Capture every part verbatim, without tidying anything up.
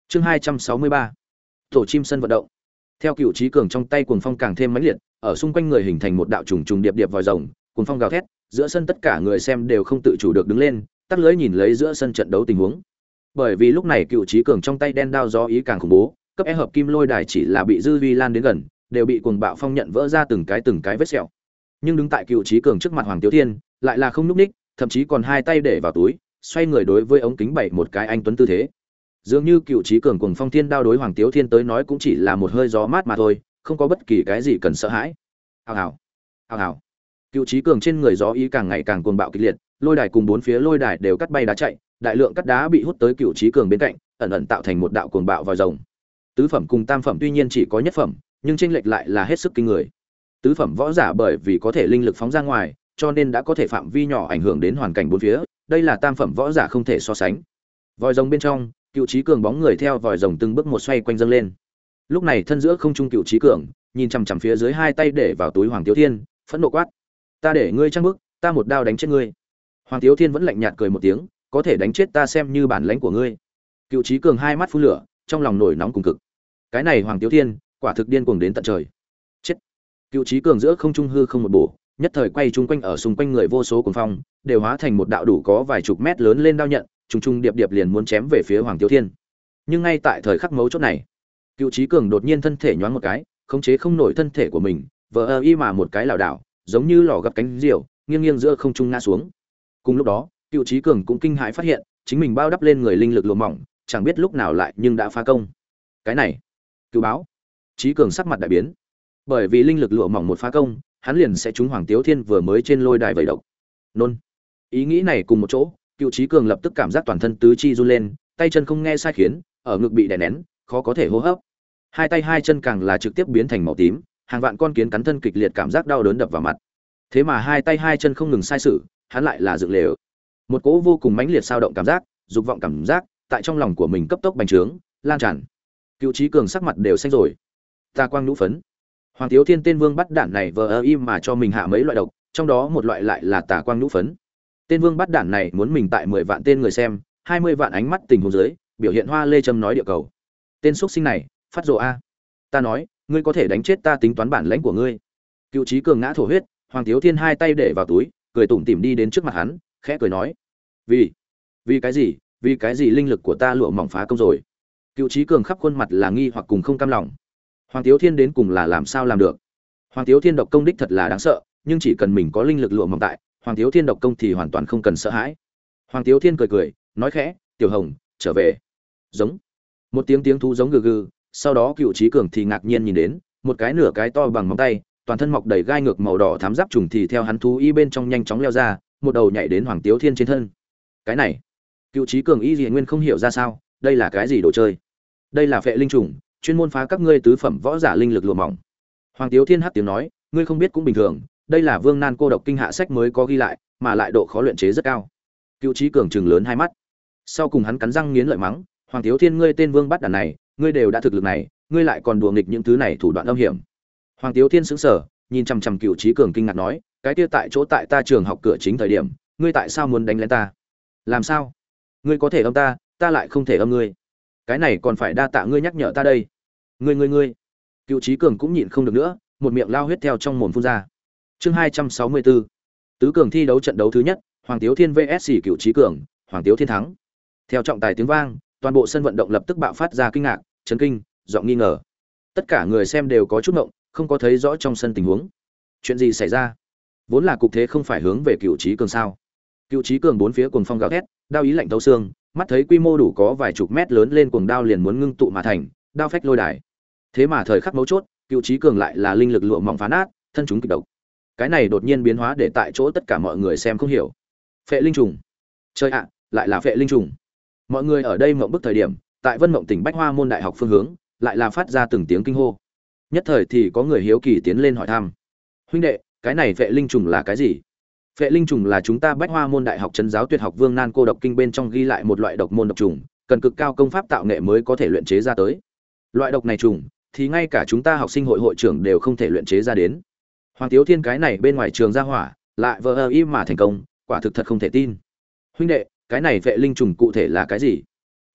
Chương hai trăm sáu mươi ba. Tổ chim sân vận động. Theo Cựu Chí Cường trong tay cuồng phong càng thêm mãnh liệt, ở xung quanh người hình thành một đạo trùng trùng điệp điệp vòi rồng, cuồng phong gào thét, giữa sân tất cả người xem đều không tự chủ được đứng lên, tắt lưỡi nhìn lấy giữa sân trận đấu tình huống. Bởi vì lúc này Cựu Chí Cường trong tay đen đao gió ý càng khủng bố, cấp E hợp kim lôi đài chỉ là bị dư vi lan đến gần, đều bị cuồng bạo phong nhận vỡ ra từng cái từng cái vết sẹo. Nhưng đứng tại Cựu Chí Cường trước mặt Hoàng Tiếu Thiên, lại là không nhúc nhích, thậm chí còn hai tay để vào túi, xoay người đối với ống kính bảy một cái anh tuấn tư thế. Dường như Cựu Chí Cường cuồng phong thiên đao đối Hoàng Tiếu Thiên tới nói cũng chỉ là một hơi gió mát mà thôi, không có bất kỳ cái gì cần sợ hãi. Hào hào, hào hào. Cựu Chí Cường trên người gió ý càng ngày càng cuồng bạo kịch liệt, lôi đài cùng bốn phía lôi đài đều cắt bay đá chạy, đại lượng cắt đá bị hút tới Cựu Chí Cường bên cạnh, ẩn ẩn tạo thành một đạo cuồng bạo vòi rồng. Tứ phẩm cùng tam phẩm tuy nhiên chỉ có nhất phẩm, nhưng chênh lệch lại là hết sức kinh người. Tứ phẩm võ giả bởi vì có thể linh lực phóng ra ngoài, cho nên đã có thể phạm vi nhỏ ảnh hưởng đến hoàn cảnh bốn phía, đây là tam phẩm võ giả không thể so sánh. Vòi rồng bên trong, Cựu Chí Cường bóng người theo vòi rồng từng bước một xoay quanh dâng lên. Lúc này thân giữa không trung Cựu Chí Cường, nhìn chằm chằm phía dưới hai tay để vào túi Hoàng Tiếu Thiên, phẫn nộ quát: "Ta để ngươi trăng bước, ta một đao đánh chết ngươi." Hoàng Tiếu Thiên vẫn lạnh nhạt cười một tiếng: "Có thể đánh chết ta xem như bản lãnh của ngươi." Cựu Chí Cường hai mắt phun lửa, trong lòng nổi nóng cùng cực. Cái này Hoàng Tiếu Thiên, quả thực điên cuồng đến tận trời. Chết. Cựu Chí Cường giữa không trung hư không một bổ, nhất thời quay trung quanh ở xung quanh người vô số cuồng phong, đều hóa thành một đạo đủ có vài chục mét lớn lên đao nhận, trùng trùng điệp điệp liền muốn chém về phía Hoàng Tiếu Thiên. Nhưng ngay tại thời khắc mấu chốt này, Cựu Chí Cường đột nhiên thân thể nhoáng một cái, khống chế không nổi thân thể của mình, vờ ơ y mà một cái lảo đảo, giống như lò gập cánh diều, nghiêng nghiêng giữa không trung ngã xuống. Cùng lúc đó, Cựu Chí Cường cũng kinh hãi phát hiện, chính mình bao đắp lên người linh lực lụa mỏng, chẳng biết lúc nào lại nhưng đã phá công. Cái này, Cựu báo. Chí Cường sắc mặt đại biến. Bởi vì linh lực lụa mỏng một phá công, hắn liền sẽ trúng Hoàng Tiếu Thiên vừa mới trên lôi đài vẩy độc. Nôn. Ý nghĩ này cùng một chỗ, Cựu Chí Cường lập tức cảm giác toàn thân tứ chi run lên, tay chân không nghe sai khiến, ở ngực bị đè nén, khó có thể hô hấp. Hai tay hai chân càng là trực tiếp biến thành màu tím, hàng vạn con kiến cắn thân kịch liệt cảm giác đau đớn đập vào mặt. Thế mà hai tay hai chân không ngừng sai sử, hắn lại là dựng lều. Một cỗ vô cùng mãnh liệt sao động cảm giác, dục vọng cảm giác, tại trong lòng của mình cấp tốc bành trướng, lan tràn. Cựu Chí Cường sắc mặt đều xanh rồi. Ta quang nhũ phấn. Hoàng Tiếu Thiên tên vương bắt đản này vờ ơ im mà cho mình hạ mấy loại độc, trong đó một loại lại là tà quang nhũ phấn. Tên vương bắt đản này muốn mình tại mười vạn tên người xem, hai mươi vạn ánh mắt tình huống dưới, biểu hiện hoa lê châm nói địa cầu. Tên xuất sinh này, phát rồ a. Ta nói, ngươi có thể đánh chết ta tính toán bản lãnh của ngươi. Cựu Chí Cường ngã thổ huyết, Hoàng Tiếu Thiên hai tay để vào túi, cười tủm tỉm đi đến trước mặt hắn, khẽ cười nói: "Vì, vì cái gì? Vì cái gì linh lực của ta lụa mỏng phá công rồi?" Cựu Chí Cường khắp khuôn mặt là nghi hoặc cùng không cam lòng. Hoàng Tiếu Thiên đến cùng là làm sao làm được? Hoàng Tiếu Thiên độc công đích thật là đáng sợ, nhưng chỉ cần mình có linh lực lụa mỏng tại, Hoàng Tiếu Thiên độc công thì hoàn toàn không cần sợ hãi. Hoàng Tiếu Thiên cười cười, nói khẽ: "Tiểu Hồng, trở về." Giống. Một tiếng tiếng thú giống gừ gừ, sau đó Cựu Chí Cường thì ngạc nhiên nhìn đến, một cái nửa cái to bằng móng tay, toàn thân mọc đầy gai ngược màu đỏ thám giáp trùng thì theo hắn thú y bên trong nhanh chóng leo ra, một đầu nhảy đến Hoàng Tiếu Thiên trên thân. Cái này, Cựu Chí Cường y Liễu Nguyên không hiểu ra sao, đây là cái gì đồ chơi? Đây là phệ linh trùng, chuyên môn phá các ngươi tứ phẩm võ giả linh lực lụa mỏng. Hoàng Tiếu Thiên hắc tiếng nói, ngươi không biết cũng bình thường, đây là Vương Nan cô độc kinh hạ sách mới có ghi lại, mà lại độ khó luyện chế rất cao. Cựu Chí Cường trừng lớn hai mắt. Sau cùng hắn cắn răng nghiến lợi mắng, Hoàng Tiếu Thiên ngươi tên vương bắt đản này, ngươi đều đã thực lực này, ngươi lại còn đùa nghịch những thứ này thủ đoạn âm hiểm. Hoàng Tiếu Thiên sững sờ, nhìn chằm chằm Cựu Chí Cường kinh ngạc nói, cái kia tại chỗ tại ta trường học cửa chính thời điểm, ngươi tại sao muốn đánh lén ta? Làm sao? Ngươi có thể âm ta, ta lại không thể âm ngươi. Cái này còn phải đa tạ ngươi nhắc nhở ta đây. Ngươi ngươi ngươi. Cựu Chí Cường cũng nhịn không được nữa, một miệng lao huyết theo trong mồm phun ra. Chương hai trăm sáu mươi tư. Tứ cường thi đấu trận đấu thứ nhất, Hoàng Tiếu Thiên vs Cựu Chí Cường, Hoàng Tiếu Thiên thắng. Theo trọng tài tiếng vang, toàn bộ sân vận động lập tức bạo phát ra kinh ngạc, chấn kinh, giọng nghi ngờ. Tất cả người xem đều có chút ngộng, không có thấy rõ trong sân tình huống. Chuyện gì xảy ra? Vốn là cục thế không phải hướng về Cựu Chí Cường sao? Cựu Chí Cường bốn phía cuồng phong gào thét, đao ý lạnh thấu xương, mắt thấy quy mô đủ có vài chục mét lớn lên cuồng đao liền muốn ngưng tụ mà thành, đao phách lôi đài. Thế mà thời khắc mấu chốt, Cựu Chí Cường lại là linh lực lụa mỏng phá nát, thân chúng kịch độc. Cái này đột nhiên biến hóa để tại chỗ tất cả mọi người xem không hiểu. Phệ linh trùng. Chơi ạ, lại là phệ linh trùng. Mọi người ở đây mộng bức thời điểm, tại Vân Mộng tỉnh Bách Hoa môn đại học phương hướng, lại là phát ra từng tiếng kinh hô. Nhất thời thì có người hiếu kỳ tiến lên hỏi thăm. Huynh đệ, cái này phệ linh trùng là cái gì? Phệ linh trùng là chúng ta Bách Hoa môn đại học trấn giáo tuyệt học Vương Nan cô độc kinh bên trong ghi lại một loại độc môn độc trùng, cần cực cao công pháp tạo nghệ mới có thể luyện chế ra tới. Loại độc này trùng thì ngay cả chúng ta học sinh hội hội trưởng đều không thể luyện chế ra đến. Hoàng Tiếu Thiên cái này bên ngoài trường ra hỏa, lại vờ ơ im mà thành công, quả thực thật không thể tin. Huynh đệ, cái này phệ linh trùng cụ thể là cái gì?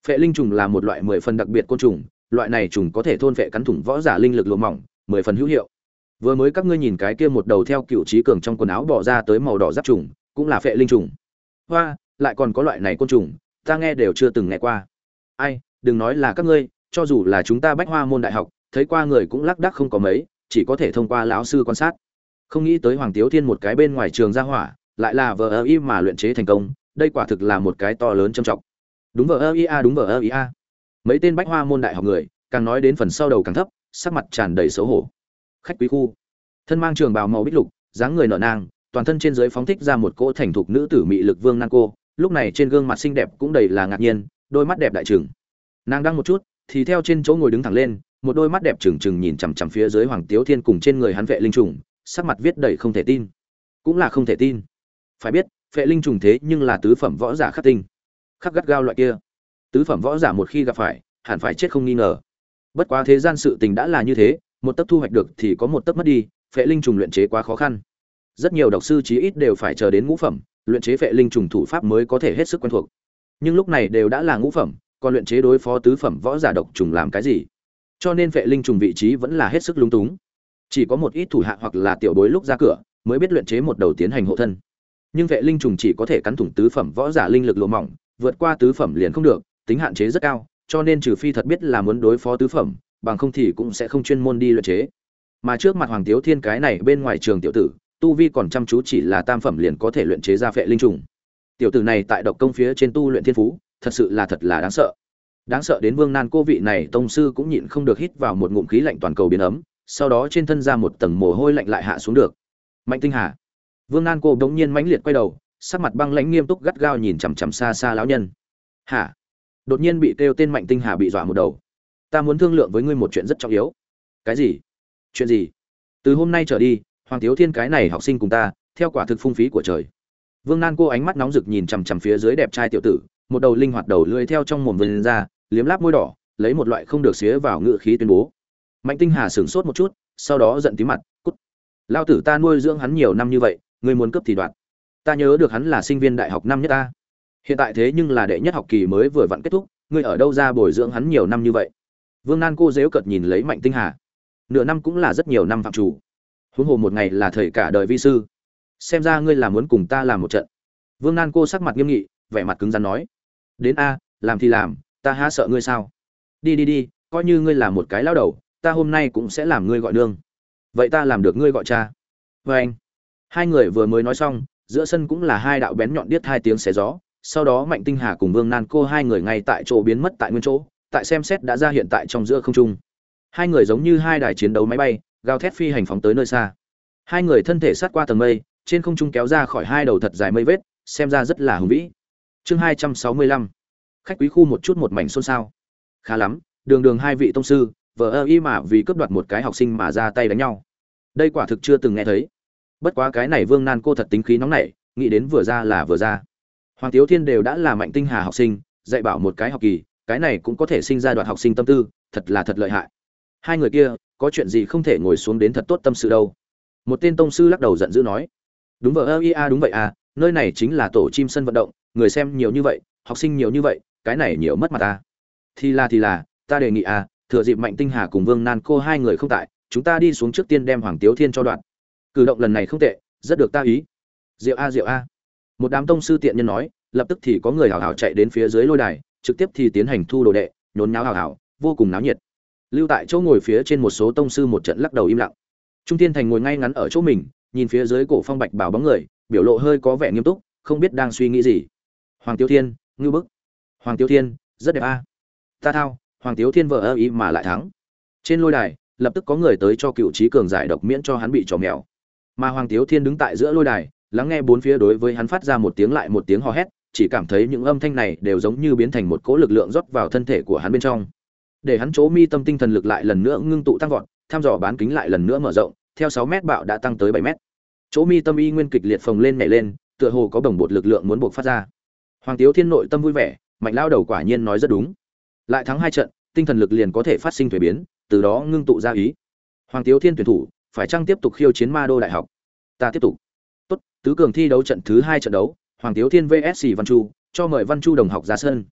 Phệ linh trùng là một loại mười phần đặc biệt côn trùng, loại này trùng có thể thôn phệ cắn thủng võ giả linh lực lụa mỏng, mười phần hữu hiệu. Vừa mới các ngươi nhìn cái kia một đầu theo cựu trí cường trong quần áo bỏ ra tới màu đỏ giáp trùng, cũng là phệ linh trùng. Hoa, lại còn có loại này côn trùng, ta nghe đều chưa từng nghe qua. Ai, đừng nói là các ngươi, cho dù là chúng ta Bách Hoa môn đại học, thấy qua người cũng lác đác không có mấy, chỉ có thể thông qua lão sư quan sát. Không nghĩ tới Hoàng Tiếu Thiên một cái bên ngoài trường ra hỏa, lại là vờ ơ y mà luyện chế thành công, đây quả thực là một cái to lớn trầm trọng. Đúng vờ ơ y a, đúng vờ ơ y a. Mấy tên Bách Hoa môn đại học người, càng nói đến phần sau đầu càng thấp, sắc mặt tràn đầy xấu hổ. Khách quý khu, thân mang trường bào màu bích lục, dáng người nở nang, toàn thân trên dưới phóng thích ra một cỗ thành thục nữ tử mị lực Vương Nan cô, lúc này trên gương mặt xinh đẹp cũng đầy là ngạc nhiên, đôi mắt đẹp đại trừng. Nàng đang một chút, thì theo trên chỗ ngồi đứng thẳng lên, một đôi mắt đẹp trừng trừng nhìn chằm chằm phía dưới Hoàng Tiếu Thiên cùng trên người hắn vệ linh trùng, sắc mặt viết đầy không thể tin. Cũng là không thể tin. Phải biết, vệ linh trùng thế nhưng là tứ phẩm võ giả khắc tinh, khắc gắt gao loại kia. Tứ phẩm võ giả một khi gặp phải, hẳn phải chết không nghi ngờ. Bất quá thế gian sự tình đã là như thế, một tấc thu hoạch được thì có một tấc mất đi, phệ linh trùng luyện chế quá khó khăn. Rất nhiều độc sư chí ít đều phải chờ đến ngũ phẩm, luyện chế phệ linh trùng thủ pháp mới có thể hết sức quen thuộc. Nhưng lúc này đều đã là ngũ phẩm, còn luyện chế đối phó tứ phẩm võ giả độc trùng làm cái gì? Cho nên phệ linh trùng vị trí vẫn là hết sức lung túng. Chỉ có một ít thủ hạ hoặc là tiểu bối lúc ra cửa mới biết luyện chế một đầu tiến hành hộ thân. Nhưng phệ linh trùng chỉ có thể cắn thủng tứ phẩm võ giả linh lực lỗ mỏng, vượt qua tứ phẩm liền không được, tính hạn chế rất cao, cho nên trừ phi thật biết là muốn đối phó tứ phẩm, bằng không thì cũng sẽ không chuyên môn đi luyện chế. Mà trước mặt Hoàng Tiếu Thiên cái này bên ngoài trường tiểu tử, tu vi còn chăm chú chỉ là tam phẩm liền có thể luyện chế ra phệ linh trùng. Tiểu tử này tại độc công phía trên tu luyện thiên phú, thật sự là thật là đáng sợ. Đáng sợ đến Vương Nan cô vị này tông sư cũng nhịn không được hít vào một ngụm khí lạnh toàn cầu biến ấm, sau đó trên thân ra một tầng mồ hôi lạnh lại hạ xuống được. Mạnh Tinh Hà. Vương Nan cô bỗng nhiên mãnh liệt quay đầu, sắc mặt băng lãnh nghiêm túc gắt gao nhìn chằm chằm xa xa lão nhân. Hả? Đột nhiên bị kêu tên Mạnh Tinh Hà bị dọa một đầu. Ta muốn thương lượng với ngươi một chuyện rất trọng yếu. Cái gì? Chuyện gì? Từ hôm nay trở đi, Hoàng Tiếu Thiên cái này học sinh cùng ta, theo quả thực phung phí của trời. Vương Nan cô ánh mắt nóng rực nhìn chằm chằm phía dưới đẹp trai tiểu tử, một đầu linh hoạt đầu lưỡi theo trong mồm vươn ra, liếm láp môi đỏ, lấy một loại không được xía vào ngữ khí tuyên bố. Mạnh Tinh Hà sửng sốt một chút, sau đó giận tím mặt, cút. Lao tử ta nuôi dưỡng hắn nhiều năm như vậy, ngươi muốn cướp thì đoạt. Ta nhớ được hắn là sinh viên đại học năm nhất ta. Hiện tại thế nhưng là đệ nhất học kỳ mới vừa vặn kết thúc, ngươi ở đâu ra bồi dưỡng hắn nhiều năm như vậy? Vương Nan cô giễu cợt nhìn lấy Mạnh Tinh Hà. Nửa năm cũng là rất nhiều năm phạm chủ. Huống hồ một ngày là thời cả đời vi sư. Xem ra ngươi là muốn cùng ta làm một trận. Vương Nan cô sắc mặt nghiêm nghị, vẻ mặt cứng rắn nói: "Đến a, làm thì làm, ta há sợ ngươi sao? Đi đi đi, coi như ngươi là một cái lão đầu, ta hôm nay cũng sẽ làm ngươi gọi nương. Vậy ta làm được ngươi gọi cha." Và anh, hai người vừa mới nói xong, giữa sân cũng là hai đạo bén nhọn điếc hai tiếng xé gió, sau đó Mạnh Tinh Hà cùng Vương Nan cô hai người ngay tại chỗ biến mất tại nguyên chỗ, tại xem xét đã ra hiện tại trong giữa không trung. Hai người giống như hai đài chiến đấu máy bay, gào thét phi hành phóng tới nơi xa. Hai người thân thể sát qua tầng mây, trên không trung kéo ra khỏi hai đầu thật dài mây vết, xem ra rất là hùng vĩ. Chương hai trăm sáu mươi lăm. Khách quý khu một chút một mảnh xôn xao. Khá lắm, đường đường hai vị tông sư, vờ ơ y mà vì cướp đoạt một cái học sinh mà ra tay đánh nhau. Đây quả thực chưa từng nghe thấy. Bất quá cái này Vương Nan cô thật tính khí nóng nảy, nghĩ đến vừa ra là vừa ra. Hoàng Tiếu Thiên đều đã là Mạnh Tinh Hà học sinh, dạy bảo một cái học kỳ, cái này cũng có thể sinh ra đoạt học sinh tâm tư, thật là thật lợi hại. Hai người kia, có chuyện gì không thể ngồi xuống đến thật tốt tâm sự đâu. Một tên tông sư lắc đầu giận dữ nói: "Đúng vậy a, đúng vậy à, nơi này chính là tổ chim sân vận động, người xem nhiều như vậy, học sinh nhiều như vậy, cái này nhiều mất mặt ta. Thì là thì là, ta đề nghị à, thừa dịp Mạnh Tinh Hà cùng Vương Nan cô hai người không tại, chúng ta đi xuống trước tiên đem Hoàng Tiếu Thiên cho đoạn. Cử động lần này không tệ, rất được ta ý." Diệu a diệu a. Một đám tông sư tiện nhân nói, lập tức thì có người hào hào chạy đến phía dưới lôi đài, trực tiếp thì tiến hành thu đồ đệ, nhốn nháo hào hào, vô cùng náo nhiệt. Lưu tại chỗ ngồi phía trên một số tông sư một trận lắc đầu im lặng. Trung Thiên Thành ngồi ngay ngắn ở chỗ mình, nhìn phía dưới cổ phong bạch bảo bóng người, biểu lộ hơi có vẻ nghiêm túc, không biết đang suy nghĩ gì. Hoàng Tiếu Thiên, ngưu bức. Hoàng Tiếu Thiên, rất đẹp a. Ta thao, Hoàng Tiếu Thiên vợ ơ ý mà lại thắng. Trên lôi đài, lập tức có người tới cho cựu trí cường giải độc miễn cho hắn bị trò mèo. Mà Hoàng Tiếu Thiên đứng tại giữa lôi đài, lắng nghe bốn phía đối với hắn phát ra một tiếng lại một tiếng hò hét, chỉ cảm thấy những âm thanh này đều giống như biến thành một cỗ lực lượng rót vào thân thể của hắn bên trong. Để hắn chỗ mi tâm tinh thần lực lại lần nữa ngưng tụ tăng vọt, thăm dò bán kính lại lần nữa mở rộng, theo sáu mét bạo đã tăng tới bảy mét. Chỗ mi tâm y nguyên kịch liệt phồng lên nhảy lên, tựa hồ có bồng bột lực lượng muốn buộc phát ra. Hoàng Tiếu Thiên nội tâm vui vẻ, Mạnh lao đầu quả nhiên nói rất đúng. Lại thắng hai trận, tinh thần lực liền có thể phát sinh thuế biến, từ đó ngưng tụ ra ý. Hoàng Tiếu Thiên tuyển thủ, phải chăng tiếp tục khiêu chiến Ma Đô đại học? Ta tiếp tục. Tốt, tứ cường thi đấu trận thứ hai trận đấu, Hoàng Tiếu Thiên vs Văn Chu, cho mời Văn Chu đồng học ra sân.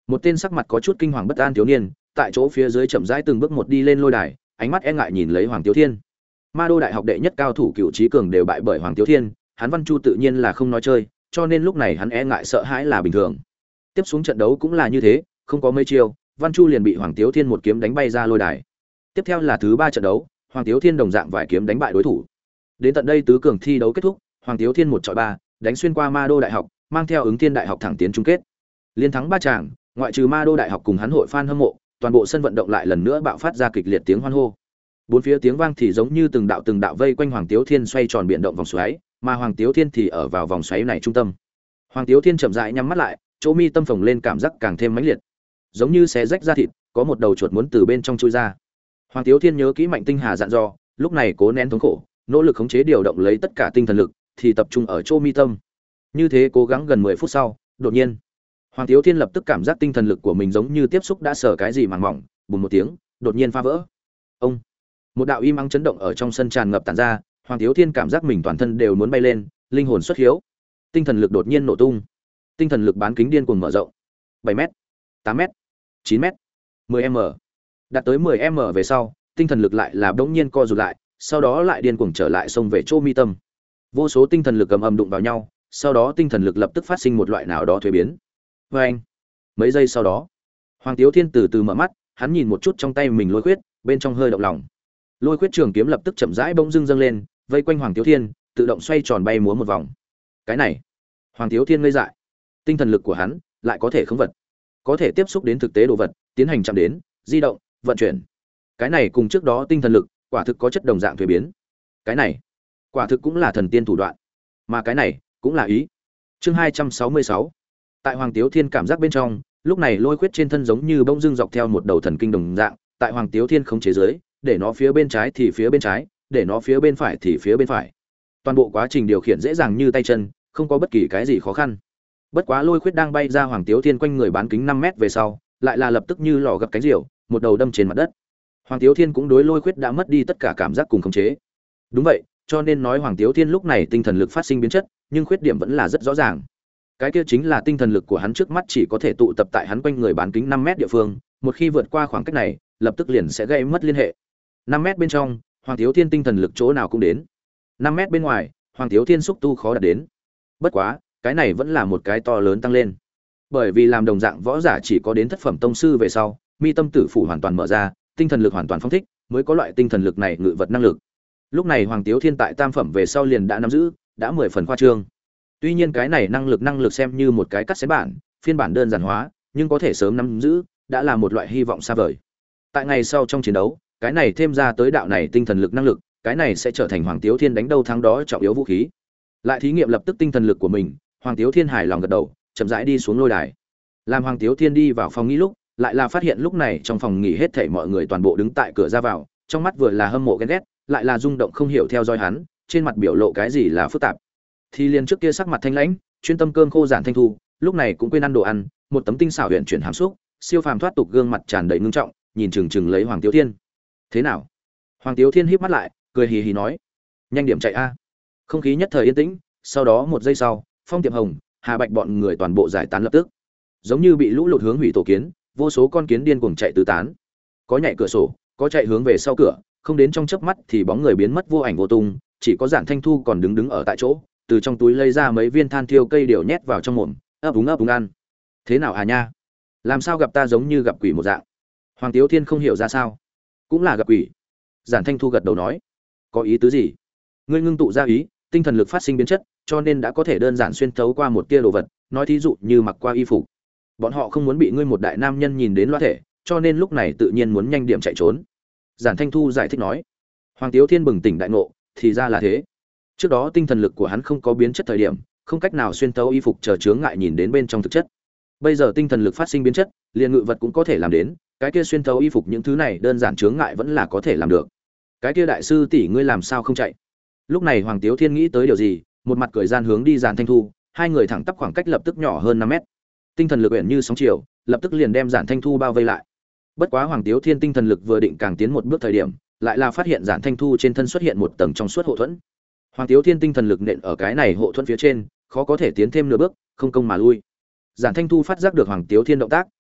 Một tên sắc mặt có chút kinh hoàng bất an thiếu niên tại chỗ phía dưới chậm rãi từng bước một đi lên lôi đài, ánh mắt e ngại nhìn lấy Hoàng Tiếu Thiên. Ma Đô đại học đệ nhất cao thủ Cựu Trí Cường đều bại bởi Hoàng Tiếu Thiên, hắn Văn Chu tự nhiên là không nói chơi, cho nên lúc này hắn e ngại sợ hãi là bình thường. Tiếp xuống trận đấu cũng là như thế, không có mấy chiêu, Văn Chu liền bị Hoàng Tiếu Thiên một kiếm đánh bay ra lôi đài. Tiếp theo là thứ ba trận đấu, Hoàng Tiếu Thiên đồng dạng vài kiếm đánh bại đối thủ. Đến tận đây tứ cường thi đấu kết thúc, Hoàng Tiếu Thiên một chọi ba, đánh xuyên qua Ma Đô đại học, mang theo Ứng Thiên đại học thẳng tiến chung kết. Liên thắng ba chàng, ngoại trừ Ma Đô đại học cùng hắn hội fan hâm mộ, toàn bộ sân vận động lại lần nữa bạo phát ra kịch liệt tiếng hoan hô. Bốn phía tiếng vang thì giống như từng đạo từng đạo vây quanh Hoàng Tiếu Thiên xoay tròn biển động vòng xoáy, mà Hoàng Tiếu Thiên thì ở vào vòng xoáy này trung tâm. Hoàng Tiếu Thiên chậm rãi nhắm mắt lại, chỗ mi tâm phồng lên cảm giác càng thêm mãnh liệt, giống như xé rách da thịt, có một đầu chuột muốn từ bên trong chui ra. Hoàng Tiếu Thiên nhớ kỹ Mạnh Tinh Hà dặn dò, lúc này cố nén thống khổ, nỗ lực khống chế điều động lấy tất cả tinh thần lực, thì tập trung ở chỗ mi tâm. Như thế cố gắng gần mười phút sau, đột nhiên, Hoàng Tiếu Thiên lập tức cảm giác tinh thần lực của mình giống như tiếp xúc đã sở cái gì màng mỏng, bùm một tiếng, đột nhiên phá vỡ. Ông, một đạo im ắng chấn động ở trong sân tràn ngập tản ra, Hoàng Tiếu Thiên cảm giác mình toàn thân đều muốn bay lên, linh hồn xuất hiếu. Tinh thần lực đột nhiên nổ tung. Tinh thần lực bán kính điên cuồng mở rộng. bảy mét, tám mét, chín mét, mười mét. Đạt tới mười mét về sau, tinh thần lực lại là bỗng nhiên co rụt lại, sau đó lại điên cuồng trở lại xông về chỗ mi tâm. Vô số tinh thần lực ầm ầm đụng vào nhau, sau đó tinh thần lực lập tức phát sinh một loại nào đó thuế biến. Và anh, mấy giây sau đó, Hoàng Tiếu Thiên từ từ mở mắt, hắn nhìn một chút trong tay mình lôi khuyết, bên trong hơi động lòng. Lôi khuyết trường kiếm lập tức chậm rãi bỗng dưng dâng lên, vây quanh Hoàng Tiếu Thiên, tự động xoay tròn bay múa một vòng. Cái này, Hoàng Tiếu Thiên ngây dại. Tinh thần lực của hắn lại có thể khống vật, có thể tiếp xúc đến thực tế đồ vật, tiến hành chạm đến, di động, vận chuyển. Cái này cùng trước đó tinh thần lực, quả thực có chất đồng dạng thuế biến. Cái này, quả thực cũng là thần tiên thủ đoạn, mà cái này cũng là ý. Chương hai trăm sáu mươi sáu. Tại Hoàng Tiếu Thiên cảm giác bên trong, lúc này lôi khuyết trên thân giống như bỗng dưng dọc theo một đầu thần kinh đồng dạng, tại Hoàng Tiếu Thiên khống chế dưới, để nó phía bên trái thì phía bên trái, để nó phía bên phải thì phía bên phải. Toàn bộ quá trình điều khiển dễ dàng như tay chân, không có bất kỳ cái gì khó khăn. Bất quá lôi khuyết đang bay ra Hoàng Tiếu Thiên quanh người bán kính năm mét về sau, lại là lập tức như lò gập cánh diều, một đầu đâm trên mặt đất. Hoàng Tiếu Thiên cũng đối lôi khuyết đã mất đi tất cả cảm giác cùng khống chế. Đúng vậy, cho nên nói Hoàng Tiếu Thiên lúc này tinh thần lực phát sinh biến chất, nhưng khuyết điểm vẫn là rất rõ ràng. Cái kia chính là tinh thần lực của hắn trước mắt chỉ có thể tụ tập tại hắn quanh người bán kính năm mét địa phương, một khi vượt qua khoảng cách này, lập tức liền sẽ gây mất liên hệ. năm mét bên trong, Hoàng Tiếu Thiên tinh thần lực chỗ nào cũng đến. năm mét bên ngoài, Hoàng Tiếu Thiên xúc tu khó đạt đến. Bất quá, cái này vẫn là một cái to lớn tăng lên. Bởi vì làm đồng dạng võ giả chỉ có đến thất phẩm tông sư về sau, mi tâm tử phủ hoàn toàn mở ra, tinh thần lực hoàn toàn phóng thích, mới có loại tinh thần lực này ngự vật năng lực. Lúc này Hoàng Tiếu Thiên tại tam phẩm về sau liền đã nắm giữ, đã mười phần khoa trương. Tuy nhiên cái này năng lực năng lực xem như một cái cắt xén bản, phiên bản đơn giản hóa, nhưng có thể sớm nắm giữ, đã là một loại hy vọng xa vời. Tại ngày sau trong chiến đấu, cái này thêm ra tới đạo này tinh thần lực năng lực, cái này sẽ trở thành Hoàng Tiếu Thiên đánh đâu thắng đó trọng yếu vũ khí. Lại thí nghiệm lập tức tinh thần lực của mình, Hoàng Tiếu Thiên hài lòng gật đầu, chậm rãi đi xuống lôi đài. Làm Hoàng Tiếu Thiên đi vào phòng nghỉ lúc, lại là phát hiện lúc này trong phòng nghỉ hết thảy mọi người toàn bộ đứng tại cửa ra vào, trong mắt vừa là hâm mộ ghen ghét, lại là rung động không hiểu theo dõi hắn, trên mặt biểu lộ cái gì là phức tạp. Thì liền trước kia sắc mặt thanh lãnh, chuyên tâm cơm khô giản thanh thu, lúc này cũng quên ăn đồ ăn, một tấm tinh xảo huyền chuyển hàm xúc, siêu phàm thoát tục gương mặt tràn đầy ngưng trọng, nhìn chừng chừng lấy Hoàng Tiếu Thiên. Thế nào? Hoàng Tiếu Thiên híp mắt lại, cười hì hì nói: "Nhanh điểm chạy a." Không khí nhất thời yên tĩnh, sau đó một giây sau, Phong Tiệm Hồng, Hà Bạch bọn người toàn bộ giải tán lập tức. Giống như bị lũ lụt hướng hủy tổ kiến, vô số con kiến điên cuồng chạy tứ tán. Có nhảy cửa sổ, có chạy hướng về sau cửa, không đến trong chớp mắt thì bóng người biến mất vô ảnh vô tung, chỉ có Giản Thanh Thu còn đứng đứng ở tại chỗ, từ trong túi lấy ra mấy viên than thiêu cây điều nhét vào trong mồm, ấp úng ấp úng ăn. "Thế nào à nha? Làm sao gặp ta giống như gặp quỷ một dạng?" Hoàng Tiếu Thiên không hiểu ra sao. "Cũng là gặp quỷ." Giản Thanh Thu gật đầu nói. "Có ý tứ gì?" "Ngươi ngưng tụ ra ý, tinh thần lực phát sinh biến chất, cho nên đã có thể đơn giản xuyên thấu qua một tia đồ vật, nói thí dụ như mặc qua y phục. Bọn họ không muốn bị ngươi một đại nam nhân nhìn đến loa thể, cho nên lúc này tự nhiên muốn nhanh điểm chạy trốn." Giản Thanh Thu giải thích nói. Hoàng Tiếu Thiên bừng tỉnh đại ngộ, thì ra là thế. Trước đó tinh thần lực của hắn không có biến chất thời điểm, không cách nào xuyên thấu y phục chờ chướng ngại nhìn đến bên trong thực chất. Bây giờ tinh thần lực phát sinh biến chất, liền ngự vật cũng có thể làm đến, cái kia xuyên thấu y phục những thứ này đơn giản chướng ngại vẫn là có thể làm được. Cái kia đại sư tỷ ngươi làm sao không chạy? Lúc này Hoàng Tiếu Thiên nghĩ tới điều gì, một mặt cười gian hướng đi Giản Thanh Thu, hai người thẳng tắp khoảng cách lập tức nhỏ hơn năm mét. Tinh thần lực uyển như sóng chiều, lập tức liền đem Giản Thanh Thu bao vây lại. Bất quá Hoàng Tiếu Thiên tinh thần lực vừa định càng tiến một bước thời điểm, lại là phát hiện Giản Thanh Thu trên thân xuất hiện một tầng trong suốt hộ thuẫn. Hoàng Tiếu Thiên tinh thần lực nện ở cái này hộ thuẫn phía trên, khó có thể tiến thêm nửa bước, không công mà lui. Giản Thanh Thu phát giác được Hoàng Tiếu Thiên động tác,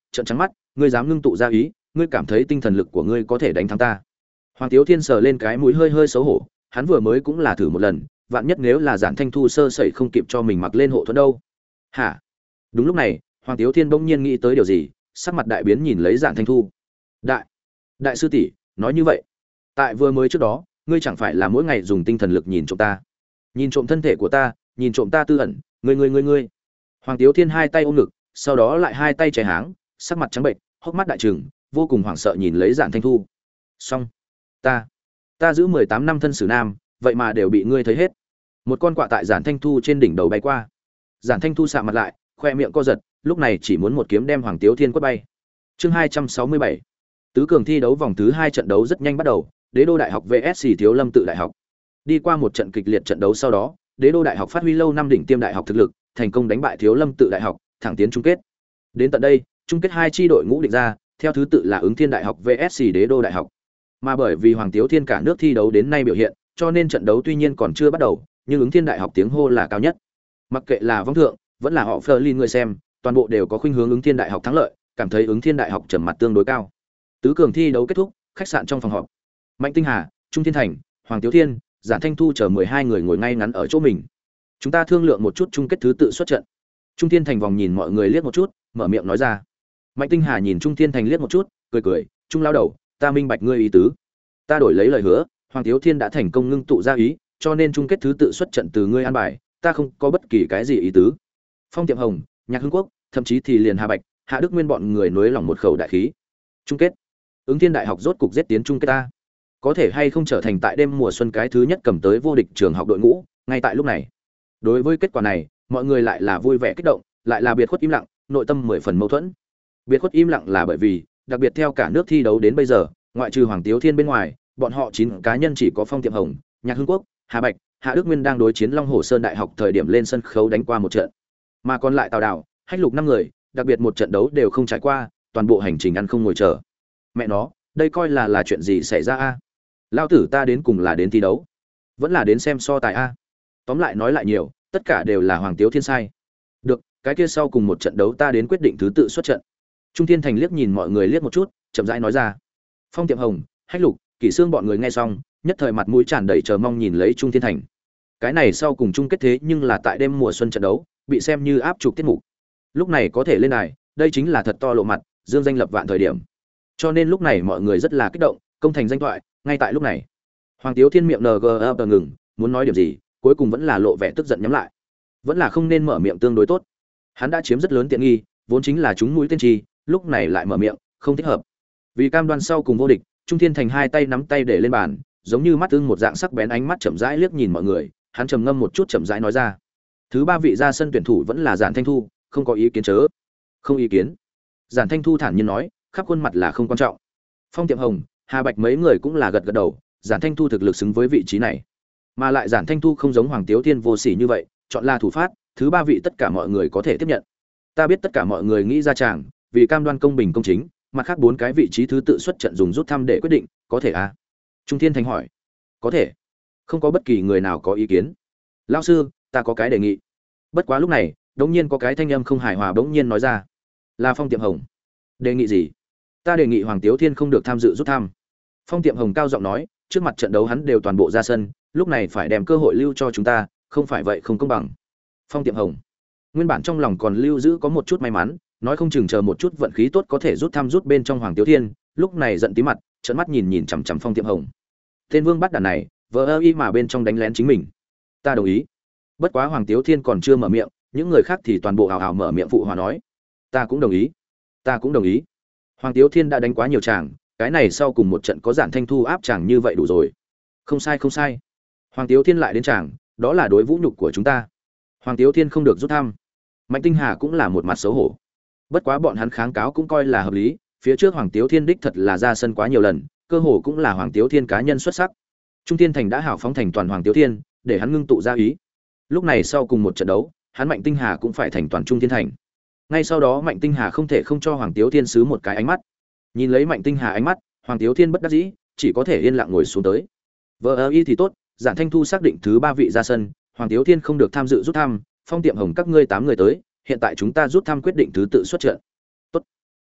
trợn trắng mắt, ngươi dám ngưng tụ ra ý, ngươi cảm thấy tinh thần lực của ngươi có thể đánh thắng ta? Hoàng Tiếu Thiên sờ lên cái mũi hơi hơi xấu hổ, hắn vừa mới cũng là thử một lần, vạn nhất nếu là Giản Thanh Thu sơ sẩy không kịp cho mình mặc lên hộ thuẫn đâu. Hả? Đúng lúc này, Hoàng Tiếu Thiên bỗng nhiên nghĩ tới điều gì, sắc mặt đại biến nhìn lấy Giản Thanh Thu. Đại, đại sư tỷ, nói như vậy, tại vừa mới trước đó, ngươi chẳng phải là mỗi ngày dùng tinh thần lực nhìn trộm ta, nhìn trộm thân thể của ta, nhìn trộm ta tư ẩn, ngươi ngươi ngươi ngươi. Hoàng Tiếu Thiên hai tay ôm ngực, sau đó lại hai tay che háng, sắc mặt trắng bệnh, hốc mắt đại trừng, vô cùng hoảng sợ nhìn lấy Giản Thanh Thu. Xong, ta, ta giữ mười tám năm thân sử nam, vậy mà đều bị ngươi thấy hết. Một con quạ tại Giản Thanh Thu trên đỉnh đầu bay qua. Giản Thanh Thu sạm mặt lại, khoe miệng co giật, lúc này chỉ muốn một kiếm đem Hoàng Tiếu Thiên quất bay. Chương hai trăm sáu mươi bảy. Tứ cường thi đấu vòng thứ hai trận đấu rất nhanh bắt đầu, Đế Đô Đại học vs Thiếu Lâm Tự Đại học. Đi qua một trận kịch liệt trận đấu sau đó, Đế Đô Đại học phát huy lâu năm đỉnh tiêm đại học thực lực, thành công đánh bại Thiếu Lâm Tự Đại học, thẳng tiến chung kết. Đến tận đây, chung kết hai chi đội ngũ định ra, theo thứ tự là Ứng Thiên Đại học vs Đế Đô Đại học. Mà bởi vì Hoàng Tiếu Thiên cả nước thi đấu đến nay biểu hiện, cho nên trận đấu tuy nhiên còn chưa bắt đầu, nhưng Ứng Thiên Đại học tiếng hô là cao nhất. Mặc kệ là vong thượng, vẫn là họ Fleur người xem, toàn bộ đều có khuynh hướng Ứng Thiên Đại học thắng lợi, cảm thấy Ứng Thiên Đại học trầm mặt tương đối cao. Tứ cường thi đấu kết thúc, khách sạn trong phòng họp. Mạnh Tinh Hà, Trung Thiên Thành, Hoàng Tiếu Thiên, Giản Thanh Thu chờ mười hai người ngồi ngay ngắn ở chỗ mình. Chúng ta thương lượng một chút chung kết thứ tự xuất trận. Trung Thiên Thành vòng nhìn mọi người liếc một chút, mở miệng nói ra. Mạnh Tinh Hà nhìn Trung Thiên Thành liếc một chút, cười cười, "Trung lao đầu, ta minh bạch ngươi ý tứ. Ta đổi lấy lời hứa, Hoàng Tiếu Thiên đã thành công ngưng tụ ra ý, cho nên chung kết thứ tự xuất trận từ ngươi an bài, ta không có bất kỳ cái gì ý tứ." Phong Tiệm Hồng, Nhạc Hưng Quốc, thậm chí thì liền Hà Bạch, Hạ Đức Nguyên bọn người nuối lòng một khẩu đại khí. Chung kết. Ứng Thiên Đại học rốt cục giết tiến chung kết ta. Có thể hay không trở thành tại đêm mùa xuân cái thứ nhất cầm tới vô địch trường học đội ngũ, ngay tại lúc này. Đối với kết quả này, mọi người lại là vui vẻ kích động, lại là biệt khuất im lặng, nội tâm mười phần mâu thuẫn. Biệt khuất im lặng là bởi vì, đặc biệt theo cả nước thi đấu đến bây giờ, ngoại trừ Hoàng Tiếu Thiên bên ngoài, bọn họ chín cá nhân chỉ có Phong Tiệm Hồng, Nhạc Hưng Quốc, Hà Bạch, Hạ Đức Nguyên đang đối chiến Long Hồ Sơn Đại học thời điểm lên sân khấu đánh qua một trận. Mà còn lại Tào Đào, Hách Lục năm người, đặc biệt một trận đấu đều không trải qua, toàn bộ hành trình ăn không ngồi chờ. Mẹ nó, đây coi là là chuyện gì xảy ra a? Lao tử ta đến cùng là đến thi đấu, vẫn là đến xem so tài a? Tóm lại nói lại nhiều, tất cả đều là Hoàng Tiếu Thiên sai. Được, cái kia sau cùng một trận đấu ta đến quyết định thứ tự xuất trận. Trung Thiên Thành liếc nhìn mọi người liếc một chút, chậm rãi nói ra. Phong Tiệm Hồng, Hách Lục, Kỷ Sương bọn người nghe xong, nhất thời mặt mũi tràn đầy chờ mong nhìn lấy Trung Thiên Thành. Cái này sau cùng chung kết thế nhưng là tại đêm mùa xuân trận đấu, bị xem như áp trục tiết mục. Lúc này có thể lên đài, đây chính là thật to lộ mặt, dương danh lập vạn thời điểm. Cho nên lúc này mọi người rất là kích động, công thành danh thoại, ngay tại lúc này. Hoàng Tiếu Thiên miệng ngờ ngừng, muốn nói điểm gì, cuối cùng vẫn là lộ vẻ tức giận nhắm lại. Vẫn là không nên mở miệng tương đối tốt. Hắn đã chiếm rất lớn tiện nghi, vốn chính là chúng mũi tên chi, lúc này lại mở miệng, không thích hợp. Vì cam đoan sau cùng vô địch, Trung Thiên Thành hai tay nắm tay để lên bàn, giống như mắt ưng một dạng sắc bén ánh mắt chậm rãi liếc nhìn mọi người, hắn trầm ngâm một chút chậm rãi nói ra. Thứ ba vị ra sân tuyển thủ vẫn là Giản Thanh Thu, không có ý kiến chớ. Không ý kiến. Giản Thanh Thu thản nhiên nói, khắp khuôn mặt là không quan trọng. Phong Tiệm Hồng, Hà Bạch mấy người cũng là gật gật đầu, Giản Thanh Thu thực lực xứng với vị trí này. Mà lại Giản Thanh Thu không giống Hoàng Tiếu Thiên vô sỉ như vậy, chọn là thủ phát, thứ ba vị tất cả mọi người có thể tiếp nhận. Ta biết tất cả mọi người nghĩ ra chàng, vì cam đoan công bình công chính, mặt khác bốn cái vị trí thứ tự xuất trận dùng rút thăm để quyết định, có thể à? Trung Thiên Thành hỏi. Có thể. Không có bất kỳ người nào có ý kiến. Lão sư, ta có cái đề nghị. Bất quá lúc này, đống nhiên có cái thanh âm không hài hòa bỗng nhiên nói ra. Là Phong Tiệm Hồng. Đề nghị gì? Ta đề nghị Hoàng Tiếu Thiên không được tham dự rút thăm. Phong Tiệm Hồng cao giọng nói, trước mặt trận đấu hắn đều toàn bộ ra sân, lúc này phải đem cơ hội lưu cho chúng ta, không phải vậy không công bằng. Phong Tiệm Hồng nguyên bản trong lòng còn lưu giữ có một chút may mắn, nói không chừng chờ một chút vận khí tốt có thể rút thăm rút bên trong Hoàng Tiếu Thiên, lúc này giận tí mặt, trợn mắt nhìn nhìn chằm chằm Phong Tiệm Hồng. Tên vương bắt đàn này, vờ ơ y mà bên trong đánh lén chính mình. Ta đồng ý. Bất quá Hoàng Tiếu Thiên còn chưa mở miệng, những người khác thì toàn bộ hào hào mở miệng phụ hòa nói. Ta cũng đồng ý. Ta cũng đồng ý. Hoàng Tiếu Thiên đã đánh quá nhiều chàng, cái này sau cùng một trận có Giản Thanh Thu áp chàng như vậy đủ rồi. Không sai không sai. Hoàng Tiếu Thiên lại đến chàng, đó là đối vũ nhục của chúng ta. Hoàng Tiếu Thiên không được rút thăm. Mạnh Tinh Hà cũng là một mặt xấu hổ. Bất quá bọn hắn kháng cáo cũng coi là hợp lý, phía trước Hoàng Tiếu Thiên đích thật là ra sân quá nhiều lần, cơ hồ cũng là Hoàng Tiếu Thiên cá nhân xuất sắc. Trung Thiên Thành đã hảo phóng thành toàn Hoàng Tiếu Thiên, để hắn ngưng tụ ra ý. Lúc này sau cùng một trận đấu, hắn Mạnh Tinh Hà cũng phải thành toàn Trung Thiên Thành. Ngay sau đó Mạnh Tinh Hà không thể không cho Hoàng Tiếu Thiên xứ một cái ánh mắt. Nhìn lấy Mạnh Tinh Hà ánh mắt, Hoàng Tiếu Thiên bất đắc dĩ, chỉ có thể yên lặng ngồi xuống tới. Vợ ơ y thì tốt, Giản Thanh Thu xác định thứ ba vị ra sân, Hoàng Tiếu Thiên không được tham dự rút thăm, Phong Tiệm Hồng các ngươi tám người tới, hiện tại chúng ta rút thăm quyết định thứ tự xuất trận. Tốt.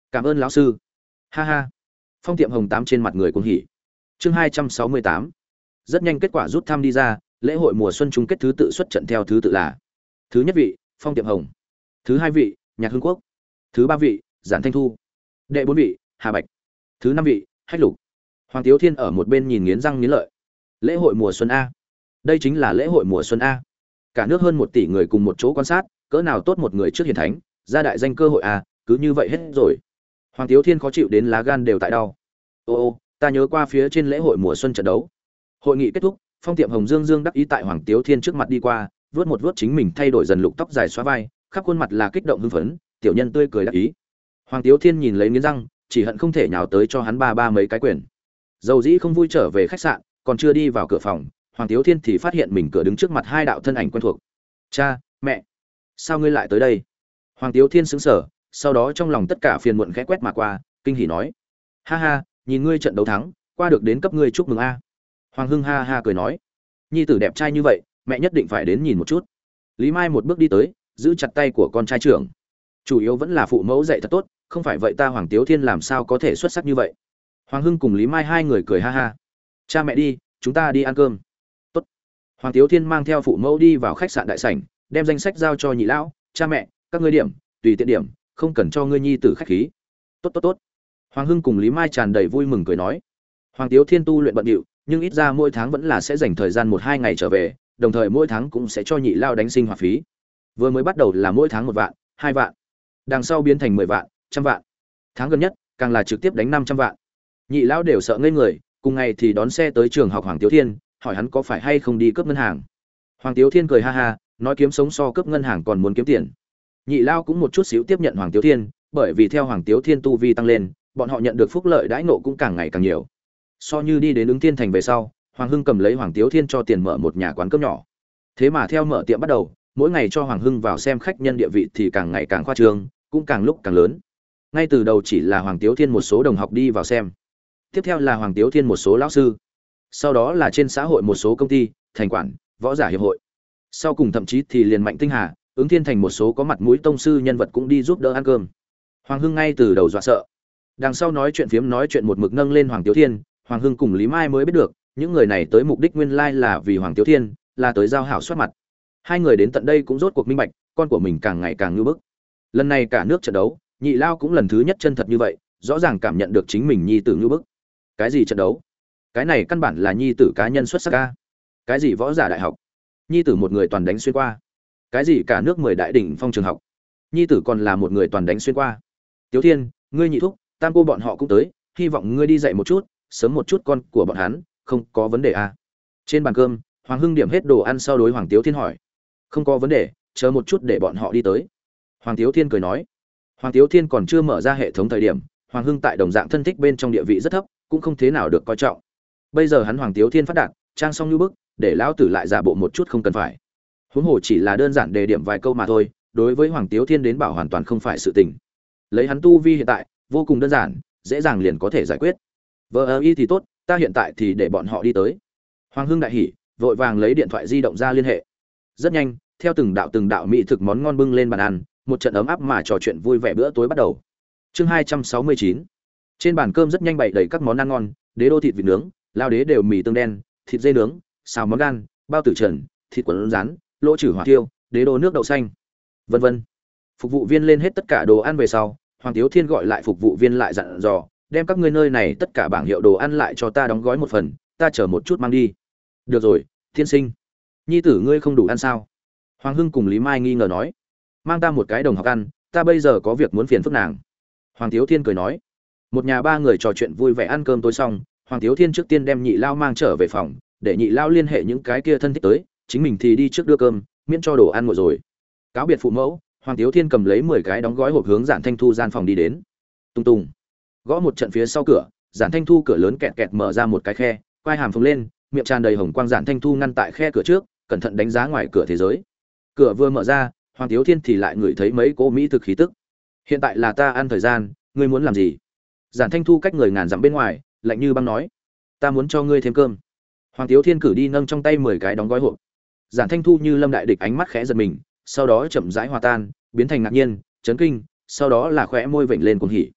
Cảm ơn lão sư. Ha ha. Phong Tiệm Hồng tám trên mặt người cuồng hỉ. Chương hai trăm sáu mươi tám. Rất nhanh kết quả rút thăm đi ra, lễ hội mùa xuân chung kết thứ tự xuất trận theo thứ tự là: thứ nhất vị, Phong Tiệm Hồng; thứ hai vị, Nhạc Hưng Quốc; thứ ba vị, Giản Thanh Thu; đệ bốn vị, Hà Bạch; thứ năm vị, Hách Lục. Hoàng Tiếu Thiên ở một bên nhìn nghiến răng nghiến lợi. Lễ hội mùa xuân a, đây chính là lễ hội mùa xuân a. Cả nước hơn một tỷ người cùng một chỗ quan sát, cỡ nào tốt một người trước hiền thánh, ra đại danh cơ hội a, cứ như vậy hết rồi. Hoàng Tiếu Thiên khó chịu đến lá gan đều tại đau. Ô ô, ta nhớ qua phía trên lễ hội mùa xuân trận đấu. Hội nghị kết thúc, Phong Tiệm Hồng dương dương đắc ý tại Hoàng Tiếu Thiên trước mặt đi qua, vuốt một vuốt chính mình thay đổi dần lục tóc dài xóa vai, khắp khuôn mặt là kích động hưng phấn, tiểu nhân tươi cười đắc ý. Hoàng Tiếu Thiên nhìn lấy nghiến răng, chỉ hận không thể nhào tới cho hắn ba ba mấy cái quyền. Dầu dĩ không vui trở về khách sạn, còn chưa đi vào cửa phòng, Hoàng Tiếu Thiên thì phát hiện mình cửa đứng trước mặt hai đạo thân ảnh quen thuộc. Cha, mẹ, sao ngươi lại tới đây? Hoàng Tiếu Thiên sững sờ, sau đó trong lòng tất cả phiền muộn khẽ quét mà qua, kinh hỉ nói: ha ha, nhìn ngươi trận đấu thắng, qua được đến cấp ngươi chúc mừng a. Hoàng Hưng ha ha cười nói: nhi tử đẹp trai như vậy, mẹ nhất định phải đến nhìn một chút. Lý Mai một bước đi tới, giữ chặt tay của con trai trưởng. Chủ yếu vẫn là phụ mẫu dạy thật tốt, không phải vậy ta Hoàng Tiếu Thiên làm sao có thể xuất sắc như vậy. Hoàng Hưng cùng Lý Mai hai người cười ha ha. Cha mẹ đi, chúng ta đi ăn cơm. Tốt. Hoàng Tiếu Thiên mang theo phụ mẫu đi vào khách sạn đại sảnh, đem danh sách giao cho nhị lão. Cha mẹ, các ngươi điểm, tùy tiện điểm, không cần cho ngươi nhi tử khách khí. Tốt tốt tốt. Hoàng Hưng cùng Lý Mai tràn đầy vui mừng cười nói. Hoàng Tiếu Thiên tu luyện bận rộn, nhưng ít ra mỗi tháng vẫn là sẽ dành thời gian một hai ngày trở về, đồng thời mỗi tháng cũng sẽ cho nhị lao đánh sinh hoạt phí. Vừa mới bắt đầu là mỗi tháng một vạn, hai vạn, đằng sau biến thành mười vạn, trăm vạn. Tháng gần nhất, càng là trực tiếp đánh năm trăm vạn. Nhị lão đều sợ ngây người, cùng ngày thì đón xe tới trường học Hoàng Tiếu Thiên, hỏi hắn có phải hay không đi cướp ngân hàng. Hoàng Tiếu Thiên cười ha ha, nói kiếm sống so cướp ngân hàng còn muốn kiếm tiền. Nhị lao cũng một chút xíu tiếp nhận Hoàng Tiếu Thiên, bởi vì theo Hoàng Tiếu Thiên tu vi tăng lên, bọn họ nhận được phúc lợi đãi ngộ cũng càng ngày càng nhiều. So như đi đến ứng Thiên thành về sau, Hoàng Hưng cầm lấy Hoàng Tiếu Thiên cho tiền mở một nhà quán cơm nhỏ. Thế mà theo mở tiệm bắt đầu, mỗi ngày cho Hoàng Hưng vào xem khách nhân địa vị thì càng ngày càng khoa trương, cũng càng lúc càng lớn. Ngay từ đầu chỉ là Hoàng Tiếu Thiên một số đồng học đi vào xem, tiếp theo là Hoàng Tiếu Thiên một số lão sư, sau đó là trên xã hội một số công ty, thành quản, võ giả hiệp hội, sau cùng thậm chí thì liền Mạnh Tinh Hà, ứng Thiên thành một số có mặt mũi tông sư nhân vật cũng đi giúp đỡ ăn cơm. Hoàng Hưng ngay từ đầu dọa sợ, đằng sau nói chuyện phiếm nói chuyện một mực nâng lên Hoàng Tiếu Thiên, Hoàng Hưng cùng Lý Mai mới biết được, những người này tới mục đích nguyên lai là vì Hoàng Tiếu Thiên, là tới giao hảo soát mặt. Hai người đến tận đây cũng rốt cuộc minh bạch, con của mình càng ngày càng ngưu bức. Lần này cả nước trận đấu, nhị lao cũng lần thứ nhất chân thật như vậy, rõ ràng cảm nhận được chính mình nhi tử ngưu bức. Cái gì trận đấu? Cái này căn bản là nhi tử cá nhân xuất sắc ca. Cái gì võ giả đại học? Nhi tử một người toàn đánh xuyên qua. Cái gì cả nước mười đại đỉnh phong trường học? Nhi tử còn là một người toàn đánh xuyên qua. Tiếu Thiên, ngươi nhị thúc, tam cô bọn họ cũng tới, hy vọng ngươi đi dạy một chút, sớm một chút con của bọn hắn, không có vấn đề à? Trên bàn cơm, Hoàng Hưng điểm hết đồ ăn sau đối Hoàng Tiếu Thiên hỏi. Không có vấn đề, chờ một chút để bọn họ đi tới. Hoàng Tiếu Thiên cười nói. Hoàng Tiếu Thiên còn chưa mở ra hệ thống thời điểm, Hoàng Hưng tại đồng dạng thân thích bên trong địa vị rất thấp, cũng không thế nào được coi trọng. Bây giờ hắn Hoàng Tiếu Thiên phát đạt, trang xong như bức, để lão tử lại giả bộ một chút không cần phải. Huống hồ chỉ là đơn giản đề điểm vài câu mà thôi, đối với Hoàng Tiếu Thiên đến bảo hoàn toàn không phải sự tình. Lấy hắn tu vi hiện tại, vô cùng đơn giản, dễ dàng liền có thể giải quyết. Vợ y thì tốt, ta hiện tại thì để bọn họ đi tới. Hoàng Hưng đại hỉ, vội vàng lấy điện thoại di động ra liên hệ. Rất nhanh, theo từng đạo từng đạo mỹ thực món ngon bưng lên bàn ăn, một trận ấm áp mà trò chuyện vui vẻ bữa tối bắt đầu. Chương hai trăm sáu mươi chín. Trên bàn cơm rất nhanh bày đầy các món ăn ngon, đế đô thịt vịt nướng, lao đế đều mì tương đen, thịt dê nướng, xào món gan, bao tử trần, thịt quần rán, lỗ chử hỏa tiêu, đế đô nước đậu xanh, vân vân. Phục vụ viên lên hết tất cả đồ ăn về sau, Hoàng Tiếu Thiên gọi lại phục vụ viên lại dặn dò, đem các ngươi nơi này tất cả bảng hiệu đồ ăn lại cho ta đóng gói một phần, ta chờ một chút mang đi. Được rồi, tiên sinh. Nhi tử ngươi không đủ ăn sao? Hoàng Hưng cùng Lý Mai nghi ngờ nói. Mang ta một cái đồng học ăn, ta bây giờ có việc muốn phiền phức nàng. Hoàng Tiếu Thiên cười nói. Một nhà ba người trò chuyện vui vẻ ăn cơm tối xong, Hoàng Tiếu Thiên trước tiên đem nhị lao mang trở về phòng, để nhị lao liên hệ những cái kia thân thích tới, chính mình thì đi trước đưa cơm, miễn cho đồ ăn nguội rồi. Cáo biệt phụ mẫu, Hoàng Tiếu Thiên cầm lấy mười cái đóng gói hộp hướng Giản Thanh Thu gian phòng đi đến. Tung tung. Gõ một trận phía sau cửa, Giản Thanh Thu cửa lớn kẹt kẹt mở ra một cái khe, quai hàm phồng lên, miệng tràn đầy hồng quang. Giản Thanh Thu ngăn tại khe cửa trước, cẩn thận đánh giá ngoài cửa thế giới. Cửa vừa mở ra, Hoàng Tiếu Thiên thì lại ngửi thấy mấy cỗ mỹ thực khí tức. Hiện tại là ta ăn thời gian, ngươi muốn làm gì? Giản Thanh Thu cách người ngàn dặm bên ngoài, lạnh như băng nói. Ta muốn cho ngươi thêm cơm. Hoàng Tiếu Thiên cử đi nâng trong tay mười cái đóng gói hộp. Giản Thanh Thu như lâm đại địch ánh mắt khẽ giật mình, sau đó chậm rãi hòa tan, biến thành ngạc nhiên, chấn kinh, sau đó là khóe môi vểnh lên cuồng hỉ.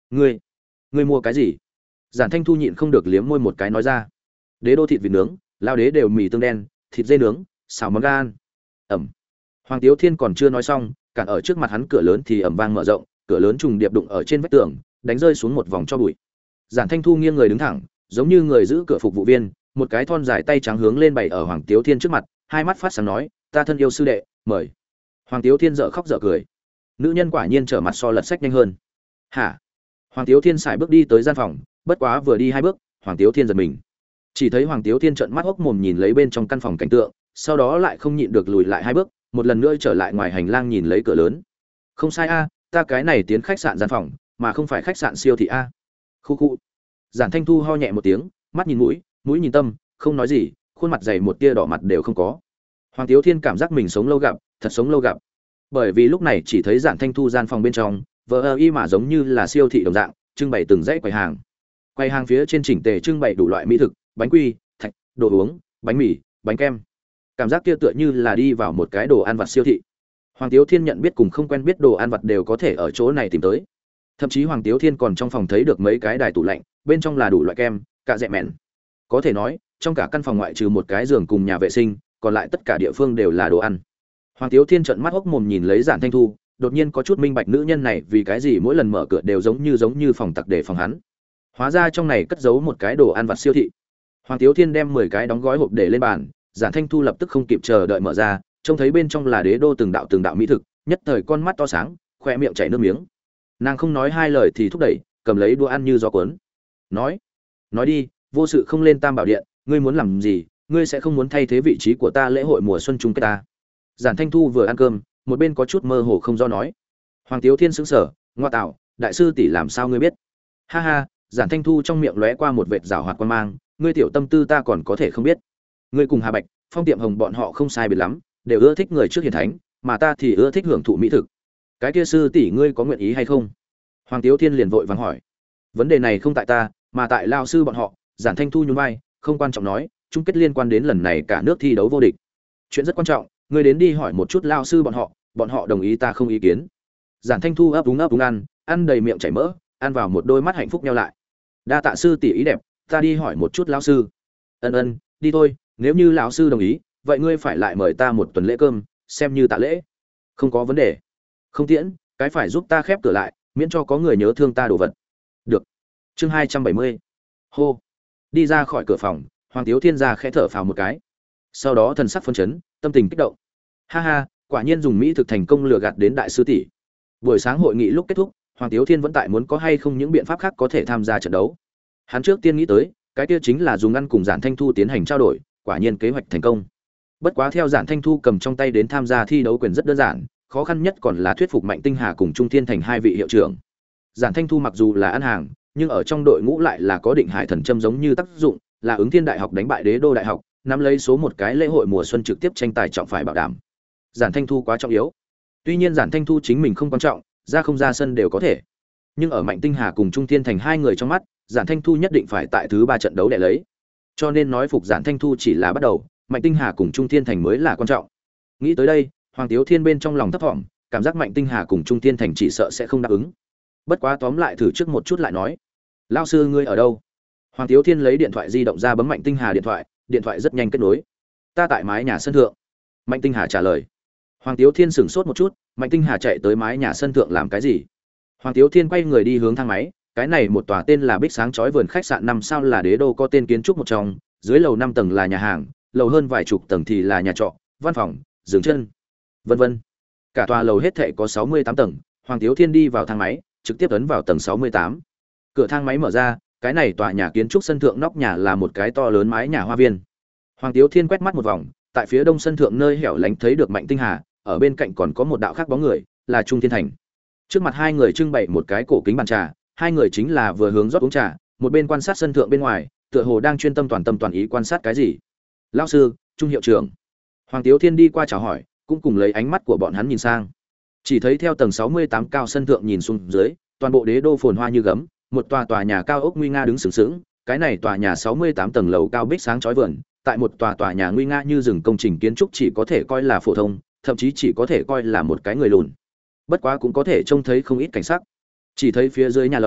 ngươi ngươi mua cái gì? Giản Thanh Thu nhịn không được liếm môi một cái nói ra. Đế đô thịt vịt nướng, lao đế đều mì tương đen, thịt dê nướng, xào món gan. Ẩm. Hoàng Tiếu Thiên còn chưa nói xong, cản ở trước mặt hắn cửa lớn thì ầm vang mở rộng, cửa lớn trùng điệp đụng ở trên vách tường, đánh rơi xuống một vòng cho bụi. Giản Thanh Thu nghiêng người đứng thẳng, giống như người giữ cửa phục vụ viên, một cái thon dài tay trắng hướng lên bày ở Hoàng Tiếu Thiên trước mặt, hai mắt phát sáng nói, "Ta thân yêu sư đệ, mời." Hoàng Tiếu Thiên dở khóc dở cười. Nữ nhân quả nhiên trở mặt so lật sách nhanh hơn. "Hả?" Hoàng Tiếu Thiên xài bước đi tới gian phòng, bất quá vừa đi hai bước, Hoàng Tiếu Thiên giật mình. Chỉ thấy Hoàng Tiếu Thiên trợn mắt hốc mồm nhìn lấy bên trong căn phòng cảnh tượng, sau đó lại không nhịn được lùi lại hai bước, một lần nữa trở lại ngoài hành lang nhìn lấy cửa lớn. "Không sai a, ta cái này tiến khách sạn gian phòng, mà không phải khách sạn siêu thị a." Khu khu. Giản Thanh Thu ho nhẹ một tiếng, mắt nhìn mũi, mũi nhìn tâm, không nói gì, khuôn mặt dày một tia đỏ mặt đều không có. Hoàng Tiếu Thiên cảm giác mình sống lâu gặp, thật sống lâu gặp. Bởi vì lúc này chỉ thấy Giản Thanh Thu gian phòng bên trong, vờ ơ y mà giống như là siêu thị đồng dạng, trưng bày từng dãy quầy hàng. Quầy hàng phía trên chỉnh tề trưng bày đủ loại mỹ thực, bánh quy, thạch, đồ uống, bánh mì, bánh kem. Cảm giác kia tựa như là đi vào một cái đồ ăn vặt siêu thị. Hoàng Tiếu Thiên nhận biết cùng không quen biết đồ ăn vặt đều có thể ở chỗ này tìm tới. Thậm chí Hoàng Tiếu Thiên còn trong phòng thấy được mấy cái đài tủ lạnh, bên trong là đủ loại kem, cả dẹ mèn. Có thể nói, trong cả căn phòng ngoại trừ một cái giường cùng nhà vệ sinh, còn lại tất cả địa phương đều là đồ ăn. Hoàng Tiếu Thiên trợn mắt hốc mồm nhìn lấy Giản Thanh Thu, đột nhiên có chút minh bạch nữ nhân này vì cái gì mỗi lần mở cửa đều giống như giống như phòng tặc để phòng hắn. Hóa ra trong này cất giấu một cái đồ ăn vặt siêu thị. Hoàng Tiếu Thiên đem mười cái đóng gói hộp để lên bàn, Giản Thanh Thu lập tức không kịp chờ đợi mở ra, trông thấy bên trong là đế đô từng đạo từng đạo mỹ thực, nhất thời con mắt to sáng, khoe miệng chảy nước miếng. Nàng không nói hai lời thì thúc đẩy, cầm lấy đũa ăn như gió cuốn. Nói, nói đi, vô sự không lên Tam Bảo Điện, ngươi muốn làm gì? Ngươi sẽ không muốn thay thế vị trí của ta lễ hội mùa xuân chung kết ta? Giản Thanh Thu vừa ăn cơm, một bên có chút mơ hồ không do nói. Hoàng Tiếu Thiên sững sờ, ngoa tạo, đại sư tỷ làm sao ngươi biết? Ha ha, Giản Thanh Thu trong miệng lóe qua một vệt rào hoạt quan mang, ngươi tiểu tâm tư ta còn có thể không biết. Ngươi cùng Hà Bạch, Phong Tiệm Hồng bọn họ không sai biệt lắm, đều ưa thích người trước hiền thánh, mà ta thì ưa thích hưởng thụ mỹ thực. Cái kia sư tỷ ngươi có nguyện ý hay không? Hoàng Tiếu Thiên liền vội vàng hỏi. Vấn đề này không tại ta, mà tại lao sư bọn họ. Giản Thanh Thu nhún vai, không quan trọng nói, chung kết liên quan đến lần này cả nước thi đấu vô địch. Chuyện rất quan trọng, ngươi đến đi hỏi một chút lao sư bọn họ, bọn họ đồng ý ta không ý kiến. Giản Thanh Thu ấp úng ấp úng ăn, ăn đầy miệng chảy mỡ, ăn vào một đôi mắt hạnh phúc nheo lại. Đa tạ sư tỷ ý đẹp, ta đi hỏi một chút lão sư. Ân ân, đi thôi, nếu như lão sư đồng ý, vậy ngươi phải lại mời ta một tuần lễ cơm, xem như tạ lễ. Không có vấn đề. Không tiễn, cái phải giúp ta khép cửa lại, miễn cho có người nhớ thương ta đồ vật. Được. Chương hai trăm bảy mươi. Hô. Đi ra khỏi cửa phòng, Hoàng Tiếu Thiên ra khẽ thở phào một cái. Sau đó thần sắc phấn chấn, tâm tình kích động. Ha ha, quả nhiên dùng mỹ thực thành công lừa gạt đến đại sư tỷ. Buổi sáng hội nghị lúc kết thúc, Hoàng Tiếu Thiên vẫn tại muốn có hay không những biện pháp khác có thể tham gia trận đấu. Hắn trước tiên nghĩ tới, cái kia chính là dùng ăn cùng Giản Thanh Thu tiến hành trao đổi, quả nhiên kế hoạch thành công. Bất quá theo Giản Thanh Thu cầm trong tay đến tham gia thi đấu quyền rất đơn giản, khó khăn nhất còn là thuyết phục Mạnh Tinh Hà cùng Trung Thiên Thành hai vị hiệu trưởng. Giản Thanh Thu mặc dù là ăn hàng, nhưng ở trong đội ngũ lại là có Định Hải Thần Châm giống như tác dụng, là Ứng Thiên Đại học đánh bại Đế Đô Đại học, nắm lấy số một cái lễ hội mùa xuân trực tiếp tranh tài trọng phải bảo đảm. Giản Thanh Thu quá trọng yếu. Tuy nhiên Giản Thanh Thu chính mình không quan trọng, ra không ra sân đều có thể. Nhưng ở Mạnh Tinh Hà cùng Trung Thiên Thành hai người trong mắt, Giản Thanh Thu nhất định phải tại thứ ba trận đấu để lấy. Cho nên nói phục Giản Thanh Thu chỉ là bắt đầu, Mạnh Tinh Hà cùng Trung Thiên Thành mới là quan trọng. Nghĩ tới đây, Hoàng Tiếu Thiên bên trong lòng thấp thỏm, cảm giác Mạnh Tinh Hà cùng Trung Thiên Thành chỉ sợ sẽ không đáp ứng. Bất quá tóm lại thử trước một chút lại nói. Lão sư ngươi ở đâu? Hoàng Tiếu Thiên lấy điện thoại di động ra bấm Mạnh Tinh Hà điện thoại, điện thoại rất nhanh kết nối. Ta tại mái nhà sân thượng. Mạnh Tinh Hà trả lời. Hoàng Tiếu Thiên sửng sốt một chút, Mạnh Tinh Hà chạy tới mái nhà sân thượng làm cái gì? Hoàng Tiếu Thiên quay người đi hướng thang máy, cái này một tòa tên là Bích Sáng chói vườn khách sạn năm sao là Đế Đô có tên kiến trúc một trong, dưới lầu năm tầng là nhà hàng, lầu hơn vài chục tầng thì là nhà trọ, văn phòng, giường chân, vân vân. Cả tòa lầu hết thảy có sáu mươi tám tầng, Hoàng Tiếu Thiên đi vào thang máy, trực tiếp ấn vào tầng sáu mươi tám. Cửa thang máy mở ra, cái này tòa nhà kiến trúc sân thượng nóc nhà là một cái to lớn mái nhà hoa viên. Hoàng Tiếu Thiên quét mắt một vòng, tại phía đông sân thượng nơi hẻo lánh thấy được Mạnh Tinh Hà, ở bên cạnh còn có một đạo khác bóng người, là Trung Thiên Thành. Trước mặt hai người trưng bày một cái cổ kính bàn trà, hai người chính là vừa hướng rót uống trà, một bên quan sát sân thượng bên ngoài, tựa hồ đang chuyên tâm toàn tâm toàn ý quan sát cái gì. Lão sư, Trung hiệu trưởng. Hoàng Tiếu Thiên đi qua chào hỏi, cũng cùng lấy ánh mắt của bọn hắn nhìn sang. Chỉ thấy theo tầng sáu mươi tám cao sân thượng nhìn xuống dưới, toàn bộ Đế Đô phồn hoa như gấm, một tòa tòa nhà cao ốc nguy nga đứng sừng sững, cái này tòa nhà sáu mươi tám tầng lầu cao bích sáng chói vườn, tại một tòa tòa nhà nguy nga như rừng công trình kiến trúc chỉ có thể coi là phổ thông, thậm chí chỉ có thể coi là một cái người lùn. Bất quá cũng có thể trông thấy không ít cảnh sắc. Chỉ thấy phía dưới nhà lầu,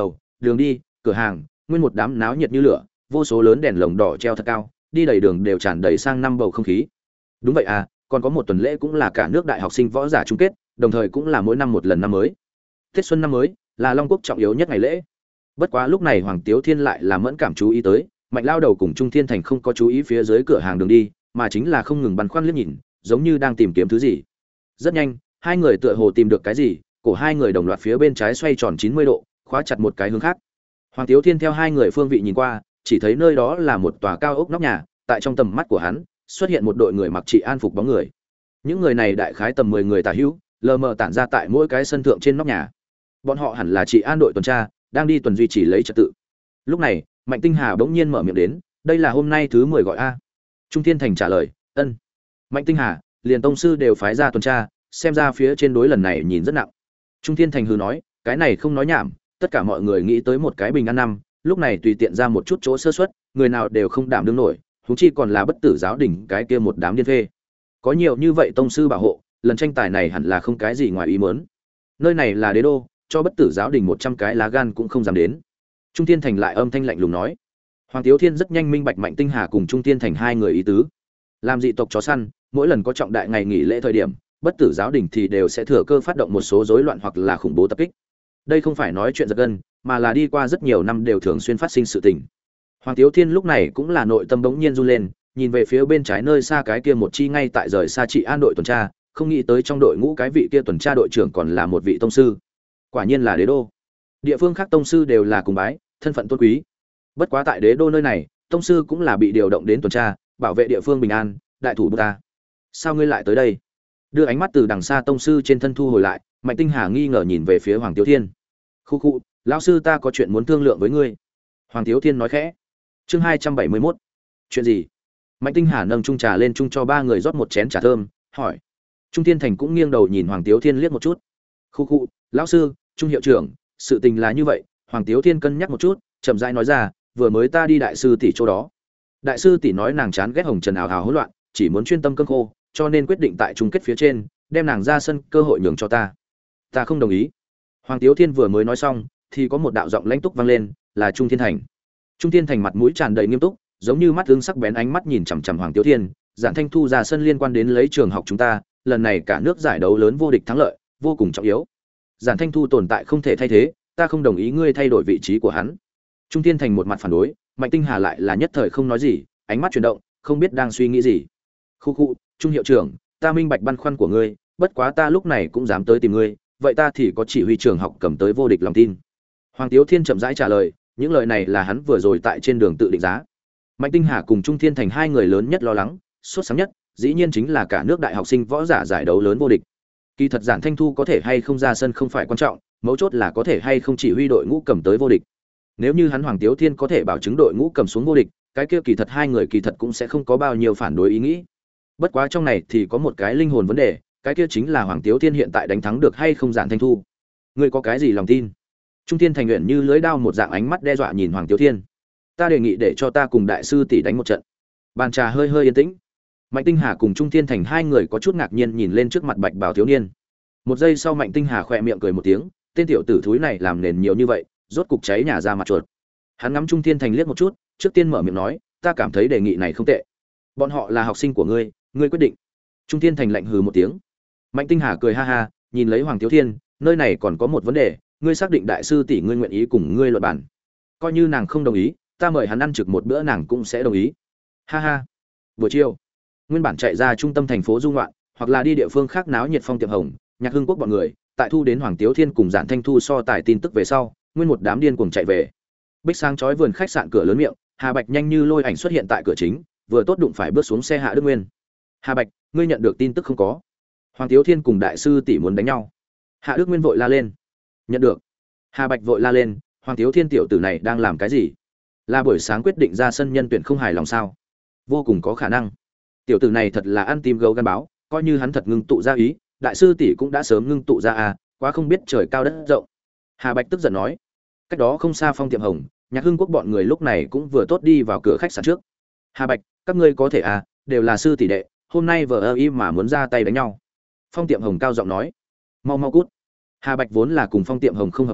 đường đi, cửa hàng, nguyên một đám náo nhiệt như lửa, vô số lớn đèn lồng đỏ treo thật cao, đi đầy đường đều tràn đầy sang năm bầu không khí. Đúng vậy à, còn có một tuần lễ cũng là cả nước đại học sinh võ giả chung kết, đồng thời cũng là mỗi năm một lần năm mới. Tết xuân năm mới là Long Quốc trọng yếu nhất ngày lễ. Bất quá lúc này Hoàng Tiếu Thiên lại là mẫn cảm chú ý tới, Mạnh Lao Đầu cùng Trung Thiên Thành không có chú ý phía dưới cửa hàng đường đi, mà chính là không ngừng băn khoăn liếc nhìn, giống như đang tìm kiếm thứ gì. Rất nhanh, hai người tựa hồ tìm được cái gì, cổ hai người đồng loạt phía bên trái xoay tròn chín mươi độ, khóa chặt một cái hướng khác. Hoàng Tiếu Thiên theo hai người phương vị nhìn qua, chỉ thấy nơi đó là một tòa cao ốc nóc nhà, tại trong tầm mắt của hắn, xuất hiện một đội người mặc trị an phục bóng người. Những người này đại khái tầm mười người tả hữu, lờ mờ tản ra tại mỗi cái sân thượng trên nóc nhà. Bọn họ hẳn là trị an đội tuần tra, đang đi tuần duy trì lấy trật tự. Lúc này, Mạnh Tinh Hà bỗng nhiên mở miệng đến, đây là hôm nay thứ mười gọi a. Trung Thiên Thành trả lời, ân. Mạnh Tinh Hà, liền tông sư đều phái ra tuần tra, xem ra phía trên đối lần này nhìn rất nặng. Trung Thiên Thành hừ nói, cái này không nói nhảm, tất cả mọi người nghĩ tới một cái bình an năm, lúc này tùy tiện ra một chút chỗ sơ suất, người nào đều không đảm đương nổi, huống chi còn là bất tử giáo đỉnh cái kia một đám điên phê. Có nhiều như vậy tông sư bảo hộ, lần tranh tài này hẳn là không cái gì ngoài ý muốn. Nơi này là đế đô, cho bất tử giáo đỉnh một trăm cái lá gan cũng không dám đến. Trung Thiên Thành lại âm thanh lạnh lùng nói. Hoàng Tiếu Thiên rất nhanh minh bạch Mạnh Tinh Hà cùng Trung Thiên Thành hai người ý tứ. Làm dị tộc chó săn, mỗi lần có trọng đại ngày nghỉ lễ thời điểm, bất tử giáo đỉnh thì đều sẽ thừa cơ phát động một số rối loạn hoặc là khủng bố tập kích. Đây không phải nói chuyện giật gân, mà là đi qua rất nhiều năm đều thường xuyên phát sinh sự tình. Hoàng Tiếu Thiên lúc này cũng là nội tâm bỗng nhiên run lên, nhìn về phía bên trái nơi xa cái kia một chi ngay tại rời xa trị an đội tuần tra, không nghĩ tới trong đội ngũ cái vị kia tuần tra đội trưởng còn là một vị tông sư. Quả nhiên là đế đô. Địa phương khác tông sư đều là cùng bái, thân phận tôn quý. Bất quá tại đế đô nơi này, tông sư cũng là bị điều động đến tuần tra, bảo vệ địa phương bình an, đại thủ ta. Sao ngươi lại tới đây? Đưa ánh mắt từ đằng xa tông sư trên thân thu hồi lại, Mạnh Tinh Hà nghi ngờ nhìn về phía Hoàng Tiếu Thiên. Khu khu, lão sư ta có chuyện muốn thương lượng với ngươi. Hoàng Tiếu Thiên nói khẽ. Chương hai trăm bảy mươi mốt. Chuyện gì? Mạnh Tinh Hà nâng chung trà lên chung cho ba người rót một chén trà thơm, hỏi. Trung Thiên Thành cũng nghiêng đầu nhìn Hoàng Tiếu Thiên liếc một chút. Khu khu, lão sư, Trung hiệu trưởng, sự tình là như vậy. Hoàng Tiếu Thiên cân nhắc một chút, chậm rãi nói ra, vừa mới ta đi đại sư tỷ chỗ đó. Đại sư tỷ nói nàng chán ghét hồng trần ảo hào hỗn loạn, chỉ muốn chuyên tâm cơm khô, cho nên quyết định tại chung kết phía trên, đem nàng ra sân cơ hội nhường cho ta. Ta không đồng ý. Hoàng Tiếu Thiên vừa mới nói xong, thì có một đạo giọng lãnh túc vang lên, là Trung Thiên Thành. Trung Thiên Thành mặt mũi tràn đầy nghiêm túc, giống như mắt ương sắc bén ánh mắt nhìn chằm chằm Hoàng Tiếu Thiên, Giản Thanh Thu ra sân liên quan đến lấy trường học chúng ta, lần này cả nước giải đấu lớn vô địch thắng lợi, vô cùng trọng yếu. Giản Thanh Thu tồn tại không thể thay thế, ta không đồng ý ngươi thay đổi vị trí của hắn. Trung Thiên Thành một mặt phản đối, Mạnh Tinh Hà lại là nhất thời không nói gì, ánh mắt chuyển động, không biết đang suy nghĩ gì. Khu khu, Trung hiệu trưởng, ta minh bạch băn khoăn của ngươi, bất quá ta lúc này cũng dám tới tìm ngươi, vậy ta thì có chỉ huy trường học cầm tới vô địch lòng tin. Hoàng Tiếu Thiên chậm rãi trả lời, những lời này là hắn vừa rồi tại trên đường tự định giá. Mạnh Tinh Hà cùng Trung Thiên Thành hai người lớn nhất lo lắng, sốt sáng nhất, dĩ nhiên chính là cả nước đại học sinh võ giả giải đấu lớn vô địch. Kỳ thật Giản Thanh Thu có thể hay không ra sân không phải quan trọng, mấu chốt là có thể hay không chỉ huy đội ngũ cầm tới vô địch. Nếu như hắn Hoàng Tiếu Thiên có thể bảo chứng đội ngũ cầm xuống vô địch, cái kia kỳ thật hai người kỳ thật cũng sẽ không có bao nhiêu phản đối ý nghĩ. Bất quá trong này thì có một cái linh hồn vấn đề, cái kia chính là Hoàng Tiếu Thiên hiện tại đánh thắng được hay không Giản Thanh Thu. Ngươi có cái gì lòng tin? Trung Thiên Thành nguyện như lưỡi đao một dạng ánh mắt đe dọa nhìn Hoàng Tiếu Thiên. Ta đề nghị để cho ta cùng đại sư tỷ đánh một trận. Bàn trà hơi hơi yên tĩnh. Mạnh Tinh Hà cùng Trung Thiên Thành hai người có chút ngạc nhiên nhìn lên trước mặt Bạch Bào thiếu niên. Một giây sau Mạnh Tinh Hà khẽ miệng cười một tiếng, tên tiểu tử thúi này làm nền nhiều như vậy, rốt cục cháy nhà ra mặt chuột. Hắn ngắm Trung Thiên Thành liếc một chút, trước tiên mở miệng nói, ta cảm thấy đề nghị này không tệ. Bọn họ là học sinh của ngươi, ngươi quyết định. Trung Thiên Thành lạnh hừ một tiếng. Mạnh Tinh Hà cười ha ha, nhìn lấy Hoàng Tiếu Thiên, nơi này còn có một vấn đề, ngươi xác định đại sư tỷ ngươi nguyện ý cùng ngươi luận bàn. Coi như nàng không đồng ý, ta mời hắn ăn trực một bữa nàng cũng sẽ đồng ý. Ha ha. Buổi chiều, nguyên bản chạy ra trung tâm thành phố du ngoạn, hoặc là đi địa phương khác náo nhiệt phong tiệm hồng, Nhạc Hưng Quốc bọn người, tại thu đến Hoàng Tiếu Thiên cùng Giản Thanh Thu so tài tin tức về sau, nguyên một đám điên cuồng chạy về. Bích sáng chói vườn khách sạn cửa lớn miệng, Hà Bạch nhanh như lôi ảnh xuất hiện tại cửa chính, vừa tốt đụng phải bước xuống xe Hạ Đức Nguyên. Hà Bạch, ngươi nhận được tin tức không có? Hoàng Tiếu Thiên cùng đại sư tỷ muốn đánh nhau. Hạ Đức Nguyên vội la lên. Nhận được. Hà Bạch vội la lên, Hoàng Tiếu Thiên tiểu tử này đang làm cái gì? Là buổi sáng quyết định ra sân nhân tuyển không hài lòng sao? Vô cùng có khả năng. Tiểu tử này thật là ăn tim gấu gan báo, coi như hắn thật ngưng tụ ra ý, đại sư tỷ cũng đã sớm ngưng tụ ra à, quá không biết trời cao đất rộng. Hà Bạch tức giận nói. Cách đó không xa phong tiệm hồng, Nhạc Hưng Quốc bọn người lúc này cũng vừa tốt đi vào cửa khách sạn trước. Hà Bạch, các ngươi có thể à, đều là sư tỷ đệ, hôm nay vợ ơ y mà muốn ra tay đánh nhau. Phong tiệm hồng cao giọng nói. Mau mau cút. Hà Bạch vốn là cùng phong tiệm hồng không hợp nhau,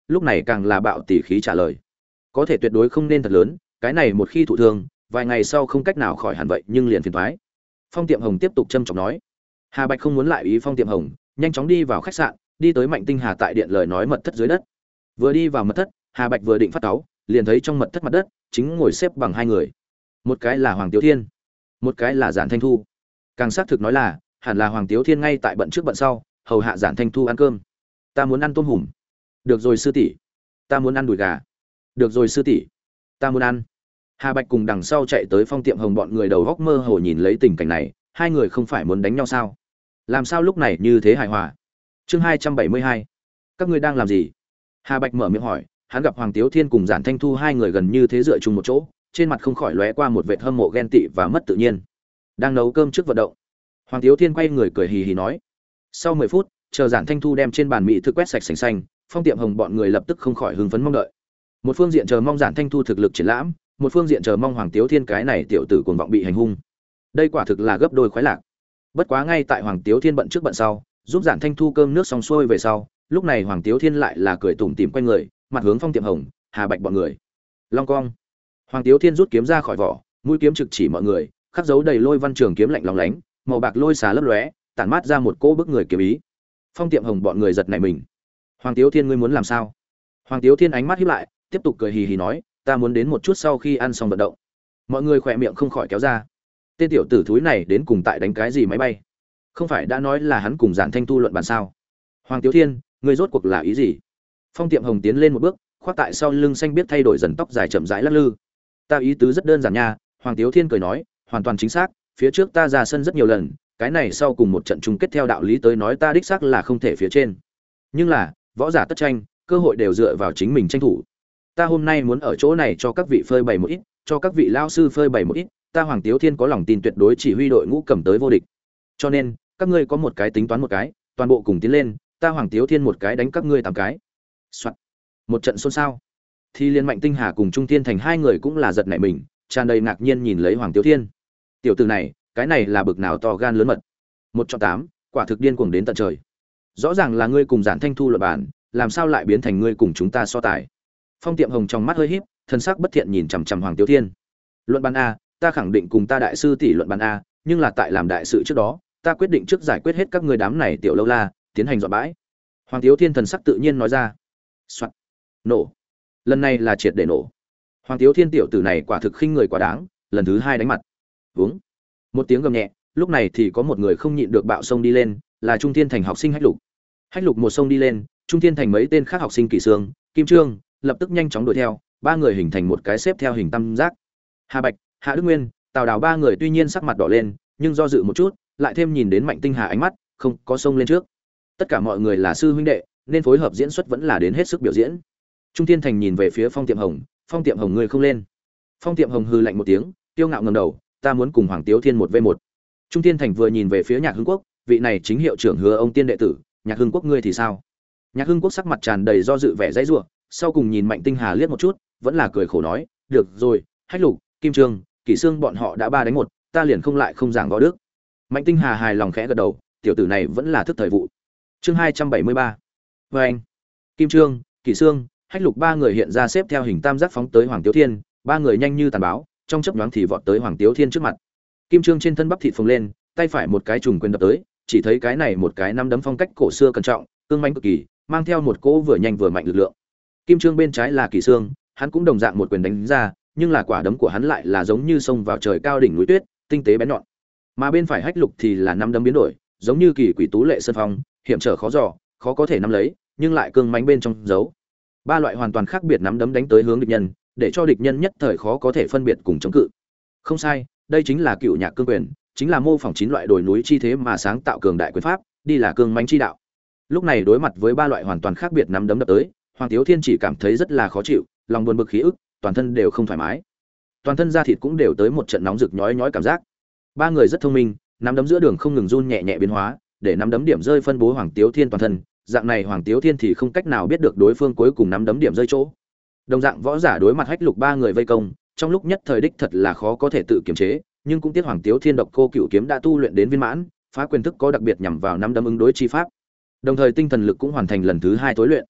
lúc này càng là bạo tỉ khí trả lời. Có thể tuyệt đối không nên thật lớn, cái này một khi thụ thương, vài ngày sau không cách nào khỏi hẳn vậy nhưng liền phiền toái. Phong Tiệm Hồng tiếp tục châm chọc nói. Hà Bạch không muốn lại ý Phong Tiệm Hồng, nhanh chóng đi vào khách sạn, đi tới Mạnh Tinh Hà tại điện lời nói mật thất dưới đất. Vừa đi vào mật thất, Hà Bạch vừa định phát cáu, liền thấy trong mật thất mặt đất chính ngồi xếp bằng hai người. Một cái là Hoàng Tiếu Thiên, một cái là Giản Thanh Thu. Càng xác thực nói là, hẳn là Hoàng Tiếu Thiên ngay tại bận trước bận sau, hầu hạ Giản Thanh Thu ăn cơm. Ta muốn ăn tôm hùm. Được rồi sư tỷ. Ta muốn ăn đùi gà. Được rồi sư tỷ. Ta muốn ăn. Hà Bạch cùng đằng sau chạy tới Phong Tiệm Hồng bọn người đầu góc mơ hồ nhìn lấy tình cảnh này, hai người không phải muốn đánh nhau sao? Làm sao lúc này như thế hài hòa? Chương hai trăm bảy mươi hai. Các ngươi đang làm gì? Hà Bạch mở miệng hỏi, hắn gặp Hoàng Tiếu Thiên cùng Giản Thanh Thu hai người gần như thế dựa chung một chỗ, trên mặt không khỏi lóe qua một vệt hâm mộ ghen tị và mất tự nhiên. Đang nấu cơm trước vận động. Hoàng Tiếu Thiên quay người cười hì hì nói. Sau mười phút, chờ Giản Thanh Thu đem trên bàn mỹ thực quét sạch sành xanh, Phong Tiệm Hồng bọn người lập tức không khỏi hưng phấn mong đợi. Một phương diện chờ mong Giản Thanh Thu thực lực triển lãm, một phương diện chờ mong Hoàng Tiếu Thiên cái này tiểu tử cuồng vọng bị hành hung. Đây quả thực là gấp đôi khoái lạc. Bất quá ngay tại Hoàng Tiếu Thiên bận trước bận sau, giúp Giản Thanh Thu cơm nước xong xuôi về sau, lúc này Hoàng Tiếu Thiên lại là cười tủm tỉm quay người, mặt hướng Phong Tiệm Hồng, Hà Bạch bọn người. Long cong. Hoàng Tiếu Thiên rút kiếm ra khỏi vỏ, mũi kiếm trực chỉ mọi người, khắc dấu đầy lôi văn trường kiếm lạnh lóng lánh, màu bạc lôi xà lấp lóe, tản mát ra một cỗ bức người kiếm ý. Phong Tiệm Hồng bọn người giật nảy mình. Hoàng Tiếu Thiên ngươi muốn làm sao? Hoàng Tiếu Thiên ánh mắt híp lại, tiếp tục cười hì hì nói, ta muốn đến một chút sau khi ăn xong vận động. Mọi người khỏe miệng không khỏi kéo ra. Tên tiểu tử thúi này đến cùng tại đánh cái gì máy bay? Không phải đã nói là hắn cùng Giản Thanh Thu luận bàn sao? Hoàng Tiếu Thiên, ngươi rốt cuộc là ý gì? Phong Tiệm Hồng tiến lên một bước, khoác tại sau lưng xanh biết thay đổi dần tóc dài chậm rãi lắc lư. Ta ý tứ rất đơn giản nha. Hoàng Tiếu Thiên cười nói, hoàn toàn chính xác, phía trước ta ra sân rất nhiều lần, cái này sau cùng một trận chung kết theo đạo lý tới nói ta đích xác là không thể phía trên. Nhưng là, võ giả tất tranh, cơ hội đều dựa vào chính mình tranh thủ. Ta hôm nay muốn ở chỗ này cho các vị phơi bày một ít, cho các vị lao sư phơi bày một ít, ta Hoàng Tiếu Thiên có lòng tin tuyệt đối chỉ huy đội ngũ cầm tới vô địch. Cho nên, các ngươi có một cái tính toán một cái, toàn bộ cùng tiến lên, ta Hoàng Tiếu Thiên một cái đánh các ngươi tám cái. Soạn. Một trận xôn xao. Thì liên Mạnh Tinh Hà cùng Trung Thiên Thành hai người cũng là giật nảy mình, tràn đầy ngạc nhiên nhìn lấy Hoàng Tiếu Thiên. Tiểu tử này, cái này là bực nào to gan lớn mật. Một chọn tám, quả thực điên cuồng đến tận trời. Rõ ràng là ngươi cùng Giản Thanh Thu luận bản, làm sao lại biến thành ngươi cùng chúng ta so tài? Phong Tiệm Hồng trong mắt hơi híp, thân sắc bất thiện nhìn chằm chằm Hoàng Tiếu Thiên. Luận bàn a, ta khẳng định cùng ta đại sư tỷ luận bàn a, nhưng là tại làm đại sự trước đó, ta quyết định trước giải quyết hết các ngươi đám này tiểu lâu la, tiến hành dọn bãi. Hoàng Tiếu Thiên thần sắc tự nhiên nói ra. Soạn. Nổ. Lần này là triệt để nổ. Hoàng Tiếu Thiên tiểu tử này quả thực khinh người quá đáng, lần thứ hai đánh mặt. Vướng. Một tiếng gầm nhẹ, lúc này thì có một người không nhịn được bạo sông đi lên, là Trung Thiên Thành học sinh Hách Lục. Hách Lục một sông đi lên, Trung Thiên Thành mấy tên khác học sinh Kỷ Sương, Kim Trương, lập tức nhanh chóng đuổi theo, ba người hình thành một cái xếp theo hình tam giác. Hà Bạch, Hạ Đức Nguyên, Tào Đào ba người tuy nhiên sắc mặt đỏ lên, nhưng do dự một chút, lại thêm nhìn đến Mạnh Tinh Hà ánh mắt, không có sông lên trước. Tất cả mọi người là sư huynh đệ, nên phối hợp diễn xuất vẫn là đến hết sức biểu diễn. Trung Thiên Thành nhìn về phía Phong Tiệm Hồng, Phong Tiệm Hồng ngươi không lên. Phong Tiệm Hồng hừ lạnh một tiếng, tiêu ngạo ngẩng đầu, ta muốn cùng Hoàng Tiếu Thiên một v một. Trung Thiên Thành vừa nhìn về phía Nhạc Hưng Quốc, vị này chính hiệu trưởng Hứa ông tiên đệ tử, Nhạc Hưng Quốc ngươi thì sao? Nhạc Hưng Quốc sắc mặt tràn đầy do dự vẻ dãy rủa, sau cùng nhìn Mạnh Tinh Hà liếc một chút, vẫn là cười khổ nói, được rồi, Hách Lục, Kim Trương, Kỷ Sương bọn họ đã ba đánh một, ta liền không lại không giảng võ đức. Mạnh Tinh Hà hài lòng khẽ gật đầu, tiểu tử này vẫn là thức thời vụ. Chương hai trăm bảy mươi ba. Và anh, Kim Trương, Kỷ Sương, Hách Lục ba người hiện ra xếp theo hình tam giác phóng tới Hoàng Tiếu Thiên, ba người nhanh như tàn báo, trong chớp nhoáng thì vọt tới Hoàng Tiếu Thiên trước mặt. Kim Trương trên thân bắp thịt phồng lên, tay phải một cái trùng quyền đập tới, chỉ thấy cái này một cái năm đấm phong cách cổ xưa cẩn trọng, cương mãnh cực kỳ, mang theo một cỗ vừa nhanh vừa mạnh lực lượng. Kim Trương bên trái là Kỷ Sương, hắn cũng đồng dạng một quyền đánh ra, nhưng là quả đấm của hắn lại là giống như sông vào trời cao đỉnh núi tuyết, tinh tế bén nhọn. Mà bên phải Hách Lục thì là năm đấm biến đổi, giống như kỳ quỷ tú lệ sơn phong, hiểm trở khó dò, khó có thể nắm lấy, nhưng lại cương mãnh bên trong giấu. Ba loại hoàn toàn khác biệt nắm đấm đánh tới hướng địch nhân, để cho địch nhân nhất thời khó có thể phân biệt cùng chống cự. Không sai, đây chính là cựu nhạc cương quyền, chính là mô phỏng chín loại đồi núi chi thế mà sáng tạo cường đại quyền pháp, đi là cương mãnh chi đạo. Lúc này đối mặt với ba loại hoàn toàn khác biệt nắm đấm đập tới, Hoàng Tiếu Thiên chỉ cảm thấy rất là khó chịu, lòng buồn bực khí ức, toàn thân đều không thoải mái. Toàn thân da thịt cũng đều tới một trận nóng rực nhói nhói cảm giác. Ba người rất thông minh, nắm đấm giữa đường không ngừng run nhẹ nhẹ biến hóa, để nắm đấm điểm rơi phân bố Hoàng Tiếu Thiên toàn thân, dạng này Hoàng Tiếu Thiên thì không cách nào biết được đối phương cuối cùng nắm đấm điểm rơi chỗ. Đồng dạng võ giả đối mặt Hách Lục ba người vây công, trong lúc nhất thời đích thật là khó có thể tự kiềm chế, nhưng cũng tiếc Hoàng Tiếu Thiên độc cô cựu kiếm đã tu luyện đến viên mãn, phá quyền thức có đặc biệt nhằm vào nắm đấm ứng đối chi pháp. Đồng thời tinh thần lực cũng hoàn thành lần thứ hai tối luyện.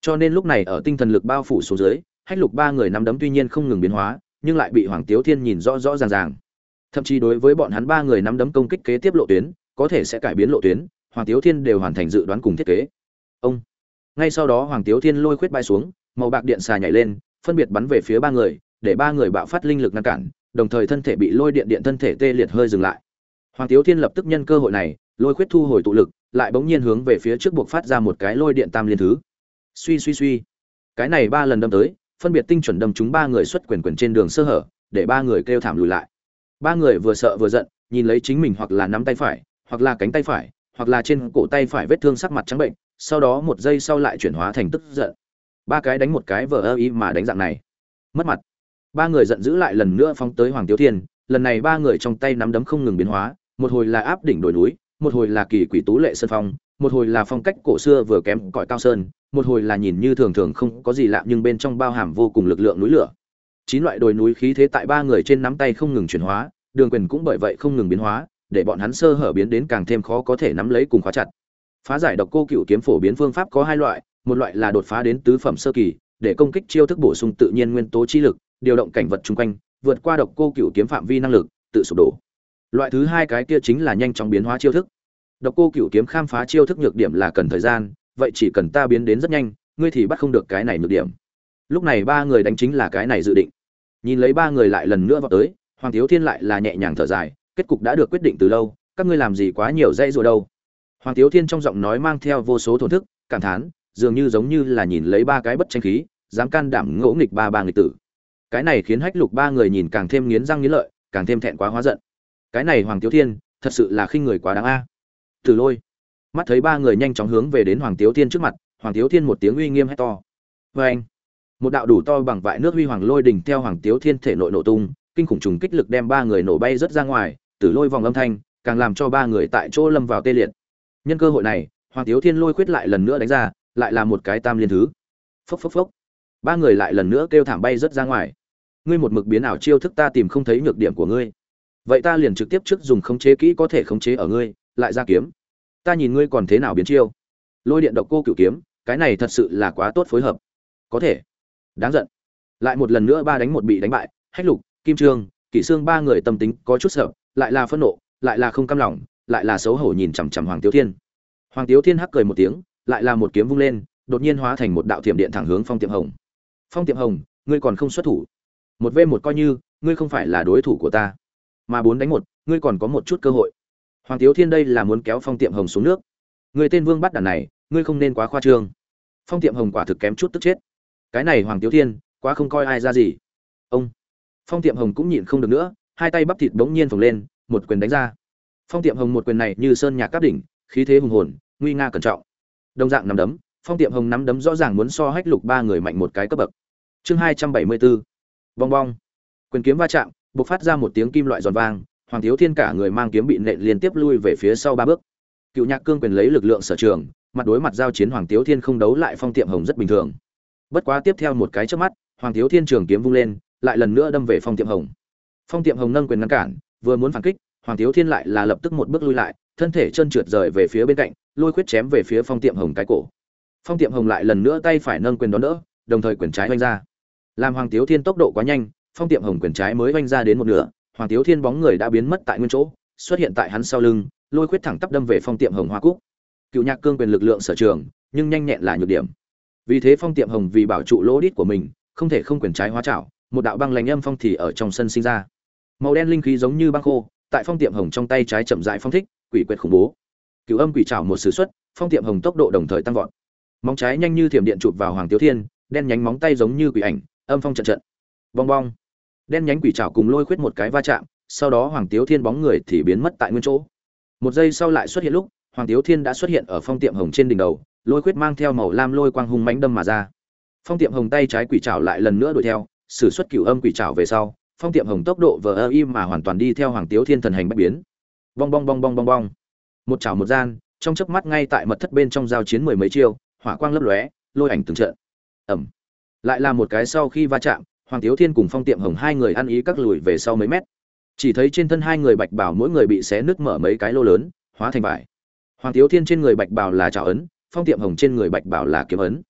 Cho nên lúc này ở tinh thần lực bao phủ xuống dưới, Hách Lục ba người nắm đấm tuy nhiên không ngừng biến hóa, nhưng lại bị Hoàng Tiếu Thiên nhìn rõ rõ ràng ràng. Thậm chí đối với bọn hắn ba người nắm đấm công kích kế tiếp lộ tuyến, có thể sẽ cải biến lộ tuyến, Hoàng Tiếu Thiên đều hoàn thành dự đoán cùng thiết kế. Ông. Ngay sau đó Hoàng Tiếu Thiên lôi khuyết bay xuống, màu bạc điện xà nhảy lên, phân biệt bắn về phía ba người, để ba người bạo phát linh lực ngăn cản, đồng thời thân thể bị lôi điện điện thân thể tê liệt hơi dừng lại. Hoàng Tiếu Thiên lập tức nhân cơ hội này, lôi khuyết thu hồi tụ lực, lại bỗng nhiên hướng về phía trước buộc phát ra một cái lôi điện tam liên thứ. Suy suy suy. Cái này ba lần đâm tới, phân biệt tinh chuẩn đâm trúng ba người xuất quyền quyền trên đường sơ hở, để ba người kêu thảm lùi lại. Ba người vừa sợ vừa giận, nhìn lấy chính mình hoặc là nắm tay phải, hoặc là cánh tay phải, hoặc là trên cổ tay phải vết thương sắc mặt trắng bệnh, sau đó một giây sau lại chuyển hóa thành tức giận. Ba cái đánh một cái vờ ơ ý mà đánh dạng này, mất mặt. Ba người giận dữ lại lần nữa phóng tới Hoàng Tiếu Thiên, lần này ba người trong tay nắm đấm không ngừng biến hóa, một hồi là áp đỉnh đồi núi, một hồi là kỳ quỷ tú lệ sơn phong, một hồi là phong cách cổ xưa vừa kém cỏi cao sơn, một hồi là nhìn như thường thường không có gì lạ nhưng bên trong bao hàm vô cùng lực lượng núi lửa. Chín loại đồi núi khí thế tại ba người trên nắm tay không ngừng chuyển hóa, đường quyền cũng bởi vậy không ngừng biến hóa, để bọn hắn sơ hở biến đến càng thêm khó có thể nắm lấy cùng khóa chặt. Phá giải độc cô cựu kiếm phổ biến phương pháp có hai loại, một loại là đột phá đến tứ phẩm sơ kỳ, để công kích chiêu thức bổ sung tự nhiên nguyên tố chi lực, điều động cảnh vật xung quanh, vượt qua độc cô cựu kiếm phạm vi năng lực, tự sụp đổ. Loại thứ hai cái kia chính là nhanh chóng biến hóa chiêu thức. Độc cô cựu kiếm khám phá chiêu thức nhược điểm là cần thời gian, vậy chỉ cần ta biến đến rất nhanh, ngươi thì bắt không được cái này nhược điểm. Lúc này ba người đánh chính là cái này dự định. Nhìn lấy ba người lại lần nữa vọt tới, Hoàng Tiếu Thiên lại là nhẹ nhàng thở dài, kết cục đã được quyết định từ lâu, các ngươi làm gì quá nhiều dây rồi đâu. Hoàng Tiếu Thiên trong giọng nói mang theo vô số thổn thức, cảm thán, dường như giống như là nhìn lấy ba cái bất tranh khí, dám can đảm ngỗ nghịch ba ba người tử. Cái này khiến Hách Lục ba người nhìn càng thêm nghiến răng nghiến lợi, càng thêm thẹn quá hóa giận. Cái này Hoàng Tiếu Thiên, thật sự là khinh người quá đáng a. Tử Lôi. Mắt thấy ba người nhanh chóng hướng về đến Hoàng Tiếu Thiên trước mặt, Hoàng Tiếu Thiên một tiếng uy nghiêm hét to. Oeng! Một đạo đủ to bằng vại nước huy hoàng lôi đỉnh theo Hoàng Tiếu Thiên thể nội nổ tung, kinh khủng trùng kích lực đem ba người nổ bay rất ra ngoài, Tử Lôi vòng âm thanh, càng làm cho ba người tại chỗ lâm vào tê liệt. Nhân cơ hội này, Hoàng Tiếu Thiên lôi quyết lại lần nữa đánh ra, lại là một cái tam liên thứ. Phốc phốc phốc. Ba người lại lần nữa kêu thảm bay rất ra ngoài. Ngươi một mực biến ảo chiêu thức ta tìm không thấy nhược điểm của ngươi. Vậy ta liền trực tiếp trước dùng khống chế kỹ có thể khống chế ở ngươi, lại ra kiếm. Ta nhìn ngươi còn thế nào biến chiêu. Lôi điện độc cô cửu kiếm, cái này thật sự là quá tốt phối hợp. Có thể. Đáng giận. Lại một lần nữa ba đánh một bị đánh bại, Hách Lục, Kim Trương, Kỷ Xương ba người tâm tính có chút sợ, lại là phẫn nộ, lại là không cam lòng, lại là xấu hổ nhìn chằm chằm Hoàng Tiếu Thiên. Hoàng Tiếu Thiên hắc cười một tiếng, lại là một kiếm vung lên, đột nhiên hóa thành một đạo thiểm điện thẳng hướng Phong Tiệm Hồng. Phong Tiệm Hồng, ngươi còn không xuất thủ. Một v một coi như, ngươi không phải là đối thủ của ta. Mà bốn đánh một, ngươi còn có một chút cơ hội. Hoàng Tiếu Thiên đây là muốn kéo Phong Tiệm Hồng xuống nước. Ngươi tên Vương bắt đàn này, ngươi không nên quá khoa trương. Phong Tiệm Hồng quả thực kém chút tức chết. Cái này Hoàng Tiếu Thiên, quá không coi ai ra gì. Ông. Phong Tiệm Hồng cũng nhịn không được nữa, hai tay bắp thịt bỗng nhiên phồng lên, một quyền đánh ra. Phong Tiệm Hồng một quyền này như sơn nhạc cáp đỉnh, khí thế hùng hồn, nguy nga cẩn trọng. Đồng dạng nắm đấm, Phong Tiệm Hồng nắm đấm rõ ràng muốn so Hách Lục ba người mạnh một cái cấp bậc. Chương hai trăm bảy mươi bốn. Bong bong. Quyền kiếm va chạm, bộc phát ra một tiếng kim loại giòn vang, Hoàng Tiếu Thiên cả người mang kiếm bị nện liên tiếp lui về phía sau ba bước. Cựu Nhạc Cương quyền lấy lực lượng sở trường, mặt đối mặt giao chiến Hoàng Tiếu Thiên không đấu lại Phong Tiệm Hồng rất bình thường. Bất quá tiếp theo một cái chớp mắt, Hoàng Tiếu Thiên trường kiếm vung lên, lại lần nữa đâm về Phong Tiệm Hồng. Phong Tiệm Hồng nâng quyền ngăn cản, vừa muốn phản kích, Hoàng Tiếu Thiên lại là lập tức một bước lui lại, thân thể chân trượt rời về phía bên cạnh, lôi khuyết chém về phía Phong Tiệm Hồng cái cổ. Phong Tiệm Hồng lại lần nữa tay phải nâng quyền đón đỡ, đồng thời quyền trái vung ra. Làm Hoàng Tiếu Thiên tốc độ quá nhanh, Phong Tiệm Hồng quyền trái mới vung ra đến một nửa, Hoàng Tiếu Thiên bóng người đã biến mất tại nguyên chỗ, xuất hiện tại hắn sau lưng, lôi khuyết thẳng tắp đâm về Phong Tiệm Hồng hoa cúc. Cựu Nhạc Cương quyền lực lượng sở trường, nhưng nhanh nhẹn là nhược điểm. Vì thế Phong Tiệm Hồng vì bảo trụ lỗ đít của mình, không thể không quyền trái hóa chảo, một đạo băng lạnh âm phong thì ở trong sân sinh ra. Màu đen linh khí giống như băng khô, tại Phong Tiệm Hồng trong tay trái chậm rãi phong thích, quỷ quyệt khủng bố. Cửu âm quỷ trảo một sử xuất, Phong Tiệm Hồng tốc độ đồng thời tăng vọt. Móng trái nhanh như thiểm điện chụp vào Hoàng Tiếu Thiên, đen nhánh móng tay giống như quỷ ảnh, âm phong trận trận. Bong bong. Đen nhánh quỷ trảo cùng lôi khuyết một cái va chạm, sau đó Hoàng Tiếu Thiên bóng người thì biến mất tại nguyên chỗ. Một giây sau lại xuất hiện lúc, Hoàng Tiếu Thiên đã xuất hiện ở Phong Tiệm Hồng trên đỉnh đầu, lôi khuyết mang theo màu lam lôi quang hung mãnh đâm mà ra. Phong Tiệm Hồng tay trái quỷ trảo lại lần nữa đuổi theo, sử xuất cửu âm quỷ trảo về sau, Phong Tiệm Hồng tốc độ vờ im mà hoàn toàn đi theo Hoàng Tiếu Thiên thần hành bất biến. Bong bong bong bong bong bong. Một chảo một gian, trong chớp mắt ngay tại mật thất bên trong giao chiến mười mấy chiêu, hỏa quang lấp lóe, lôi ảnh từng trận. Ầm. Lại là một cái sau khi va chạm, Hoàng Tiếu Thiên cùng Phong Tiệm Hồng hai người ăn ý các lùi về sau mấy mét. Chỉ thấy trên thân hai người bạch bào mỗi người bị xé nứt mở mấy cái lô lớn, hóa thành vải. Hoàng Tiếu Thiên trên người bạch bào là trảo ấn, Phong Tiệm Hồng trên người bạch bào là kiếm ấn.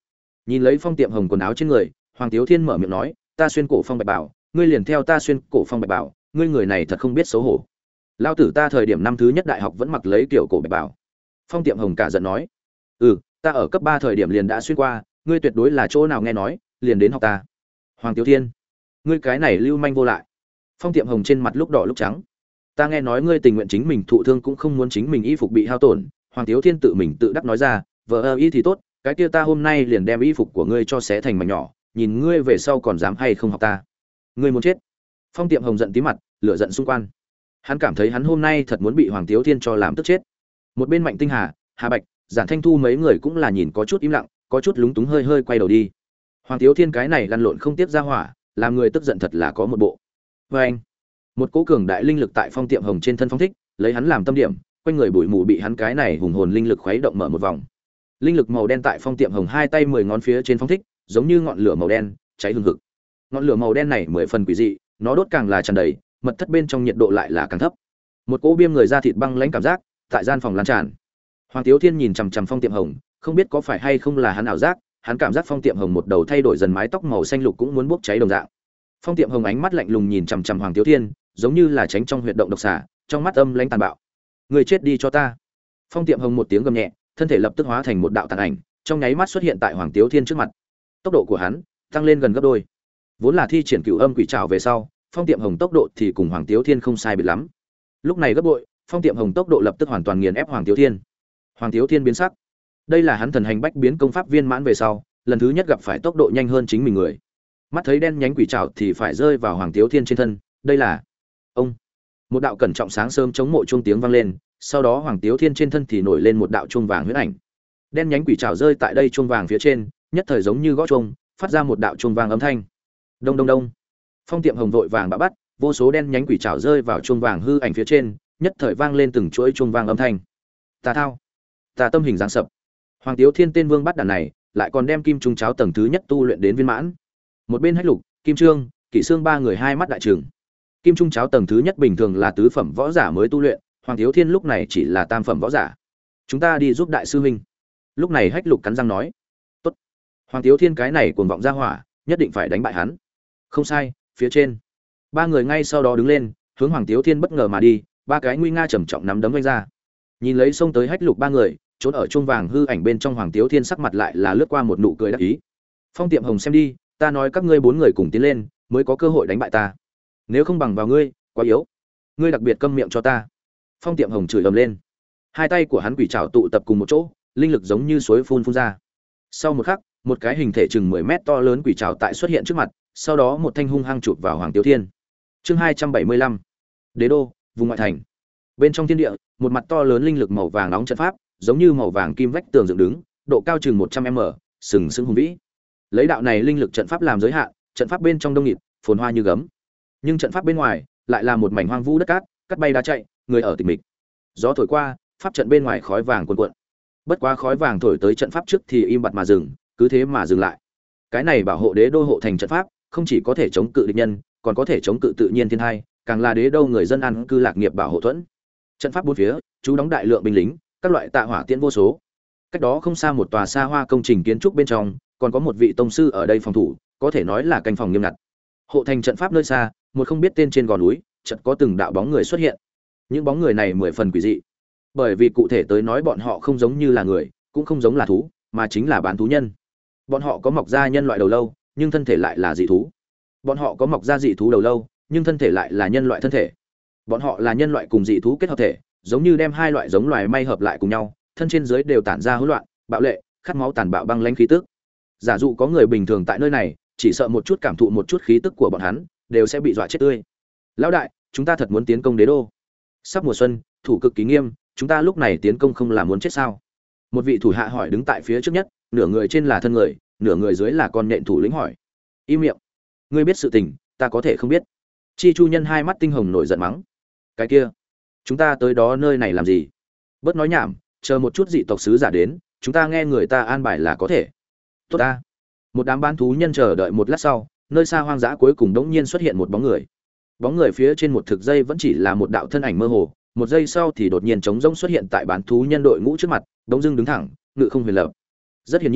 Nhìn lấy Phong Tiệm Hồng quần áo trên người, Hoàng Tiếu Thiên mở miệng nói, ta xuyên cổ phong bạch bảo, ngươi liền theo ta xuyên cổ phong bạch bảo, ngươi người này thật không biết xấu hổ. Lão tử ta thời điểm năm thứ nhất đại học vẫn mặc lấy kiểu cổ bạch bảo. Phong Tiệm Hồng cả giận nói, ừ, ta ở cấp ba thời điểm liền đã xuyên qua, ngươi tuyệt đối là chỗ nào nghe nói, liền đến học ta. Hoàng Tiếu Thiên, ngươi cái này lưu manh vô lại. Phong Tiệm Hồng trên mặt lúc đỏ lúc trắng. Ta nghe nói ngươi tình nguyện chính mình thụ thương cũng không muốn chính mình y phục bị hao tổn. Hoàng Tiếu Thiên tự mình tự đắc nói ra, vợ ơ y thì tốt, cái kia ta hôm nay liền đem y phục của ngươi cho xé thành mảnh nhỏ, nhìn ngươi về sau còn dám hay không học ta. Ngươi muốn chết. Phong Tiệm Hồng giận tí mặt, lửa giận xung quanh. Hắn cảm thấy hắn hôm nay thật muốn bị Hoàng Tiếu Thiên cho làm tức chết. Một bên Mạnh Tinh Hà, Hà Bạch, Giản Thanh Thu mấy người cũng là nhìn có chút im lặng, có chút lúng túng hơi hơi quay đầu đi. Hoàng Tiếu Thiên cái này lăn lộn không tiếp ra hỏa, làm người tức giận thật là có một bộ. Và anh, một cỗ cường đại linh lực tại Phong Tiệm Hồng trên thân phong thích, lấy hắn làm tâm điểm, quanh người bụi mù bị hắn cái này hùng hồn linh lực khuấy động mở một vòng. Linh lực màu đen tại Phong Tiệm Hồng hai tay mười ngón phía trên phong thích, giống như ngọn lửa màu đen, cháy hừng hực. Ngọn lửa màu đen này mười phần quỷ dị, nó đốt càng là tràn đầy, mật thất bên trong nhiệt độ lại là càng thấp. Một cỗ biêm người da thịt băng lãnh cảm giác tại gian phòng lan tràn. Hoàng Tiếu Thiên nhìn chằm chằm Phong Tiệm Hồng, không biết có phải hay không là hắn ảo giác, hắn cảm giác Phong Tiệm Hồng một đầu thay đổi dần mái tóc màu xanh lục cũng muốn bốc cháy đồng dạng. Phong Tiệm Hồng ánh mắt lạnh lùng nhìn chằm chằm Hoàng Tiếu Thiên, giống như là tránh trong huyệt động độc xà, trong mắt âm lãnh tàn bạo. Người chết đi cho ta. Phong Tiệm Hồng một tiếng gầm nhẹ, thân thể lập tức hóa thành một đạo tàn ảnh, trong nháy mắt xuất hiện tại Hoàng Tiếu Thiên trước mặt. Tốc độ của hắn tăng lên gần gấp đôi. Vốn là thi triển Cửu Âm Quỷ Trảo về sau, Phong Tiệm Hồng tốc độ thì cùng Hoàng Tiếu Thiên không sai biệt lắm. Lúc này gấp bội, Phong Tiệm Hồng tốc độ lập tức hoàn toàn nghiền ép Hoàng Tiếu Thiên. Hoàng Tiếu Thiên biến sắc. Đây là hắn thần hành bách biến công pháp viên mãn về sau, lần thứ nhất gặp phải tốc độ nhanh hơn chính mình người. Mắt thấy đen nhánh quỷ trảo thì phải rơi vào Hoàng Tiếu Thiên trên thân, đây là ông. Một đạo cẩn trọng sáng sớm chống mộ chuông tiếng vang lên, sau đó Hoàng Tiếu Thiên trên thân thì nổi lên một đạo chuông vàng huyễn ảnh. Đen nhánh quỷ trảo rơi tại đây chuông vàng phía trên, nhất thời giống như gõ chuông, phát ra một đạo chuông vàng âm thanh. Đông đông đông. Phong Tiệm Hồng vội vàng bạ bắt, vô số đen nhánh quỷ trảo rơi vào chuông vàng hư ảnh phía trên, nhất thời vang lên từng chuỗi chuông vàng âm thanh. Tà thao, tà tâm hình dáng sập. Hoàng Tiếu Thiên tên vương bắt đàn này, lại còn đem kim trung cháo tầng thứ nhất tu luyện đến viên mãn. Một bên Hách Lục, Kim Trương, Kỷ Xương ba người hai mắt đại trừng. Kim trung cháo tầng thứ nhất bình thường là tứ phẩm võ giả mới tu luyện, Hoàng Tiếu Thiên lúc này chỉ là tam phẩm võ giả. Chúng ta đi giúp đại sư huynh. Lúc này Hách Lục cắn răng nói, tốt. Hoàng Tiếu Thiên cái này cuồng vọng ra hỏa, nhất định phải đánh bại hắn. Không sai, phía trên. Ba người ngay sau đó đứng lên, hướng Hoàng Tiếu Thiên bất ngờ mà đi, ba cái nguy nga trầm trọng nắm đấm vung ra. Nhìn lấy xông tới Hách Lục ba người, trốn ở chuông vàng hư ảnh bên trong Hoàng Tiếu Thiên sắc mặt lại là lướt qua một nụ cười đắc ý. Phong Tiệm Hồng xem đi, ta nói các ngươi bốn người cùng tiến lên, mới có cơ hội đánh bại ta. Nếu không bằng vào ngươi, quá yếu. Ngươi đặc biệt câm miệng cho ta. Phong Tiệm Hồng chửi ầm lên. Hai tay của hắn quỷ trảo tụ tập cùng một chỗ, linh lực giống như suối phun phun ra. Sau một khắc, một cái hình thể chừng mười mét to lớn quỷ trảo tại xuất hiện trước mặt, sau đó một thanh hung hăng chụp vào Hoàng Tiếu Thiên. Chương hai trăm bảy mươi lăm. Đế đô, vùng ngoại thành. Bên trong thiên địa, một mặt to lớn linh lực màu vàng nóng trận pháp, giống như màu vàng kim vách tường dựng đứng, độ cao chừng một trăm mét, sừng sững hùng vĩ. Lấy đạo này linh lực trận pháp làm giới hạn, trận pháp bên trong đông nghịt, phồn hoa như gấm. Nhưng trận pháp bên ngoài lại là một mảnh hoang vu đất cát, cát bay đá chạy, người ở tịch mịch. Gió thổi qua, pháp trận bên ngoài khói vàng cuồn cuộn. Bất quá khói vàng thổi tới trận pháp trước thì im bặt mà dừng, cứ thế mà dừng lại. Cái này bảo hộ đế đô hộ thành trận pháp, không chỉ có thể chống cự địch nhân, còn có thể chống cự tự nhiên thiên tai, càng là đế đô người dân an cư lạc nghiệp bảo hộ thuẫn. Trận pháp bốn phía, chú đóng đại lượng binh lính, các loại tạ hỏa tiễn vô số. Cách đó không xa một tòa xa hoa công trình kiến trúc bên trong, còn có một vị tông sư ở đây phòng thủ, có thể nói là canh phòng nghiêm ngặt. Hộ thành trận pháp nơi xa, một không biết tên trên gò núi, chợt có từng đạo bóng người xuất hiện. Những bóng người này mười phần quỷ dị, bởi vì cụ thể tới nói bọn họ không giống như là người, cũng không giống là thú, mà chính là bán thú nhân. Bọn họ có mọc ra nhân loại đầu lâu, nhưng thân thể lại là dị thú. Bọn họ có mọc ra dị thú đầu lâu, nhưng thân thể lại là nhân loại thân thể. Bọn họ là nhân loại cùng dị thú kết hợp thể, giống như đem hai loại giống loài may hợp lại cùng nhau, thân trên dưới đều tản ra hỗn loạn, bạo lệ, khát máu tàn bạo băng lãnh khí tức. Giả dụ có người bình thường tại nơi này, chỉ sợ một chút cảm thụ một chút khí tức của bọn hắn, đều sẽ bị dọa chết tươi. Lão đại, chúng ta thật muốn tiến công đế đô. Sắp mùa xuân, thủ cực kỳ nghiêm, chúng ta lúc này tiến công không là muốn chết sao? Một vị thủ hạ hỏi đứng tại phía trước nhất, nửa người trên là thân người, nửa người dưới là con nhện thủ lĩnh hỏi. Im miệng. Ngươi biết sự tình, ta có thể không biết. Chi Chu Nhân hai mắt tinh hồng nổi giận mắng. Cái kia, chúng ta tới đó nơi này làm gì? Bớt nói nhảm, chờ một chút dị tộc sứ giả đến, chúng ta nghe người ta an bài là có thể. Tốt ta. Một đám bán thú nhân chờ đợi một lát sau, nơi xa hoang dã cuối cùng đống nhiên xuất hiện một bóng người. Bóng người phía trên một thực dây vẫn chỉ là một đạo thân ảnh mơ hồ, một giây sau thì đột nhiên trống rỗng xuất hiện tại bán thú nhân đội ngũ trước mặt, đống dưng đứng thẳng, ngự không huyền lập. Rất hiển nhiên,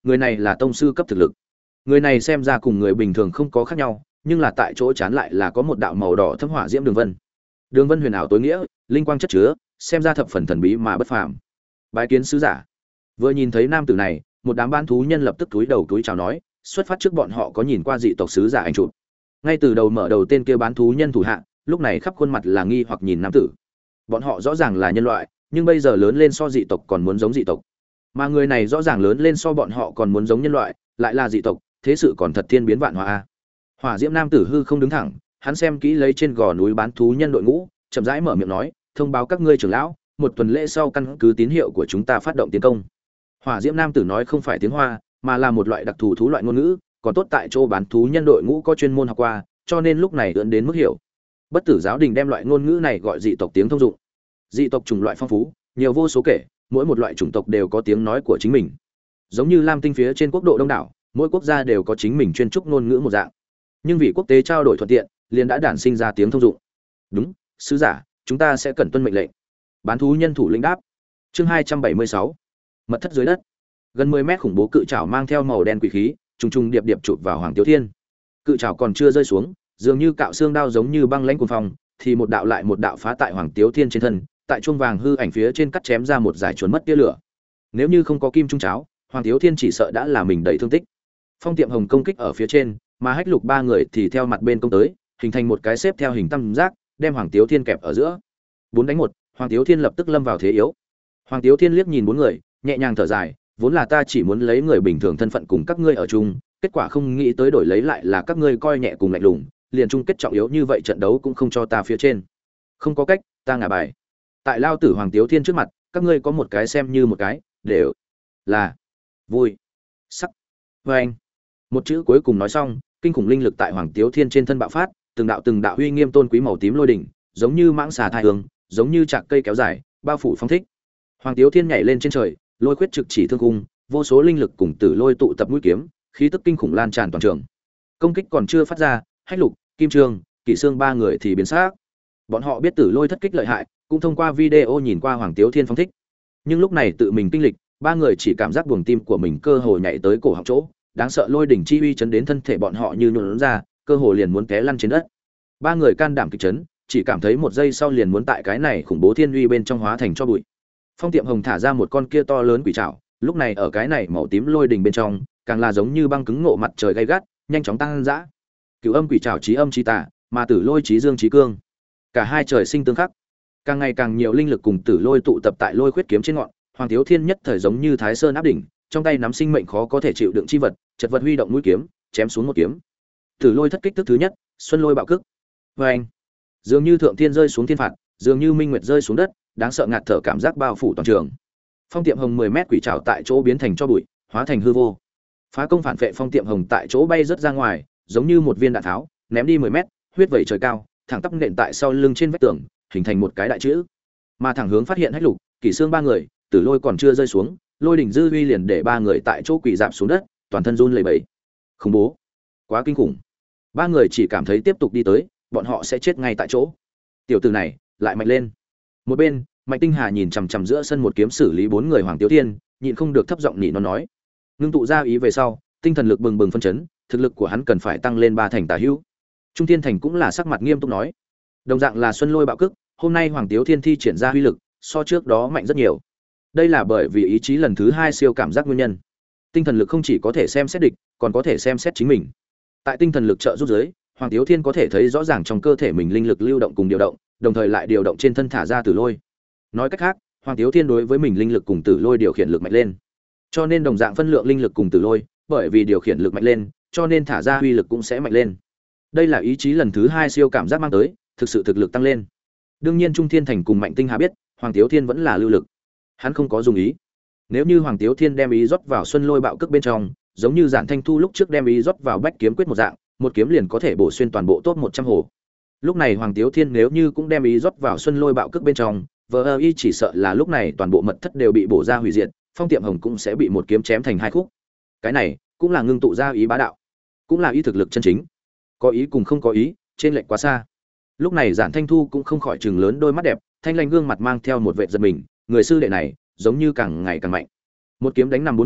người này là tông sư cấp thực lực. Người này xem ra cùng người bình thường không có khác nhau, nhưng là tại chỗ chán lại là có một đạo màu đỏ thâm hỏa diễm đường vân. Đường vân huyền ảo tối nghĩa, linh quang chất chứa, xem ra thập phần thần bí mà bất phàm. Bái kiến sứ giả. Vừa nhìn thấy nam tử này, một đám bán thú nhân lập tức cúi đầu cúi chào nói, xuất phát trước bọn họ có nhìn qua dị tộc sứ giả ảnh chụp. Ngay từ đầu mở đầu tên kia bán thú nhân thủ hạ, lúc này khắp khuôn mặt là nghi hoặc nhìn nam tử. Bọn họ rõ ràng là nhân loại, nhưng bây giờ lớn lên so dị tộc còn muốn giống dị tộc. Mà người này rõ ràng lớn lên so bọn họ còn muốn giống nhân loại, lại là dị tộc, thế sự còn thật thiên biến vạn hóa a. Hỏa diễm nam tử hư không đứng thẳng, hắn xem kỹ lấy trên gò núi bán thú nhân đội ngũ, chậm rãi mở miệng nói, thông báo các ngươi trưởng lão, một tuần lễ sau căn cứ tín hiệu của chúng ta phát động tiến công. Hỏa diễm nam tử nói không phải tiếng Hoa, mà là một loại đặc thù thú loại ngôn ngữ, còn tốt tại chỗ bán thú nhân đội ngũ có chuyên môn học qua, cho nên lúc này ưỡn đến mức hiểu. Bất tử giáo đình đem loại ngôn ngữ này gọi dị tộc tiếng thông dụng. Dị tộc chủng loại phong phú, nhiều vô số kể, mỗi một loại chủng tộc đều có tiếng nói của chính mình. Giống như Lam Tinh phía trên quốc độ đông đảo, mỗi quốc gia đều có chính mình chuyên trúc ngôn ngữ một dạng. Nhưng vì quốc tế trao đổi thuận tiện, liền đã đản sinh ra tiếng thông dụng. Đúng, sứ giả, chúng ta sẽ cẩn tuân mệnh lệnh. Bán thú nhân thủ lĩnh đáp. Chương hai trăm bảy mươi sáu. Mật thất dưới đất. Gần mười mét khủng bố cự trảo mang theo màu đen quỷ khí, trùng trùng điệp điệp chụp vào Hoàng Tiếu Thiên. Cự trảo còn chưa rơi xuống, dường như cạo xương đao giống như băng lãnh cuồng phong, thì một đạo lại một đạo phá tại Hoàng Tiếu Thiên trên thân, tại chuông vàng hư ảnh phía trên cắt chém ra một giải chuồn mất tia lửa. Nếu như không có kim trung cháo, Hoàng Tiếu Thiên chỉ sợ đã là mình đầy thương tích. Phong Tiệm Hồng công kích ở phía trên, mà Hách Lục ba người thì theo mặt bên công tới, hình thành một cái xếp theo hình tam giác, đem Hoàng Tiếu Thiên kẹp ở giữa. Bốn đánh một, Hoàng Tiếu Thiên lập tức lâm vào thế yếu. Hoàng Tiếu Thiên liếc nhìn bốn người, nhẹ nhàng thở dài, vốn là ta chỉ muốn lấy người bình thường thân phận cùng các ngươi ở chung, kết quả không nghĩ tới đổi lấy lại là các ngươi coi nhẹ cùng lạnh lùng, liền chung kết trọng yếu như vậy trận đấu cũng không cho ta phía trên. Không có cách, ta ngả bài. Tại lao tử Hoàng Tiếu Thiên trước mặt, các ngươi có một cái xem như một cái, đều là vui, sắc. Và anh, một chữ cuối cùng nói xong, kinh khủng linh lực tại Hoàng Tiếu Thiên trên thân bạo phát, từng đạo từng đạo uy nghiêm tôn quý màu tím lôi đỉnh, giống như mãng xà thai hương, giống như chạc cây kéo dài, bao phủ phong thích. Hoàng Tiếu Thiên nhảy lên trên trời, lôi khuyết trực chỉ thương cung, vô số linh lực cùng tử lôi tụ tập mũi kiếm, khí tức kinh khủng lan tràn toàn trường. Công kích còn chưa phát ra, Hách Lục, Kim Trương, Kỷ Sương ba người thì biến sắc. Bọn họ biết tử lôi thất kích lợi hại, cũng thông qua video nhìn qua Hoàng Tiếu Thiên phong thích. Nhưng lúc này tự mình kinh lịch, ba người chỉ cảm giác buồng tim của mình cơ hồ nhảy tới cổ họng chỗ, đáng sợ lôi đỉnh chi uy chấn đến thân thể bọn họ như nhũn ra, cơ hồ liền muốn té lăn trên đất. Ba người can đảm kịch chấn, chỉ cảm thấy một giây sau liền muốn tại cái này khủng bố thiên uy bên trong hóa thành cho bụi. Phong Tiệm Hồng thả ra một con kia to lớn quỷ trảo, lúc này ở cái này màu tím lôi đỉnh bên trong, càng là giống như băng cứng ngộ mặt trời gay gắt, nhanh chóng tăng dã. Cửu âm quỷ trảo chí âm chí tà, mà tử lôi chí dương chí cương. Cả hai trời sinh tương khắc. Càng ngày càng nhiều linh lực cùng tử lôi tụ tập tại lôi khuyết kiếm trên ngọn, Hoàng Tiếu Thiên nhất thời giống như Thái Sơn áp đỉnh, trong tay nắm sinh mệnh khó có thể chịu đựng chi vật, chật vật huy động mũi kiếm, chém xuống một kiếm. Tử lôi thất kích tức thứ nhất, xuân lôi bạo cước. Oeng! Dường như thượng thiên rơi xuống thiên phạt, dường như minh nguyệt rơi xuống đất, đáng sợ ngạt thở cảm giác bao phủ toàn trường. Phong Tiệm Hồng mười mét quỷ trảo tại chỗ biến thành cho bụi, hóa thành hư vô. Phá công phản vệ Phong Tiệm Hồng tại chỗ bay rất ra ngoài, giống như một viên đạn tháo, ném đi mười mét, huyết vẩy trời cao, thẳng tắp nện tại sau lưng trên vách tường, hình thành một cái đại chữ. Mà thẳng hướng phát hiện Hách Lục, Kỷ Sương ba người, tử lôi còn chưa rơi xuống, lôi đỉnh dư uy liền để ba người tại chỗ quỳ rạp xuống đất, toàn thân run lẩy bẩy. Khủng bố, quá kinh khủng. Ba người chỉ cảm thấy tiếp tục đi tới, bọn họ sẽ chết ngay tại chỗ. Tiểu tử này lại mạnh lên. Một bên, Mạnh Tinh Hà nhìn chằm chằm giữa sân một kiếm xử lý bốn người Hoàng Tiếu Thiên, nhịn không được thấp giọng nỉ nó nói. Ngưng tụ ra ý về sau, tinh thần lực bừng bừng phân chấn, thực lực của hắn cần phải tăng lên ba thành tả hữu. Trung Thiên Thành cũng là sắc mặt nghiêm túc nói. Đồng dạng là xuân lôi bạo cước, hôm nay Hoàng Tiếu Thiên thi triển ra uy lực, so trước đó mạnh rất nhiều. Đây là bởi vì ý chí lần thứ hai siêu cảm giác nguyên nhân. Tinh thần lực không chỉ có thể xem xét địch, còn có thể xem xét chính mình. Tại tinh thần lực trợ giúp giới, Hoàng Tiếu Thiên có thể thấy rõ ràng trong cơ thể mình linh lực lưu động cùng điều động, đồng thời lại điều động trên thân thả ra tử lôi. Nói cách khác, Hoàng Tiếu Thiên đối với mình linh lực cùng tử lôi điều khiển lực mạnh lên. Cho nên đồng dạng phân lượng linh lực cùng tử lôi, bởi vì điều khiển lực mạnh lên, cho nên thả ra uy lực cũng sẽ mạnh lên. Đây là ý chí lần thứ hai siêu cảm giác mang tới, thực sự thực lực tăng lên. Đương nhiên Trung Thiên Thành cùng Mạnh Tinh Hà biết, Hoàng Tiếu Thiên vẫn là lưu lực. Hắn không có dùng ý. Nếu như Hoàng Tiếu Thiên đem ý rót vào xuân lôi bạo cước bên trong, giống như Giản Thanh Thu lúc trước đem ý rót vào bách kiếm quyết một dạng, một kiếm liền có thể bổ xuyên toàn bộ top một trăm hồ. Lúc này Hoàng Tiếu Thiên nếu như cũng đem ý rót vào xuân lôi bạo cước bên trong, vờ y chỉ sợ là lúc này toàn bộ mật thất đều bị bổ ra hủy diệt, Phong Tiệm Hồng cũng sẽ bị một kiếm chém thành hai khúc. Cái này cũng là ngưng tụ ra ý bá đạo, cũng là ý thực lực chân chính. Có ý cùng không có ý, trên lệch quá xa. Lúc này Giản Thanh Thu cũng không khỏi trừng lớn đôi mắt đẹp, thanh lãnh gương mặt mang theo một vẻ giật mình, người sư đệ này giống như càng ngày càng mạnh. Một kiếm đánh nằm bốn người,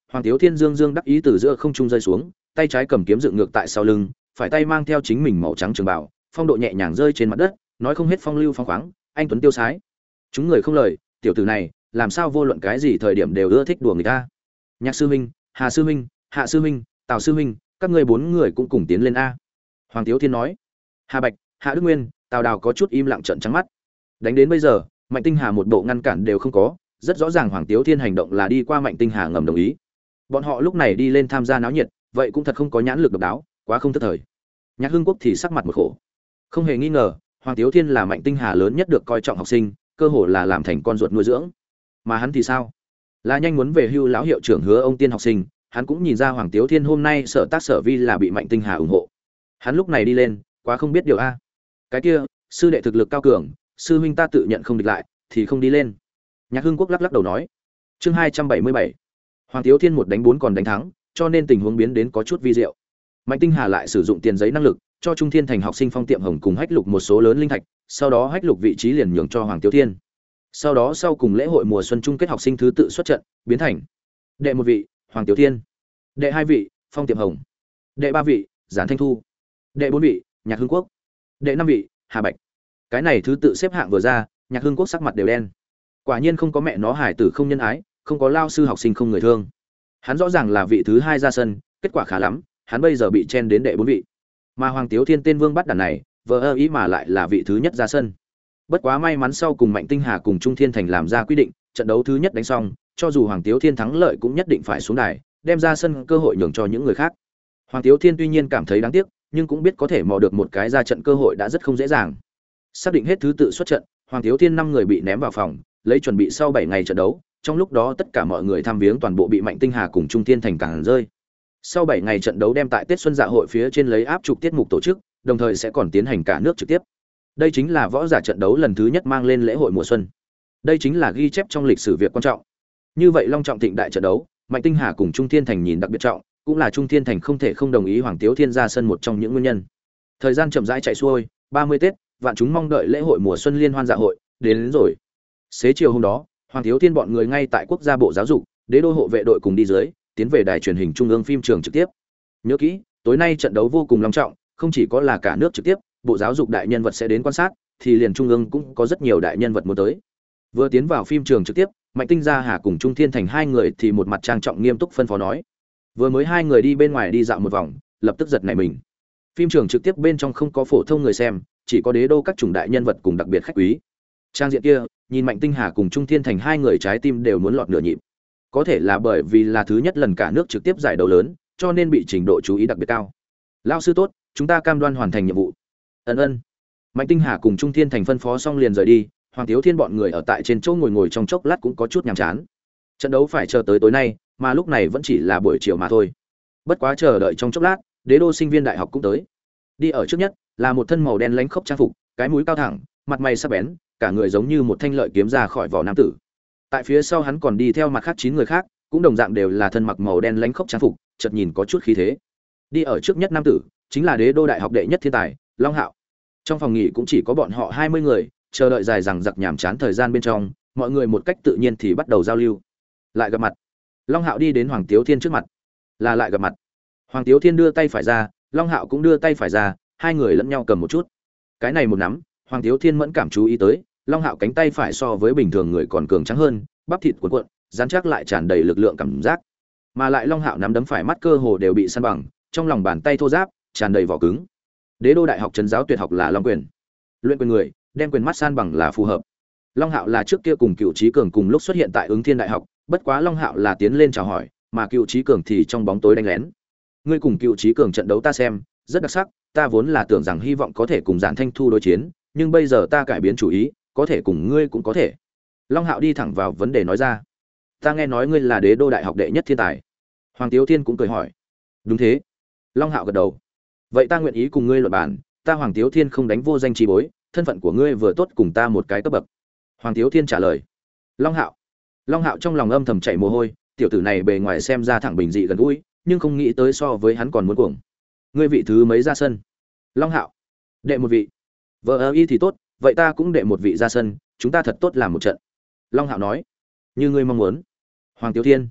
Hoàng Tiếu Thiên dương dương đắc ý từ giữa không trung rơi xuống, tay trái cầm kiếm dựng ngược tại sau lưng, phải tay mang theo chính mình màu trắng trường bào, phong độ nhẹ nhàng rơi trên mặt đất, nói không hết phong lưu phong khoáng, anh tuấn tiêu sái. Chúng người không lời, tiểu tử này, làm sao vô luận cái gì thời điểm đều ưa thích đùa người ta. Nhạc sư huynh, Hà sư huynh, Hạ sư huynh, Tào sư huynh, các ngươi bốn người cũng cùng tiến lên a. Hoàng Tiếu Thiên nói. Hà Bạch, Hạ Đức Nguyên, Tào Đào có chút im lặng trợn trắng mắt. Đánh đến bây giờ, Mạnh Tinh Hà một bộ ngăn cản đều không có, rất rõ ràng Hoàng Tiếu Thiên hành động là đi qua Mạnh Tinh Hà ngầm đồng ý. Bọn họ lúc này đi lên tham gia náo nhiệt, vậy cũng thật không có nhãn lực độc đáo, quá không thất thời. Nhạc Hưng Quốc thì sắc mặt một khổ. Không hề nghi ngờ, Hoàng Tiếu Thiên là Mạnh Tinh Hà lớn nhất được coi trọng học sinh, cơ hồ là làm thành con ruột nuôi dưỡng. Mà hắn thì sao? Là nhanh muốn về hưu lão hiệu trưởng Hứa ông tiên học sinh, hắn cũng nhìn ra Hoàng Tiếu Thiên hôm nay sở tác sở vi là bị Mạnh Tinh Hà ủng hộ. Hắn lúc này đi lên, quá không biết điều a. Cái kia, sư đệ thực lực cao cường, sư huynh ta tự nhận không địch lại, thì không đi lên. Nhạc Hưng Quốc lắc lắc đầu nói. Chương hai trăm bảy mươi bảy. Hoàng Tiếu Thiên một đánh bốn còn đánh thắng, cho nên tình huống biến đến có chút vi diệu. Mạnh Tinh Hà lại sử dụng tiền giấy năng lực, cho Trung Thiên Thành học sinh Phong Tiệm Hồng cùng Hách Lục một số lớn linh thạch, sau đó Hách Lục vị trí liền nhường cho Hoàng Tiếu Thiên. Sau đó sau cùng lễ hội mùa xuân chung kết học sinh thứ tự xuất trận, biến thành đệ một vị, Hoàng Tiếu Thiên; đệ hai vị, Phong Tiệm Hồng; đệ ba vị, Giản Thanh Thu; đệ bốn vị, Nhạc Hưng Quốc; đệ năm vị, Hà Bạch. Cái này thứ tự xếp hạng vừa ra, Nhạc Hưng Quốc sắc mặt đều đen. Quả nhiên không có mẹ nó hải tử không nhân ái, không có lao sư học sinh không người thương. Hắn rõ ràng là vị thứ hai ra sân, kết quả khá lắm, hắn bây giờ bị chen đến đệ bốn vị. Mà Hoàng Tiếu Thiên tên vương bắt đàn này, vờ ơ ý mà lại là vị thứ nhất ra sân. Bất quá may mắn sau cùng Mạnh Tinh Hà cùng Trung Thiên Thành làm ra quy định, trận đấu thứ nhất đánh xong, cho dù Hoàng Tiếu Thiên thắng lợi cũng nhất định phải xuống đài, đem ra sân cơ hội nhường cho những người khác. Hoàng Tiếu Thiên tuy nhiên cảm thấy đáng tiếc, nhưng cũng biết có thể mò được một cái ra trận cơ hội đã rất không dễ dàng. Xác định hết thứ tự xuất trận, Hoàng Tiếu Thiên năm người bị ném vào phòng, lấy chuẩn bị sau bảy ngày trận đấu, trong lúc đó tất cả mọi người tham viếng toàn bộ bị Mạnh Tinh Hà cùng Trung Thiên Thành cản rơi. Sau bảy ngày trận đấu đem tại Tết Xuân Dạ hội phía trên lấy áp trục tiết mục tổ chức, đồng thời sẽ còn tiến hành cả nước trực tiếp. Đây chính là võ giả trận đấu lần thứ nhất mang lên lễ hội mùa xuân. Đây chính là ghi chép trong lịch sử việc quan trọng. Như vậy long trọng thịnh đại trận đấu, Mạnh Tinh Hà cùng Trung Thiên Thành nhìn đặc biệt trọng, cũng là Trung Thiên Thành không thể không đồng ý Hoàng Tiếu Thiên ra sân một trong những nguyên nhân. Thời gian chậm rãi chạy xuôi, ba mươi Tết, vạn chúng mong đợi lễ hội mùa xuân liên hoan dạ hội đến, đến rồi. Xế chiều hôm đó, Hoàng Tiếu Thiên bọn người ngay tại Quốc gia Bộ Giáo dục, Đế đô hộ vệ đội cùng đi dưới, tiến về đài truyền hình trung ương phim trường trực tiếp. Nhớ kỹ, tối nay trận đấu vô cùng long trọng, không chỉ có là cả nước trực tiếp, Bộ Giáo dục đại nhân vật sẽ đến quan sát, thì liền trung ương cũng có rất nhiều đại nhân vật muốn tới. Vừa tiến vào phim trường trực tiếp, Mạnh Tinh Gia Hà cùng Trung Thiên Thành hai người thì một mặt trang trọng nghiêm túc phân phó nói. Vừa mới hai người đi bên ngoài đi dạo một vòng, lập tức giật nảy mình. Phim trường trực tiếp bên trong không có phổ thông người xem, chỉ có đế đô các chủng đại nhân vật cùng đặc biệt khách quý. Trang diện kia, nhìn Mạnh Tinh Hà cùng Trung Thiên Thành hai người trái tim đều muốn lọt nửa nhịp. Có thể là bởi vì là thứ nhất lần cả nước trực tiếp giải đấu lớn, cho nên bị trình độ chú ý đặc biệt cao. Lão sư tốt, chúng ta cam đoan hoàn thành nhiệm vụ. Ân ân. Mạnh Tinh Hà cùng Trung Thiên Thành phân phó xong liền rời đi, Hoàng Tiếu Thiên bọn người ở tại trên chỗ ngồi ngồi trong chốc lát cũng có chút nhàm chán. Trận đấu phải chờ tới tối nay, mà lúc này vẫn chỉ là buổi chiều mà thôi. Bất quá chờ đợi trong chốc lát, đế đô sinh viên đại học cũng tới. Đi ở trước nhất là một thân màu đen lánh khốc trang phục, cái mũi cao thẳng, mặt mày sắc bén, cả người giống như một thanh lợi kiếm ra khỏi vỏ nam tử. Tại phía sau hắn còn đi theo mặt khác chín người khác, cũng đồng dạng đều là thân mặc màu đen lánh khốc trang phục, chợt nhìn có chút khí thế. Đi ở trước nhất nam tử, chính là đế đô đại học đệ nhất thiên tài, Long Hạo. Trong phòng nghỉ cũng chỉ có bọn họ hai mươi người, chờ đợi dài dằng dặc nhàm chán thời gian bên trong, mọi người một cách tự nhiên thì bắt đầu giao lưu. Lại gặp mặt. Long Hạo đi đến Hoàng Tiếu Thiên trước mặt. Là lại gặp mặt. Hoàng Tiếu Thiên đưa tay phải ra, Long Hạo cũng đưa tay phải ra, hai người lẫn nhau cầm một chút. Cái này một nắm, Hoàng Tiếu Thiên mẫn cảm chú ý tới, Long Hạo cánh tay phải so với bình thường người còn cường trắng hơn, bắp thịt cuộn cuộn, rắn chắc lại tràn đầy lực lượng cảm giác. Mà lại Long Hạo nắm đấm phải mắt cơ hồ đều bị săn bằng, trong lòng bàn tay thô ráp, tràn đầy vỏ cứng. Đế đô đại học trấn giáo tuyệt học là Long quyền. Luyện quyền người, đem quyền mắt san bằng là phù hợp. Long Hạo là trước kia cùng Cựu Chí Cường cùng lúc xuất hiện tại Ứng Thiên đại học, bất quá Long Hạo là tiến lên chào hỏi, mà Cựu Chí Cường thì trong bóng tối đánh lén. Ngươi cùng Cựu Chí Cường trận đấu ta xem, rất đặc sắc, ta vốn là tưởng rằng hy vọng có thể cùng Giản Thanh Thu đối chiến, nhưng bây giờ ta cải biến chủ ý, có thể cùng ngươi cũng có thể. Long Hạo đi thẳng vào vấn đề nói ra. Ta nghe nói ngươi là đế đô đại học đệ nhất thiên tài. Hoàng Tiếu Thiên cũng cười hỏi. Đúng thế. Long Hạo gật đầu. Vậy ta nguyện ý cùng ngươi luận bàn, ta Hoàng Tiếu Thiên không đánh vô danh chi bối, thân phận của ngươi vừa tốt cùng ta một cái cấp bậc. Hoàng Tiếu Thiên trả lời. Long Hạo. Long Hạo trong lòng âm thầm chảy mồ hôi, tiểu tử này bề ngoài xem ra thẳng bình dị gần gũi, nhưng không nghĩ tới so với hắn còn muốn cuồng. Ngươi vị thứ mấy ra sân? Long Hạo. Đệ một vị. Vợ ơ y thì tốt, vậy ta cũng đệ một vị ra sân, chúng ta thật tốt làm một trận. Long Hạo nói. Như ngươi mong muốn. Hoàng Tiếu Thiên.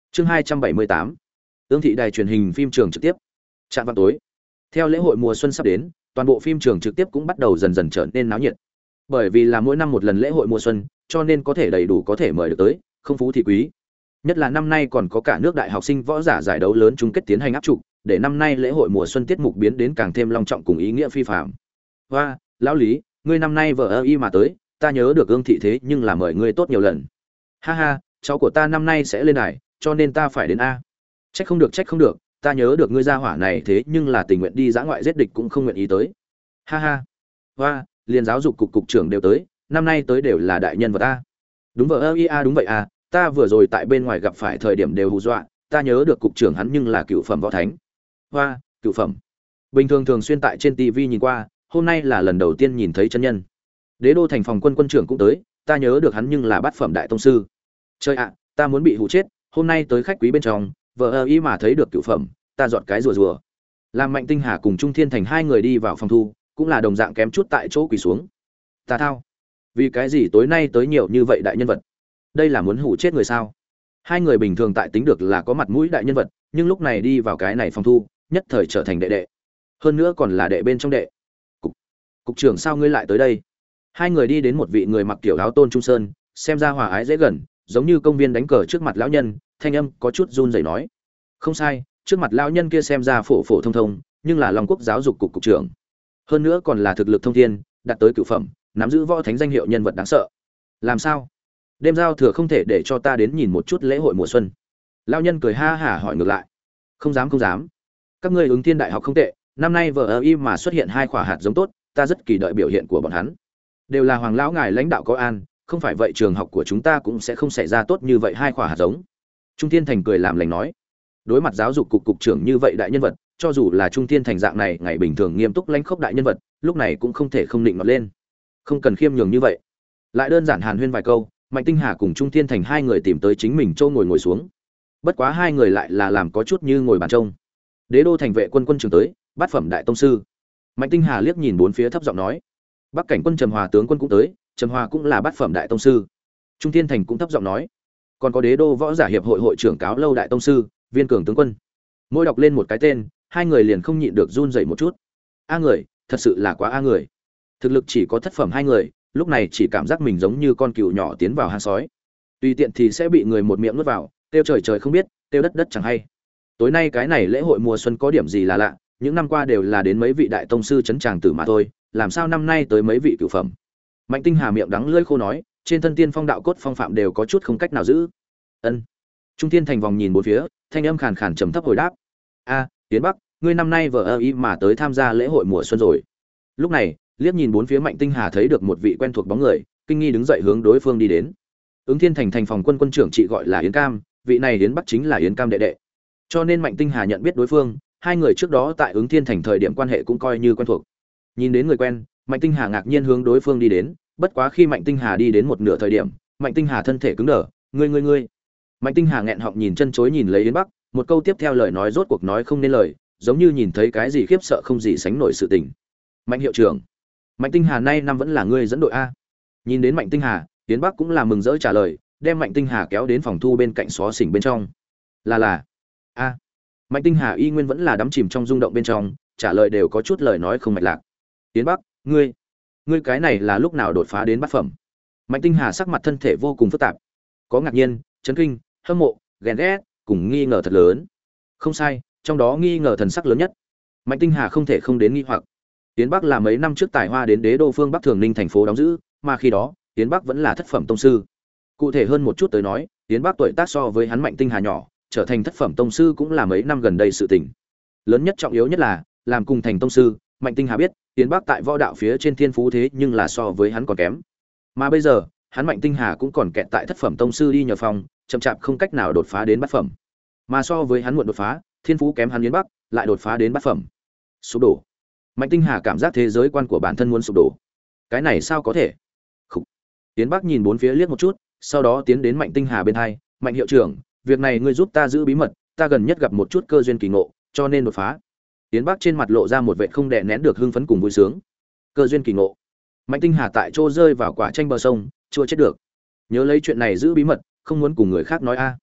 Chương hai trăm bảy mươi tám. Ương thị đài truyền hình phim trường trực tiếp. Trạm vào tối. Theo lễ hội mùa xuân sắp đến, toàn bộ phim trường trực tiếp cũng bắt đầu dần dần trở nên náo nhiệt. Bởi vì là mỗi năm một lần lễ hội mùa xuân, cho nên có thể đầy đủ có thể mời được tới, không phú thì quý. Nhất là năm nay còn có cả nước đại học sinh võ giả giải đấu lớn chung kết tiến hành áp trục, để năm nay lễ hội mùa xuân tiết mục biến đến càng thêm long trọng cùng ý nghĩa phi phàm. Hoa, lão Lý, ngươi năm nay vợ ơ y mà tới, ta nhớ được Ương thị thế nhưng là mời ngươi tốt nhiều lần. Ha ha, cháu của ta năm nay sẽ lên đài, cho nên ta phải đến a. Trách không được, trách không được, ta nhớ được ngươi gia hỏa này thế nhưng là tình nguyện đi dã ngoại giết địch cũng không nguyện ý tới. Ha ha. Hoa, liền giáo dục cục cục trưởng đều tới, năm nay tới đều là đại nhân vật a. Đúng vợ ơ y a, đúng vậy a, ta vừa rồi tại bên ngoài gặp phải thời điểm đều hù dọa, ta nhớ được cục trưởng hắn nhưng là cựu phẩm võ thánh. Hoa, cựu phẩm. Bình thường thường xuyên tại trên ti vi nhìn qua, hôm nay là lần đầu tiên nhìn thấy chân nhân. Đế đô thành phòng quân quân trưởng cũng tới, ta nhớ được hắn nhưng là bát phẩm đại tông sư. Chơi ạ, ta muốn bị hù chết, hôm nay tới khách quý bên trong, vợ ơ y mà thấy được cựu phẩm, ta dọn cái rùa rùa. Làm Mạnh Tinh Hà cùng Trung Thiên Thành hai người đi vào phòng thu, cũng là đồng dạng kém chút tại chỗ quỳ xuống. Ta thao, vì cái gì tối nay tới nhiều như vậy đại nhân vật? Đây là muốn hù chết người sao? Hai người bình thường tại tính được là có mặt mũi đại nhân vật, nhưng lúc này đi vào cái này phòng thu, nhất thời trở thành đệ đệ. Hơn nữa còn là đệ bên trong đệ. Cục, cục trưởng sao ngươi lại tới đây? Hai người đi đến một vị người mặc kiểu áo tôn trung sơn, xem ra hòa ái dễ gần, giống như công viên đánh cờ trước mặt lão nhân, thanh âm có chút run rẩy nói. Không sai, trước mặt lão nhân kia xem ra phổ phổ thông thông, nhưng là Long Quốc giáo dục cục cục trưởng. Hơn nữa còn là thực lực thông thiên, đạt tới cửu phẩm, nắm giữ võ thánh danh hiệu nhân vật đáng sợ. Làm sao? Đêm giao thừa không thể để cho ta đến nhìn một chút lễ hội mùa xuân? Lão nhân cười ha hả hỏi ngược lại. Không dám không dám. Các ngươi ứng thiên đại học không tệ, năm nay vợ ơ y mà xuất hiện hai quả hạt giống tốt, ta rất kỳ đợi biểu hiện của bọn hắn. Đều là hoàng lão ngài lãnh đạo có an, không phải vậy trường học của chúng ta cũng sẽ không xảy ra tốt như vậy hai quả hạt giống. Trung Thiên Thành cười làm lành nói. Đối mặt giáo dục cục cục trưởng như vậy đại nhân vật, cho dù là Trung Thiên Thành dạng này ngày bình thường nghiêm túc lãnh khốc đại nhân vật, lúc này cũng không thể không định mặt lên. Không cần khiêm nhường như vậy. Lại đơn giản hàn huyên vài câu, Mạnh Tinh Hà cùng Trung Thiên Thành hai người tìm tới chính mình châu ngồi ngồi xuống. Bất quá hai người lại là làm có chút như ngồi bàn trông. Đế đô thành vệ quân quân trưởng tới, bát phẩm đại tông sư. Mạnh Tinh Hà liếc nhìn bốn phía thấp giọng nói. Bắc cảnh quân Trầm Hòa tướng quân cũng tới, Trầm Hòa cũng là bát phẩm đại tông sư. Trung Thiên Thành cũng thấp giọng nói. Còn có Đế đô võ giả hiệp hội hội trưởng Cáo Lâu đại tông sư, Viên Cường tướng quân. Mỗi đọc lên một cái tên, hai người liền không nhịn được run rẩy một chút. A người, thật sự là quá a người. Thực lực chỉ có thất phẩm hai người, lúc này chỉ cảm giác mình giống như con cừu nhỏ tiến vào hang sói. Tùy tiện thì sẽ bị người một miệng nuốt vào, tiêu trời trời không biết, tiêu đất đất chẳng hay. Tối nay cái này lễ hội mùa xuân có điểm gì là lạ, những năm qua đều là đến mấy vị đại tông sư trấn tràng tử mà thôi, làm sao năm nay tới mấy vị cửu phẩm? Mạnh Tinh Hà miệng đắng lưỡi khô nói, trên thân tiên phong đạo cốt phong phạm đều có chút không cách nào giữ. Ân. Trung Thiên Thành vòng nhìn bốn phía, thanh âm khàn khàn trầm thấp hồi đáp. A, Tiến Bắc, ngươi năm nay vợ ơ y mà tới tham gia lễ hội mùa xuân rồi. Lúc này, liếc nhìn bốn phía Mạnh Tinh Hà thấy được một vị quen thuộc bóng người, kinh nghi đứng dậy hướng đối phương đi đến. Ứng Thiên Thành thành phòng quân quân trưởng chị gọi là Yến Cam, vị này Yến Bắc chính là Yến Cam đệ đệ. Cho nên Mạnh Tinh Hà nhận biết đối phương, hai người trước đó tại Ứng Thiên Thành thời điểm quan hệ cũng coi như quen thuộc. Nhìn đến người quen, Mạnh Tinh Hà ngạc nhiên hướng đối phương đi đến, bất quá khi Mạnh Tinh Hà đi đến một nửa thời điểm, Mạnh Tinh Hà thân thể cứng đờ, "Ngươi ngươi ngươi." Mạnh Tinh Hà nghẹn họng nhìn chân chối nhìn lấy Yến Bắc, một câu tiếp theo lời nói rốt cuộc nói không nên lời, giống như nhìn thấy cái gì khiếp sợ không gì sánh nổi sự tình. "Mạnh hiệu trưởng, Mạnh Tinh Hà nay năm vẫn là ngươi dẫn đội a?" Nhìn đến Mạnh Tinh Hà, Yến Bắc cũng là mừng rỡ trả lời, đem Mạnh Tinh Hà kéo đến phòng thu bên cạnh xó xỉnh bên trong. "Là là." "A." Mạnh Tinh Hà y nguyên vẫn là đắm chìm trong rung động bên trong, trả lời đều có chút lời nói không mạch lạc. "Yến Bắc, ngươi, ngươi cái này là lúc nào đột phá đến bát phẩm?" Mạnh Tinh Hà sắc mặt thân thể vô cùng phức tạp, có ngạc nhiên, chấn kinh, hâm mộ, ghen ghét, cùng nghi ngờ thật lớn. Không sai, trong đó nghi ngờ thần sắc lớn nhất. Mạnh Tinh Hà không thể không đến nghi hoặc. Yến Bắc là mấy năm trước tài hoa đến Đế đô phương Bắc Thường Ninh thành phố đóng giữ, mà khi đó, Yến Bắc vẫn là thất phẩm tông sư. Cụ thể hơn một chút tới nói, Yến Bắc tuổi tác so với hắn Mạnh Tinh Hà nhỏ, trở thành thất phẩm tông sư cũng là mấy năm gần đây sự tình. Lớn nhất trọng yếu nhất là, làm cùng thành tông sư, Mạnh Tinh Hà biết, Yến Bắc tại võ đạo phía trên thiên phú thế nhưng là so với hắn còn kém. Mà bây giờ, hắn Mạnh Tinh Hà cũng còn kẹt tại thất phẩm tông sư đi nhờ phòng, chậm chạp không cách nào đột phá đến bát phẩm. Mà so với hắn muộn đột phá, thiên phú kém hắn Yến Bắc, lại đột phá đến bát phẩm. Sụp đổ. Mạnh Tinh Hà cảm giác thế giới quan của bản thân muốn sụp đổ. Cái này sao có thể? Khủ. Yến Bắc nhìn bốn phía liếc một chút, sau đó tiến đến Mạnh Tinh Hà bên hai, "Mạnh hiệu trưởng, việc này ngươi giúp ta giữ bí mật, ta gần nhất gặp một chút cơ duyên kỳ ngộ, cho nên đột phá." Yến Bắc trên mặt lộ ra một vẻ không đè nén được hưng phấn cùng vui sướng. Cơ duyên kỳ ngộ. Mạnh Tinh Hà tại chỗ rơi vào quả chanh bờ sông, chưa chết được. Nhớ lấy chuyện này giữ bí mật, không muốn cùng người khác nói a.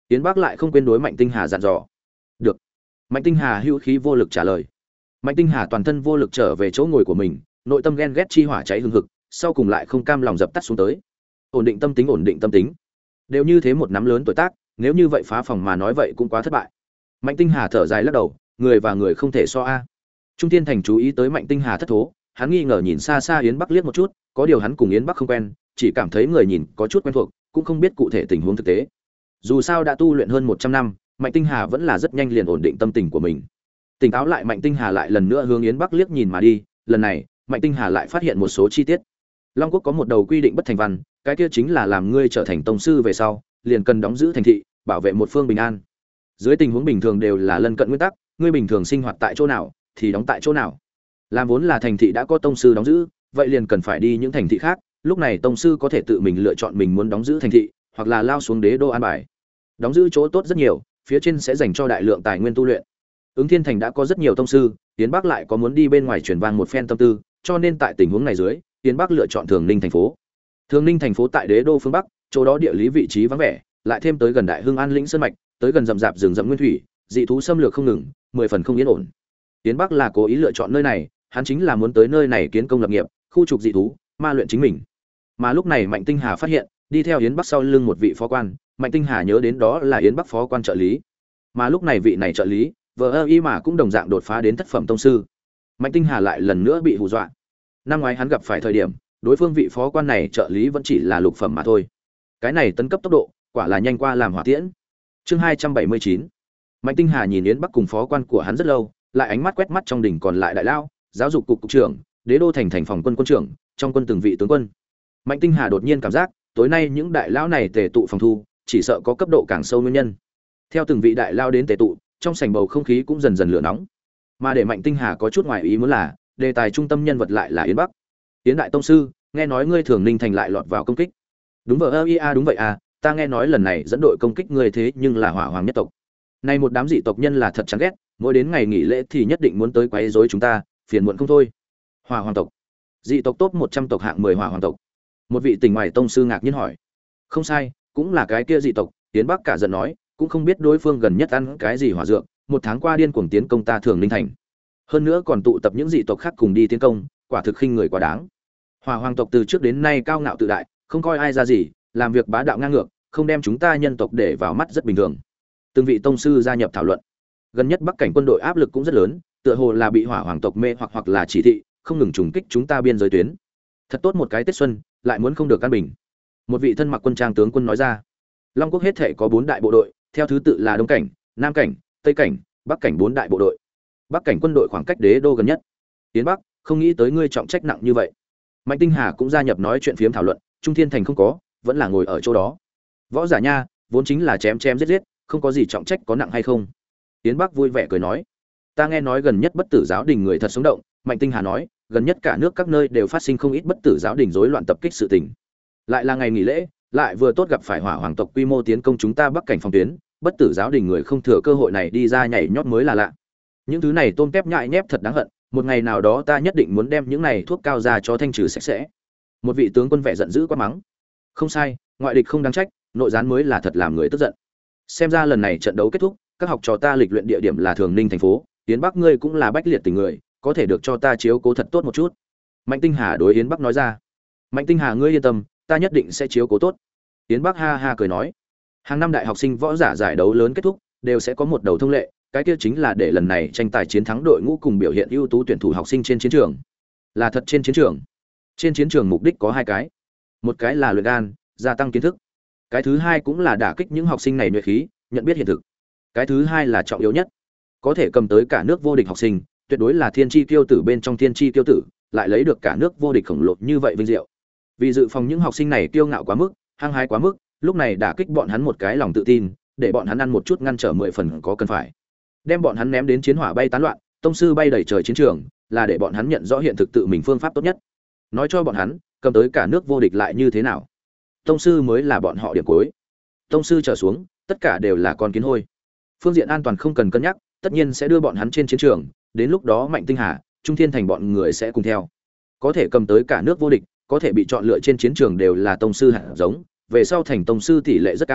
Yến Bắc lại không quên đối Mạnh Tinh Hà dặn dò. Được. Mạnh Tinh Hà hữu khí vô lực trả lời. Mạnh Tinh Hà toàn thân vô lực trở về chỗ ngồi của mình, nội tâm ghen ghét chi hỏa cháy hừng hực, sau cùng lại không cam lòng dập tắt xuống tới. Ổn định tâm tính, ổn định tâm tính. Đều như thế một nắm lớn tuổi tác, nếu như vậy phá phòng mà nói vậy cũng quá thất bại. Mạnh Tinh Hà thở dài lắc đầu, người và người không thể so a. Trung Thiên Thành chú ý tới Mạnh Tinh Hà thất thố, hắn nghi ngờ nhìn xa xa Yến Bắc liếc một chút, có điều hắn cùng Yến Bắc không quen, chỉ cảm thấy người nhìn có chút quen thuộc, cũng không biết cụ thể tình huống thực tế. Dù sao đã tu luyện hơn một trăm năm, Mạnh Tinh Hà vẫn là rất nhanh liền ổn định tâm tình của mình. Tỉnh táo lại, Mạnh Tinh Hà lại lần nữa hướng Yến Bắc liếc nhìn mà đi, lần này, Mạnh Tinh Hà lại phát hiện một số chi tiết. Long Quốc có một đầu quy định bất thành văn, cái kia chính là làm ngươi trở thành tông sư về sau, liền cần đóng giữ thành thị, bảo vệ một phương bình an. Dưới tình huống bình thường đều là lân cận nguyên tắc, ngươi bình thường sinh hoạt tại chỗ nào thì đóng tại chỗ nào. Làm vốn là thành thị đã có tông sư đóng giữ, vậy liền cần phải đi những thành thị khác, lúc này tông sư có thể tự mình lựa chọn mình muốn đóng giữ thành thị, hoặc là lao xuống đế đô an bài. Đóng giữ chỗ tốt rất nhiều, phía trên sẽ dành cho đại lượng tài nguyên tu luyện. Ứng Thiên Thành đã có rất nhiều tông sư, Tiến Bắc lại có muốn đi bên ngoài truyền vang một phen tâm tư, cho nên tại tình huống này dưới, Tiến Bắc lựa chọn Thường Ninh thành phố. Thường Ninh thành phố tại đế đô phương bắc, chỗ đó địa lý vị trí vắng vẻ, lại thêm tới gần Đại Hưng An lĩnh sơn mạch, tới gần rậm rạp rừng rậm nguyên thủy, dị thú xâm lược không ngừng, mười phần không yên ổn. Tiến Bắc là cố ý lựa chọn nơi này, hắn chính là muốn tới nơi này kiến công lập nghiệp, khu trục dị thú, ma luyện chính mình. Mà lúc này Mạnh Tinh Hà phát hiện, đi theo Yến Bắc sau lưng một vị phó quan, Mạnh Tinh Hà nhớ đến đó là Yến Bắc phó quan trợ lý. Mà lúc này vị này trợ lý, vợ ơ y mà cũng đồng dạng đột phá đến thất phẩm tông sư. Mạnh Tinh Hà lại lần nữa bị hù dọa. Năm ngoái hắn gặp phải thời điểm, đối phương vị phó quan này trợ lý vẫn chỉ là lục phẩm mà thôi. Cái này tấn cấp tốc độ, quả là nhanh qua làm hỏa tiễn. Chương hai trăm bảy mươi chín. Mạnh Tinh Hà nhìn Yến Bắc cùng phó quan của hắn rất lâu, lại ánh mắt quét mắt trong đỉnh còn lại đại lao, giáo dục cục cục trưởng, đế đô thành thành phòng quân quân trưởng, trong quân từng vị tướng quân. Mạnh Tinh Hà đột nhiên cảm giác, tối nay những đại lão này tề tụ phòng thu, chỉ sợ có cấp độ càng sâu nguyên nhân. Theo từng vị đại lao đến tề tụ, trong sảnh bầu không khí cũng dần dần lửa nóng. Mà để Mạnh Tinh Hà có chút ngoài ý muốn là, đề tài trung tâm nhân vật lại là Yến Bắc. Yến đại tông sư, nghe nói ngươi Thường Ninh thành lại lọt vào công kích. Đúng vậy a, đúng vậy à, ta nghe nói lần này dẫn đội công kích ngươi thế nhưng là Hỏa Hoàng nhất tộc. Này một đám dị tộc nhân là thật chán ghét, mỗi đến ngày nghỉ lễ thì nhất định muốn tới quấy rối chúng ta, phiền muộn không thôi. Hỏa Hoàng tộc. Dị tộc top một trăm tộc hạng mười Hỏa Hoàng tộc. Một vị tỉnh ngoài tông sư ngạc nhiên hỏi. Không sai, cũng là cái kia dị tộc, Yến Bắc cả giận nói, cũng không biết đối phương gần nhất ăn cái gì hỏa dược, một tháng qua điên cuồng tiến công ta Thường Ninh thành. Hơn nữa còn tụ tập những dị tộc khác cùng đi tiến công, quả thực khinh người quá đáng. Hỏa Hoàng tộc từ trước đến nay cao ngạo tự đại, không coi ai ra gì, làm việc bá đạo ngang ngược, không đem chúng ta nhân tộc để vào mắt rất bình thường. Từng vị tông sư gia nhập thảo luận. Gần nhất Bắc cảnh quân đội áp lực cũng rất lớn, tựa hồ là bị Hỏa Hoàng tộc mê hoặc hoặc là chỉ thị, không ngừng trùng kích chúng ta biên giới tuyến. Thật tốt một cái Tết xuân, lại muốn không được căn bình. Một vị thân mặc quân trang tướng quân nói ra. Long quốc hết thể có bốn đại bộ đội, theo thứ tự là Đông cảnh, Nam cảnh, Tây cảnh, Bắc cảnh bốn đại bộ đội. Bắc cảnh quân đội khoảng cách đế đô gần nhất. Tiến Bắc, không nghĩ tới ngươi trọng trách nặng như vậy. Mạnh Tinh Hà cũng gia nhập nói chuyện phiếm thảo luận, Trung Thiên thành không có, vẫn là ngồi ở chỗ đó. Võ giả nha, vốn chính là chém chém giết giết, không có gì trọng trách có nặng hay không. Tiến Bắc vui vẻ cười nói, ta nghe nói gần nhất bất tử giáo đình người thật sống động. Mạnh Tinh Hà nói, gần nhất cả nước các nơi đều phát sinh không ít bất tử giáo đình rối loạn tập kích sự tình. Lại là ngày nghỉ lễ, lại vừa tốt gặp phải Hỏa Hoàng tộc quy mô tiến công chúng ta Bắc cảnh phòng tuyến, bất tử giáo đình người không thừa cơ hội này đi ra nhảy nhót mới là lạ. Những thứ này tôm tép nhại nhép thật đáng hận, một ngày nào đó ta nhất định muốn đem những này thuốc cao ra cho thanh trừ sạch sẽ. Một vị tướng quân vẻ giận dữ quát mắng. Không sai, ngoại địch không đáng trách, nội gián mới là thật làm người tức giận. Xem ra lần này trận đấu kết thúc, các học trò ta lịch luyện địa điểm là Thường Ninh thành phố, Yến Bắc ngươi cũng là bách liệt tình người, có thể được cho ta chiếu cố thật tốt một chút. Mạnh Tinh Hà đối Yến Bắc nói ra. Mạnh Tinh Hà ngươi yên tâm, ta nhất định sẽ chiếu cố tốt. Yến Bắc ha ha cười nói. Hàng năm đại học sinh võ giả giải đấu lớn kết thúc, đều sẽ có một đầu thông lệ, cái kia chính là để lần này tranh tài chiến thắng đội ngũ cùng biểu hiện ưu tú tuyển thủ học sinh trên chiến trường. Là thật trên chiến trường. Trên chiến trường mục đích có hai cái. Một cái là luyện đan, gia tăng kiến thức. Cái thứ hai cũng là đả kích những học sinh này nhuệ khí, nhận biết hiện thực. Cái thứ hai là trọng yếu nhất. Có thể cầm tới cả nước vô địch học sinh, tuyệt đối là thiên chi tiêu tử bên trong thiên chi tiêu tử, lại lấy được cả nước vô địch khổng lồ như vậy vinh diệu. Vì dự phòng những học sinh này kiêu ngạo quá mức, hăng hái quá mức, lúc này đả kích bọn hắn một cái lòng tự tin, để bọn hắn ăn một chút ngăn trở mười phần có cần phải. Đem bọn hắn ném đến chiến hỏa bay tán loạn, tông sư bay đầy trời chiến trường, là để bọn hắn nhận rõ hiện thực tự mình phương pháp tốt nhất. Nói cho bọn hắn, cầm tới cả nước vô địch lại như thế nào? Tông sư mới là bọn họ điểm cuối. Tông sư trở xuống, tất cả đều là con kiến hôi. Phương diện an toàn không cần cân nhắc, tất nhiên sẽ đưa bọn hắn trên chiến trường, đến lúc đó Mạnh Tinh Hà, Trung Thiên thành bọn người sẽ cùng theo. Có thể cầm tới cả nước vô địch, có thể bị chọn lựa trên chiến trường đều là tông sư hạt giống, về sau thành tông sư tỷ lệ rất cao,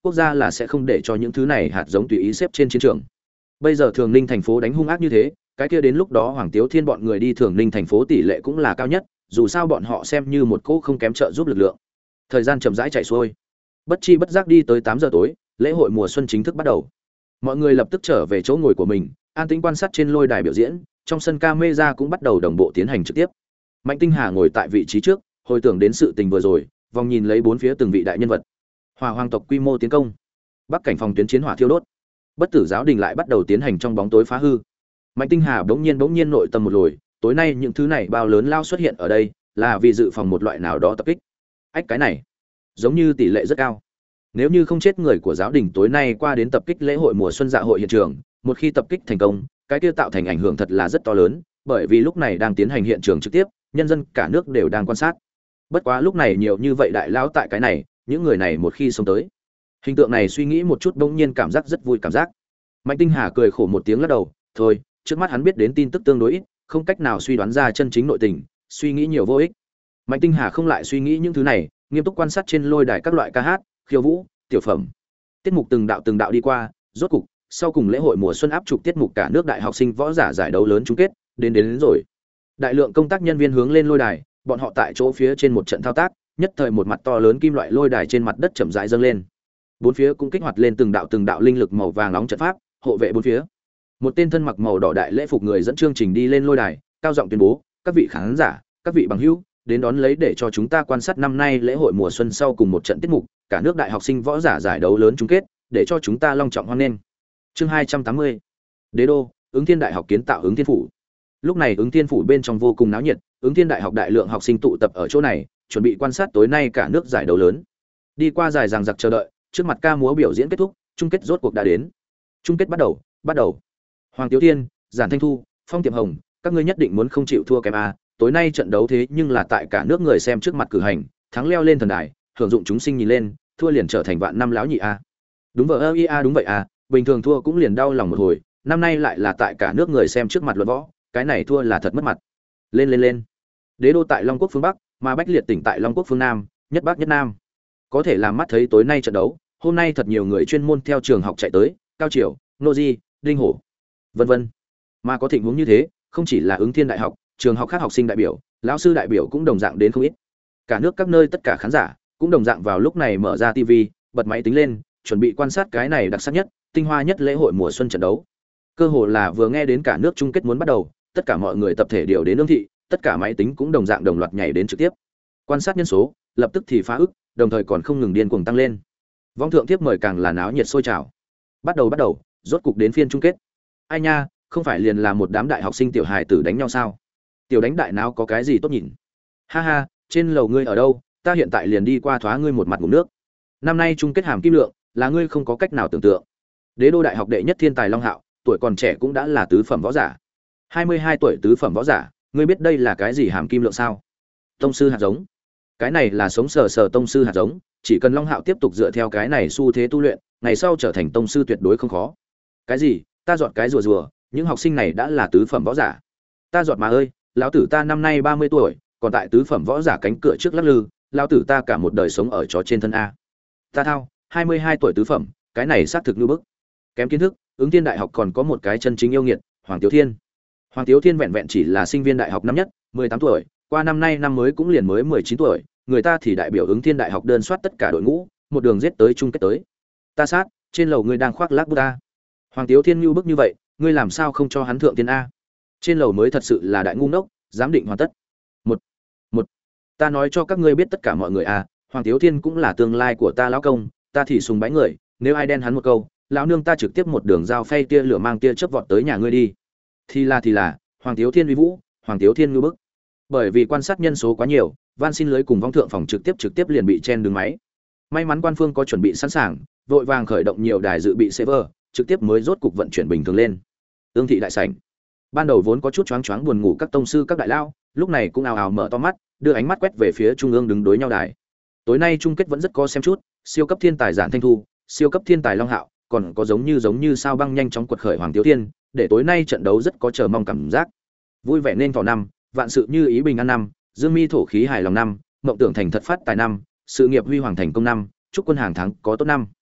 quốc gia là sẽ không để cho những thứ này hạt giống tùy ý xếp trên chiến trường. Bây giờ Thường Ninh thành phố đánh hung ác như thế, cái kia đến lúc đó Hoàng Tiếu Thiên bọn người đi Thường Ninh thành phố tỷ lệ cũng là cao nhất, dù sao bọn họ xem như một cỗ không kém trợ giúp lực lượng. Thời gian chậm rãi chạy xuôi, bất chi bất giác đi tới tám giờ tối, lễ hội mùa xuân chính thức bắt đầu. Mọi người lập tức trở về chỗ ngồi của mình, an tĩnh quan sát trên lôi đài biểu diễn, trong sân camera cũng bắt đầu đồng bộ tiến hành trực tiếp. Mạnh Tinh Hà ngồi tại vị trí trước, hồi tưởng đến sự tình vừa rồi, vòng nhìn lấy bốn phía từng vị đại nhân vật. Hỏa Hoàng tộc quy mô tiến công, Bắc cảnh phòng tuyến chiến hỏa thiêu đốt, Bất Tử giáo đình lại bắt đầu tiến hành trong bóng tối phá hư. Mạnh Tinh Hà bỗng nhiên bỗng nhiên nội tâm một lồi, tối nay những thứ này bao lớn lao xuất hiện ở đây, là vì dự phòng một loại nào đó tập kích. Ách, cái này, giống như tỷ lệ rất cao. Nếu như không chết người của giáo đình tối nay qua đến tập kích lễ hội mùa xuân dạ hội hiện trường, một khi tập kích thành công, cái kia tạo thành ảnh hưởng thật là rất to lớn, bởi vì lúc này đang tiến hành hiện trường trực tiếp, nhân dân cả nước đều đang quan sát. Bất quá lúc này nhiều như vậy đại lão tại cái này, những người này một khi xông tới, hình tượng này suy nghĩ một chút bỗng nhiên cảm giác rất vui cảm giác. Mạnh Tinh Hà cười khổ một tiếng lắc đầu, thôi, trước mắt hắn biết đến tin tức tương đối ít, không cách nào suy đoán ra chân chính nội tình, suy nghĩ nhiều vô ích. Mạnh Tinh Hà không lại suy nghĩ những thứ này, nghiêm túc quan sát trên lôi đài các loại ca hát, khiêu vũ, tiểu phẩm. Tiết mục từng đạo từng đạo đi qua, rốt cục, sau cùng lễ hội mùa xuân áp trục tiết mục cả nước đại học sinh võ giả giải đấu lớn chung kết, đến đến, đến rồi. Đại lượng công tác nhân viên hướng lên lôi đài, bọn họ tại chỗ phía trên một trận thao tác, nhất thời một mặt to lớn kim loại lôi đài trên mặt đất chậm rãi dâng lên. Bốn phía cũng kích hoạt lên từng đạo từng đạo linh lực màu vàng nóng trận pháp, hộ vệ bốn phía. Một tên thân mặc màu đỏ đại lễ phục người dẫn chương trình đi lên lôi đài, cao giọng tuyên bố, các vị khán giả, các vị bằng hữu, đến đón lấy để cho chúng ta quan sát năm nay lễ hội mùa xuân sau cùng một trận tiết mục, cả nước đại học sinh võ giả giải đấu lớn chung kết, để cho chúng ta long trọng hoan nghênh. Chương hai trăm tám mươi. Đế đô, Ứng Thiên Đại học kiến tạo Ứng Thiên phủ. Lúc này Ứng Thiên phủ bên trong vô cùng náo nhiệt, Ứng Thiên Đại học đại lượng học sinh tụ tập ở chỗ này, chuẩn bị quan sát tối nay cả nước giải đấu lớn. Đi qua dài dằng dặc chờ đợi, trước mặt ca múa biểu diễn kết thúc, chung kết rốt cuộc đã đến. Chung kết bắt đầu, bắt đầu. Hoàng Tiếu Thiên, Giản Thanh Thu, Phong Tiệm Hồng, các ngươi nhất định muốn không chịu thua kém a, tối nay trận đấu thế nhưng là tại cả nước người xem trước mặt cử hành, thắng leo lên thần đài, hưởng dụng chúng sinh nhìn lên, thua liền trở thành vạn năm lão nhị a. Đúng vậy ơ a, đúng vậy a, bình thường thua cũng liền đau lòng một hồi, năm nay lại là tại cả nước người xem trước mặt luận võ, cái này thua là thật mất mặt. Lên lên lên. Đế đô tại Long Quốc phương Bắc, mà Bách Liệt tỉnh tại Long Quốc phương Nam, nhất Bắc nhất Nam. Có thể làm mắt thấy tối nay trận đấu, hôm nay thật nhiều người chuyên môn theo trường học chạy tới, Cao Triều, Nô Di, Đinh Hổ, vân vân. Mà có tình huống như thế, không chỉ là Ứng Thiên Đại học, trường học khác học sinh đại biểu, lão sư đại biểu cũng đồng dạng đến không ít. Cả nước các nơi tất cả khán giả cũng đồng dạng vào lúc này mở ra ti vi, bật máy tính lên, chuẩn bị quan sát cái này đặc sắc nhất, tinh hoa nhất lễ hội mùa xuân trận đấu. Cơ hồ là vừa nghe đến cả nước chung kết muốn bắt đầu, tất cả mọi người tập thể điều đến Ương thị, tất cả máy tính cũng đồng dạng đồng loạt nhảy đến trực tiếp. Quan sát nhân số lập tức thì phá ức, đồng thời còn không ngừng điên cuồng tăng lên. Vong thượng tiếp mời càng là náo nhiệt sôi trào. Bắt đầu bắt đầu, rốt cục đến phiên chung kết. Ai nha, không phải liền là một đám đại học sinh tiểu hài tử đánh nhau sao? Tiểu đánh đại nào có cái gì tốt nhìn? Ha ha, trên lầu ngươi ở đâu? Ta hiện tại liền đi qua thoá ngươi một mặt ngụm nước. Năm nay chung kết hàm kim lượng, là ngươi không có cách nào tưởng tượng. Đế đô đại học đệ nhất thiên tài Long Hạo, tuổi còn trẻ cũng đã là tứ phẩm võ giả. hai mươi hai tuổi tứ phẩm võ giả, ngươi biết đây là cái gì hàm kim lượng sao? Tông sư hạt giống. Cái này là sống sờ sờ tông sư hạt giống, chỉ cần Long Hạo tiếp tục dựa theo cái này xu thế tu luyện, ngày sau trở thành tông sư tuyệt đối không khó. Cái gì? Ta dọn cái rùa rùa, những học sinh này đã là tứ phẩm võ giả. Ta dọn mà ơi, lão tử ta năm nay ba mươi tuổi, còn tại tứ phẩm võ giả cánh cửa trước lắc lư, lão tử ta cả một đời sống ở chó trên thân a. Ta thao, hai mươi hai tuổi tứ phẩm, cái này xác thực như bức. Kém kiến thức, Ứng Thiên Đại học còn có một cái chân chính yêu nghiệt, Hoàng Tiếu Thiên. Hoàng Tiếu Thiên vẹn vẹn chỉ là sinh viên đại học năm nhất, mười tám tuổi, qua năm nay năm mới cũng liền mới mười chín tuổi, người ta thì đại biểu Ứng Thiên Đại học đơn soát tất cả đội ngũ, một đường giết tới chung kết tới. Ta sát, trên lầu ngươi đang khoác lác bút ta. Hoàng Tiếu Thiên như bức như vậy, ngươi làm sao không cho hắn thượng tiên a? Trên lầu mới thật sự là đại ngu ngốc, dám định hoàn tất. Một, một, ta nói cho các ngươi biết tất cả mọi người a, Hoàng Tiếu Thiên cũng là tương lai của ta lão công, ta thì sùng bái người, nếu ai đen hắn một câu, lão nương ta trực tiếp một đường dao phay tia lửa mang tia chớp vọt tới nhà ngươi đi. Thì là thì là, Hoàng Tiếu Thiên uy vũ, Hoàng Tiếu Thiên như bức. Bởi vì quan sát nhân số quá nhiều, van xin lưới cùng vong thượng phòng trực tiếp trực tiếp liền bị chen đường máy. May mắn quan phương có chuẩn bị sẵn sàng, vội vàng khởi động nhiều đài dự bị server, trực tiếp mới rốt cục vận chuyển bình thường lên. Ương thị đại sảnh. Ban đầu vốn có chút choáng choáng buồn ngủ các tông sư các đại lao, lúc này cũng ào ào mở to mắt, đưa ánh mắt quét về phía trung ương đứng đối nhau đài. Tối nay chung kết vẫn rất có xem chút, siêu cấp thiên tài Giản Thanh Thu, siêu cấp thiên tài Long Hạo, còn có giống như giống như sao băng nhanh chóng quật khởi Hoàng Tiếu Thiên, để tối nay trận đấu rất có chờ mong cảm giác. Vui vẻ nên vào năm, vạn sự như ý bình an năm, dương mi thổ khí hài lòng năm, mộng tưởng thành thật phát tài năm, sự nghiệp huy hoàng thành công năm, chúc quân hàng thắng có tốt năm.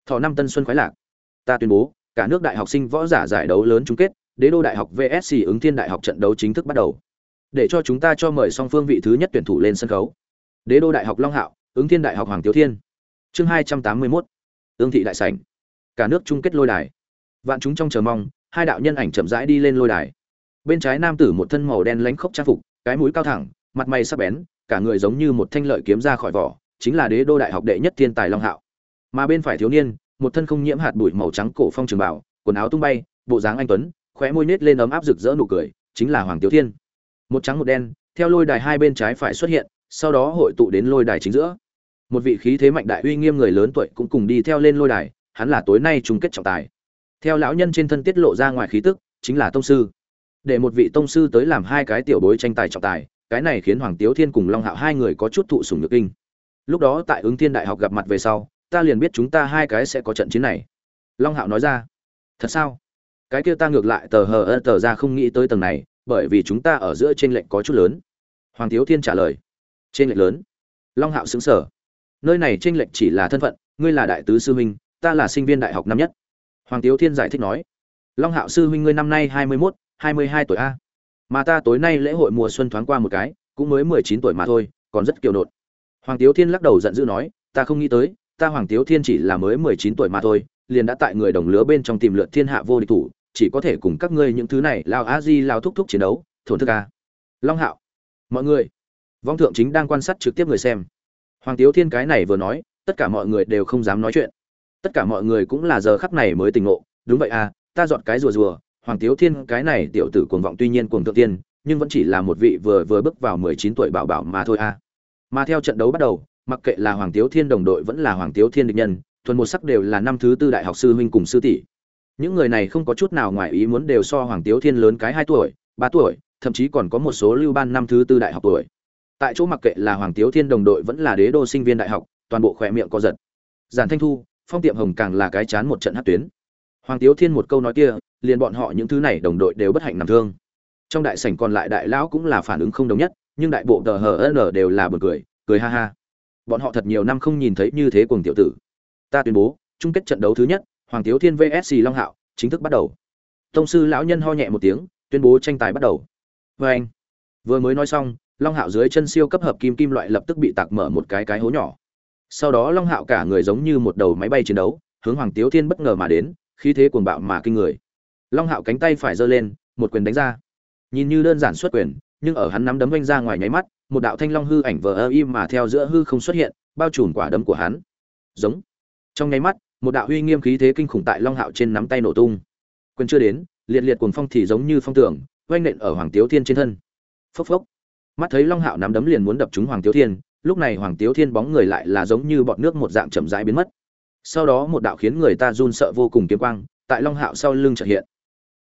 Thọ năm tân xuân khoái lạc. Ta tuyên bố, cả nước đại học sinh võ giả giải đấu lớn chung kết, Đế đô đại học vs Ứng Thiên đại học trận đấu chính thức bắt đầu. Để cho chúng ta cho mời song phương vị thứ nhất tuyển thủ lên sân khấu. Đế đô đại học Long Hạo, Ứng Thiên đại học Hoàng Tiếu Thiên. Chương hai trăm tám mươi mốt. Ương thị đại sảnh. Cả nước chung kết lôi đài. Vạn chúng trong chờ mong, hai đạo nhân ảnh chậm rãi đi lên lôi đài. Bên trái nam tử một thân màu đen lánh khốc trang phục, cái mũi cao thẳng, mặt mày sắc bén, cả người giống như một thanh lợi kiếm ra khỏi vỏ, chính là Đế đô đại học đệ nhất thiên tài Long Hạo. Mà bên phải thiếu niên, một thân không nhiễm hạt bụi màu trắng cổ phong trường bảo, quần áo tung bay, bộ dáng anh tuấn, khóe môi nết lên ấm áp rực rỡ nụ cười, chính là Hoàng Tiếu Thiên. Một trắng một đen, theo lôi đài hai bên trái phải xuất hiện, sau đó hội tụ đến lôi đài chính giữa. Một vị khí thế mạnh đại uy nghiêm người lớn tuổi cũng cùng đi theo lên lôi đài, hắn là tối nay chung kết trọng tài. Theo lão nhân trên thân tiết lộ ra ngoài khí tức, chính là tông sư. Để một vị tông sư tới làm hai cái tiểu bối tranh tài trọng tài, cái này khiến Hoàng Tiếu Thiên cùng Long Hạo hai người có chút thụ sủng nhược kinh. Lúc đó tại Ứng Thiên đại học gặp mặt về sau, ta liền biết chúng ta hai cái sẽ có trận chiến này. Long Hạo nói ra. Thật sao? Cái kia ta ngược lại tờ hờ ơ tờ ra không nghĩ tới tầng này, bởi vì chúng ta ở giữa chênh lệch có chút lớn. Hoàng Tiếu Thiên trả lời. Chênh lệch lớn? Long Hạo sững sờ. Nơi này chênh lệch chỉ là thân phận, ngươi là đại tứ sư huynh, ta là sinh viên đại học năm nhất. Hoàng Tiếu Thiên giải thích nói. Long Hạo sư huynh ngươi năm nay hai mươi mốt, hai mươi hai tuổi a. Mà ta tối nay lễ hội mùa xuân thoáng qua một cái, cũng mới mười chín tuổi mà thôi, còn rất kiều nộn. Hoàng Tiếu Thiên lắc đầu giận dữ nói, ta không nghĩ tới, ta Hoàng Tiếu Thiên chỉ là mới mười chín tuổi mà thôi, liền đã tại người đồng lứa bên trong tìm lượt thiên hạ vô địch thủ, chỉ có thể cùng các ngươi những thứ này lao a di lao thúc thúc chiến đấu, thổn thức a. Long Hạo, mọi người, vong thượng chính đang quan sát trực tiếp người xem. Hoàng Tiếu Thiên cái này vừa nói, tất cả mọi người đều không dám nói chuyện. Tất cả mọi người cũng là giờ khắc này mới tỉnh ngộ, đúng vậy à, ta dọn cái rùa rùa, Hoàng Tiếu Thiên cái này tiểu tử cuồng vọng tuy nhiên cuồng thượng tiên, nhưng vẫn chỉ là một vị vừa vừa bước vào mười chín tuổi bảo bảo mà thôi a. Mà theo trận đấu bắt đầu, mặc kệ là Hoàng Tiếu Thiên đồng đội vẫn là Hoàng Tiếu Thiên địch nhân, thuần một sắc đều là năm thứ tư đại học sư huynh cùng sư tỷ. Những người này không có chút nào ngoài ý muốn đều so Hoàng Tiếu Thiên lớn cái hai tuổi, ba tuổi, thậm chí còn có một số lưu ban năm thứ tư đại học tuổi. Tại chỗ mặc kệ là Hoàng Tiếu Thiên đồng đội vẫn là đế đô sinh viên đại học, toàn bộ khỏe miệng co giật. Giản Thanh Thu, Phong Tiệm Hồng càng là cái chán một trận hắc tuyến. Hoàng Tiếu Thiên một câu nói kia, liền bọn họ những thứ này đồng đội đều bất hạnh nằm thương. Trong đại sảnh còn lại đại lão cũng là phản ứng không đồng nhất, nhưng đại bộ tờ hờ en đều là buồn cười, cười ha ha. Bọn họ thật nhiều năm không nhìn thấy như thế cuồng tiểu tử. Ta tuyên bố, chung kết trận đấu thứ nhất, Hoàng Tiếu Thiên vs Long Hạo, chính thức bắt đầu. Tông sư lão nhân ho nhẹ một tiếng, tuyên bố tranh tài bắt đầu. Và anh, vừa mới nói xong, Long Hạo dưới chân siêu cấp hợp kim kim loại lập tức bị tạc mở một cái cái hố nhỏ. Sau đó Long Hạo cả người giống như một đầu máy bay chiến đấu, hướng Hoàng Tiếu Thiên bất ngờ mà đến, khí thế cuồng bạo mà kinh người. Long Hạo cánh tay phải giơ lên, một quyền đánh ra. Nhìn như đơn giản xuất quyền, nhưng ở hắn nắm đấm vung ra ngoài nháy mắt, một đạo thanh long hư ảnh vờ im mà theo giữa hư không xuất hiện, bao trùm quả đấm của hắn. Giống. Trong nháy mắt, một đạo uy nghiêm khí thế kinh khủng tại Long Hạo trên nắm tay nổ tung. Quyền chưa đến, liệt liệt cuồng phong thì giống như phong tường, oanh nện ở Hoàng Tiếu Thiên trên thân. Phốc phốc. Mắt thấy Long Hạo nắm đấm liền muốn đập trúng Hoàng Tiếu Thiên, lúc này Hoàng Tiếu Thiên bóng người lại là giống như bọt nước một dạng chậm rãi biến mất. Sau đó một đạo khiến người ta run sợ vô cùng kiếm quang, tại Long Hạo sau lưng chợt hiện.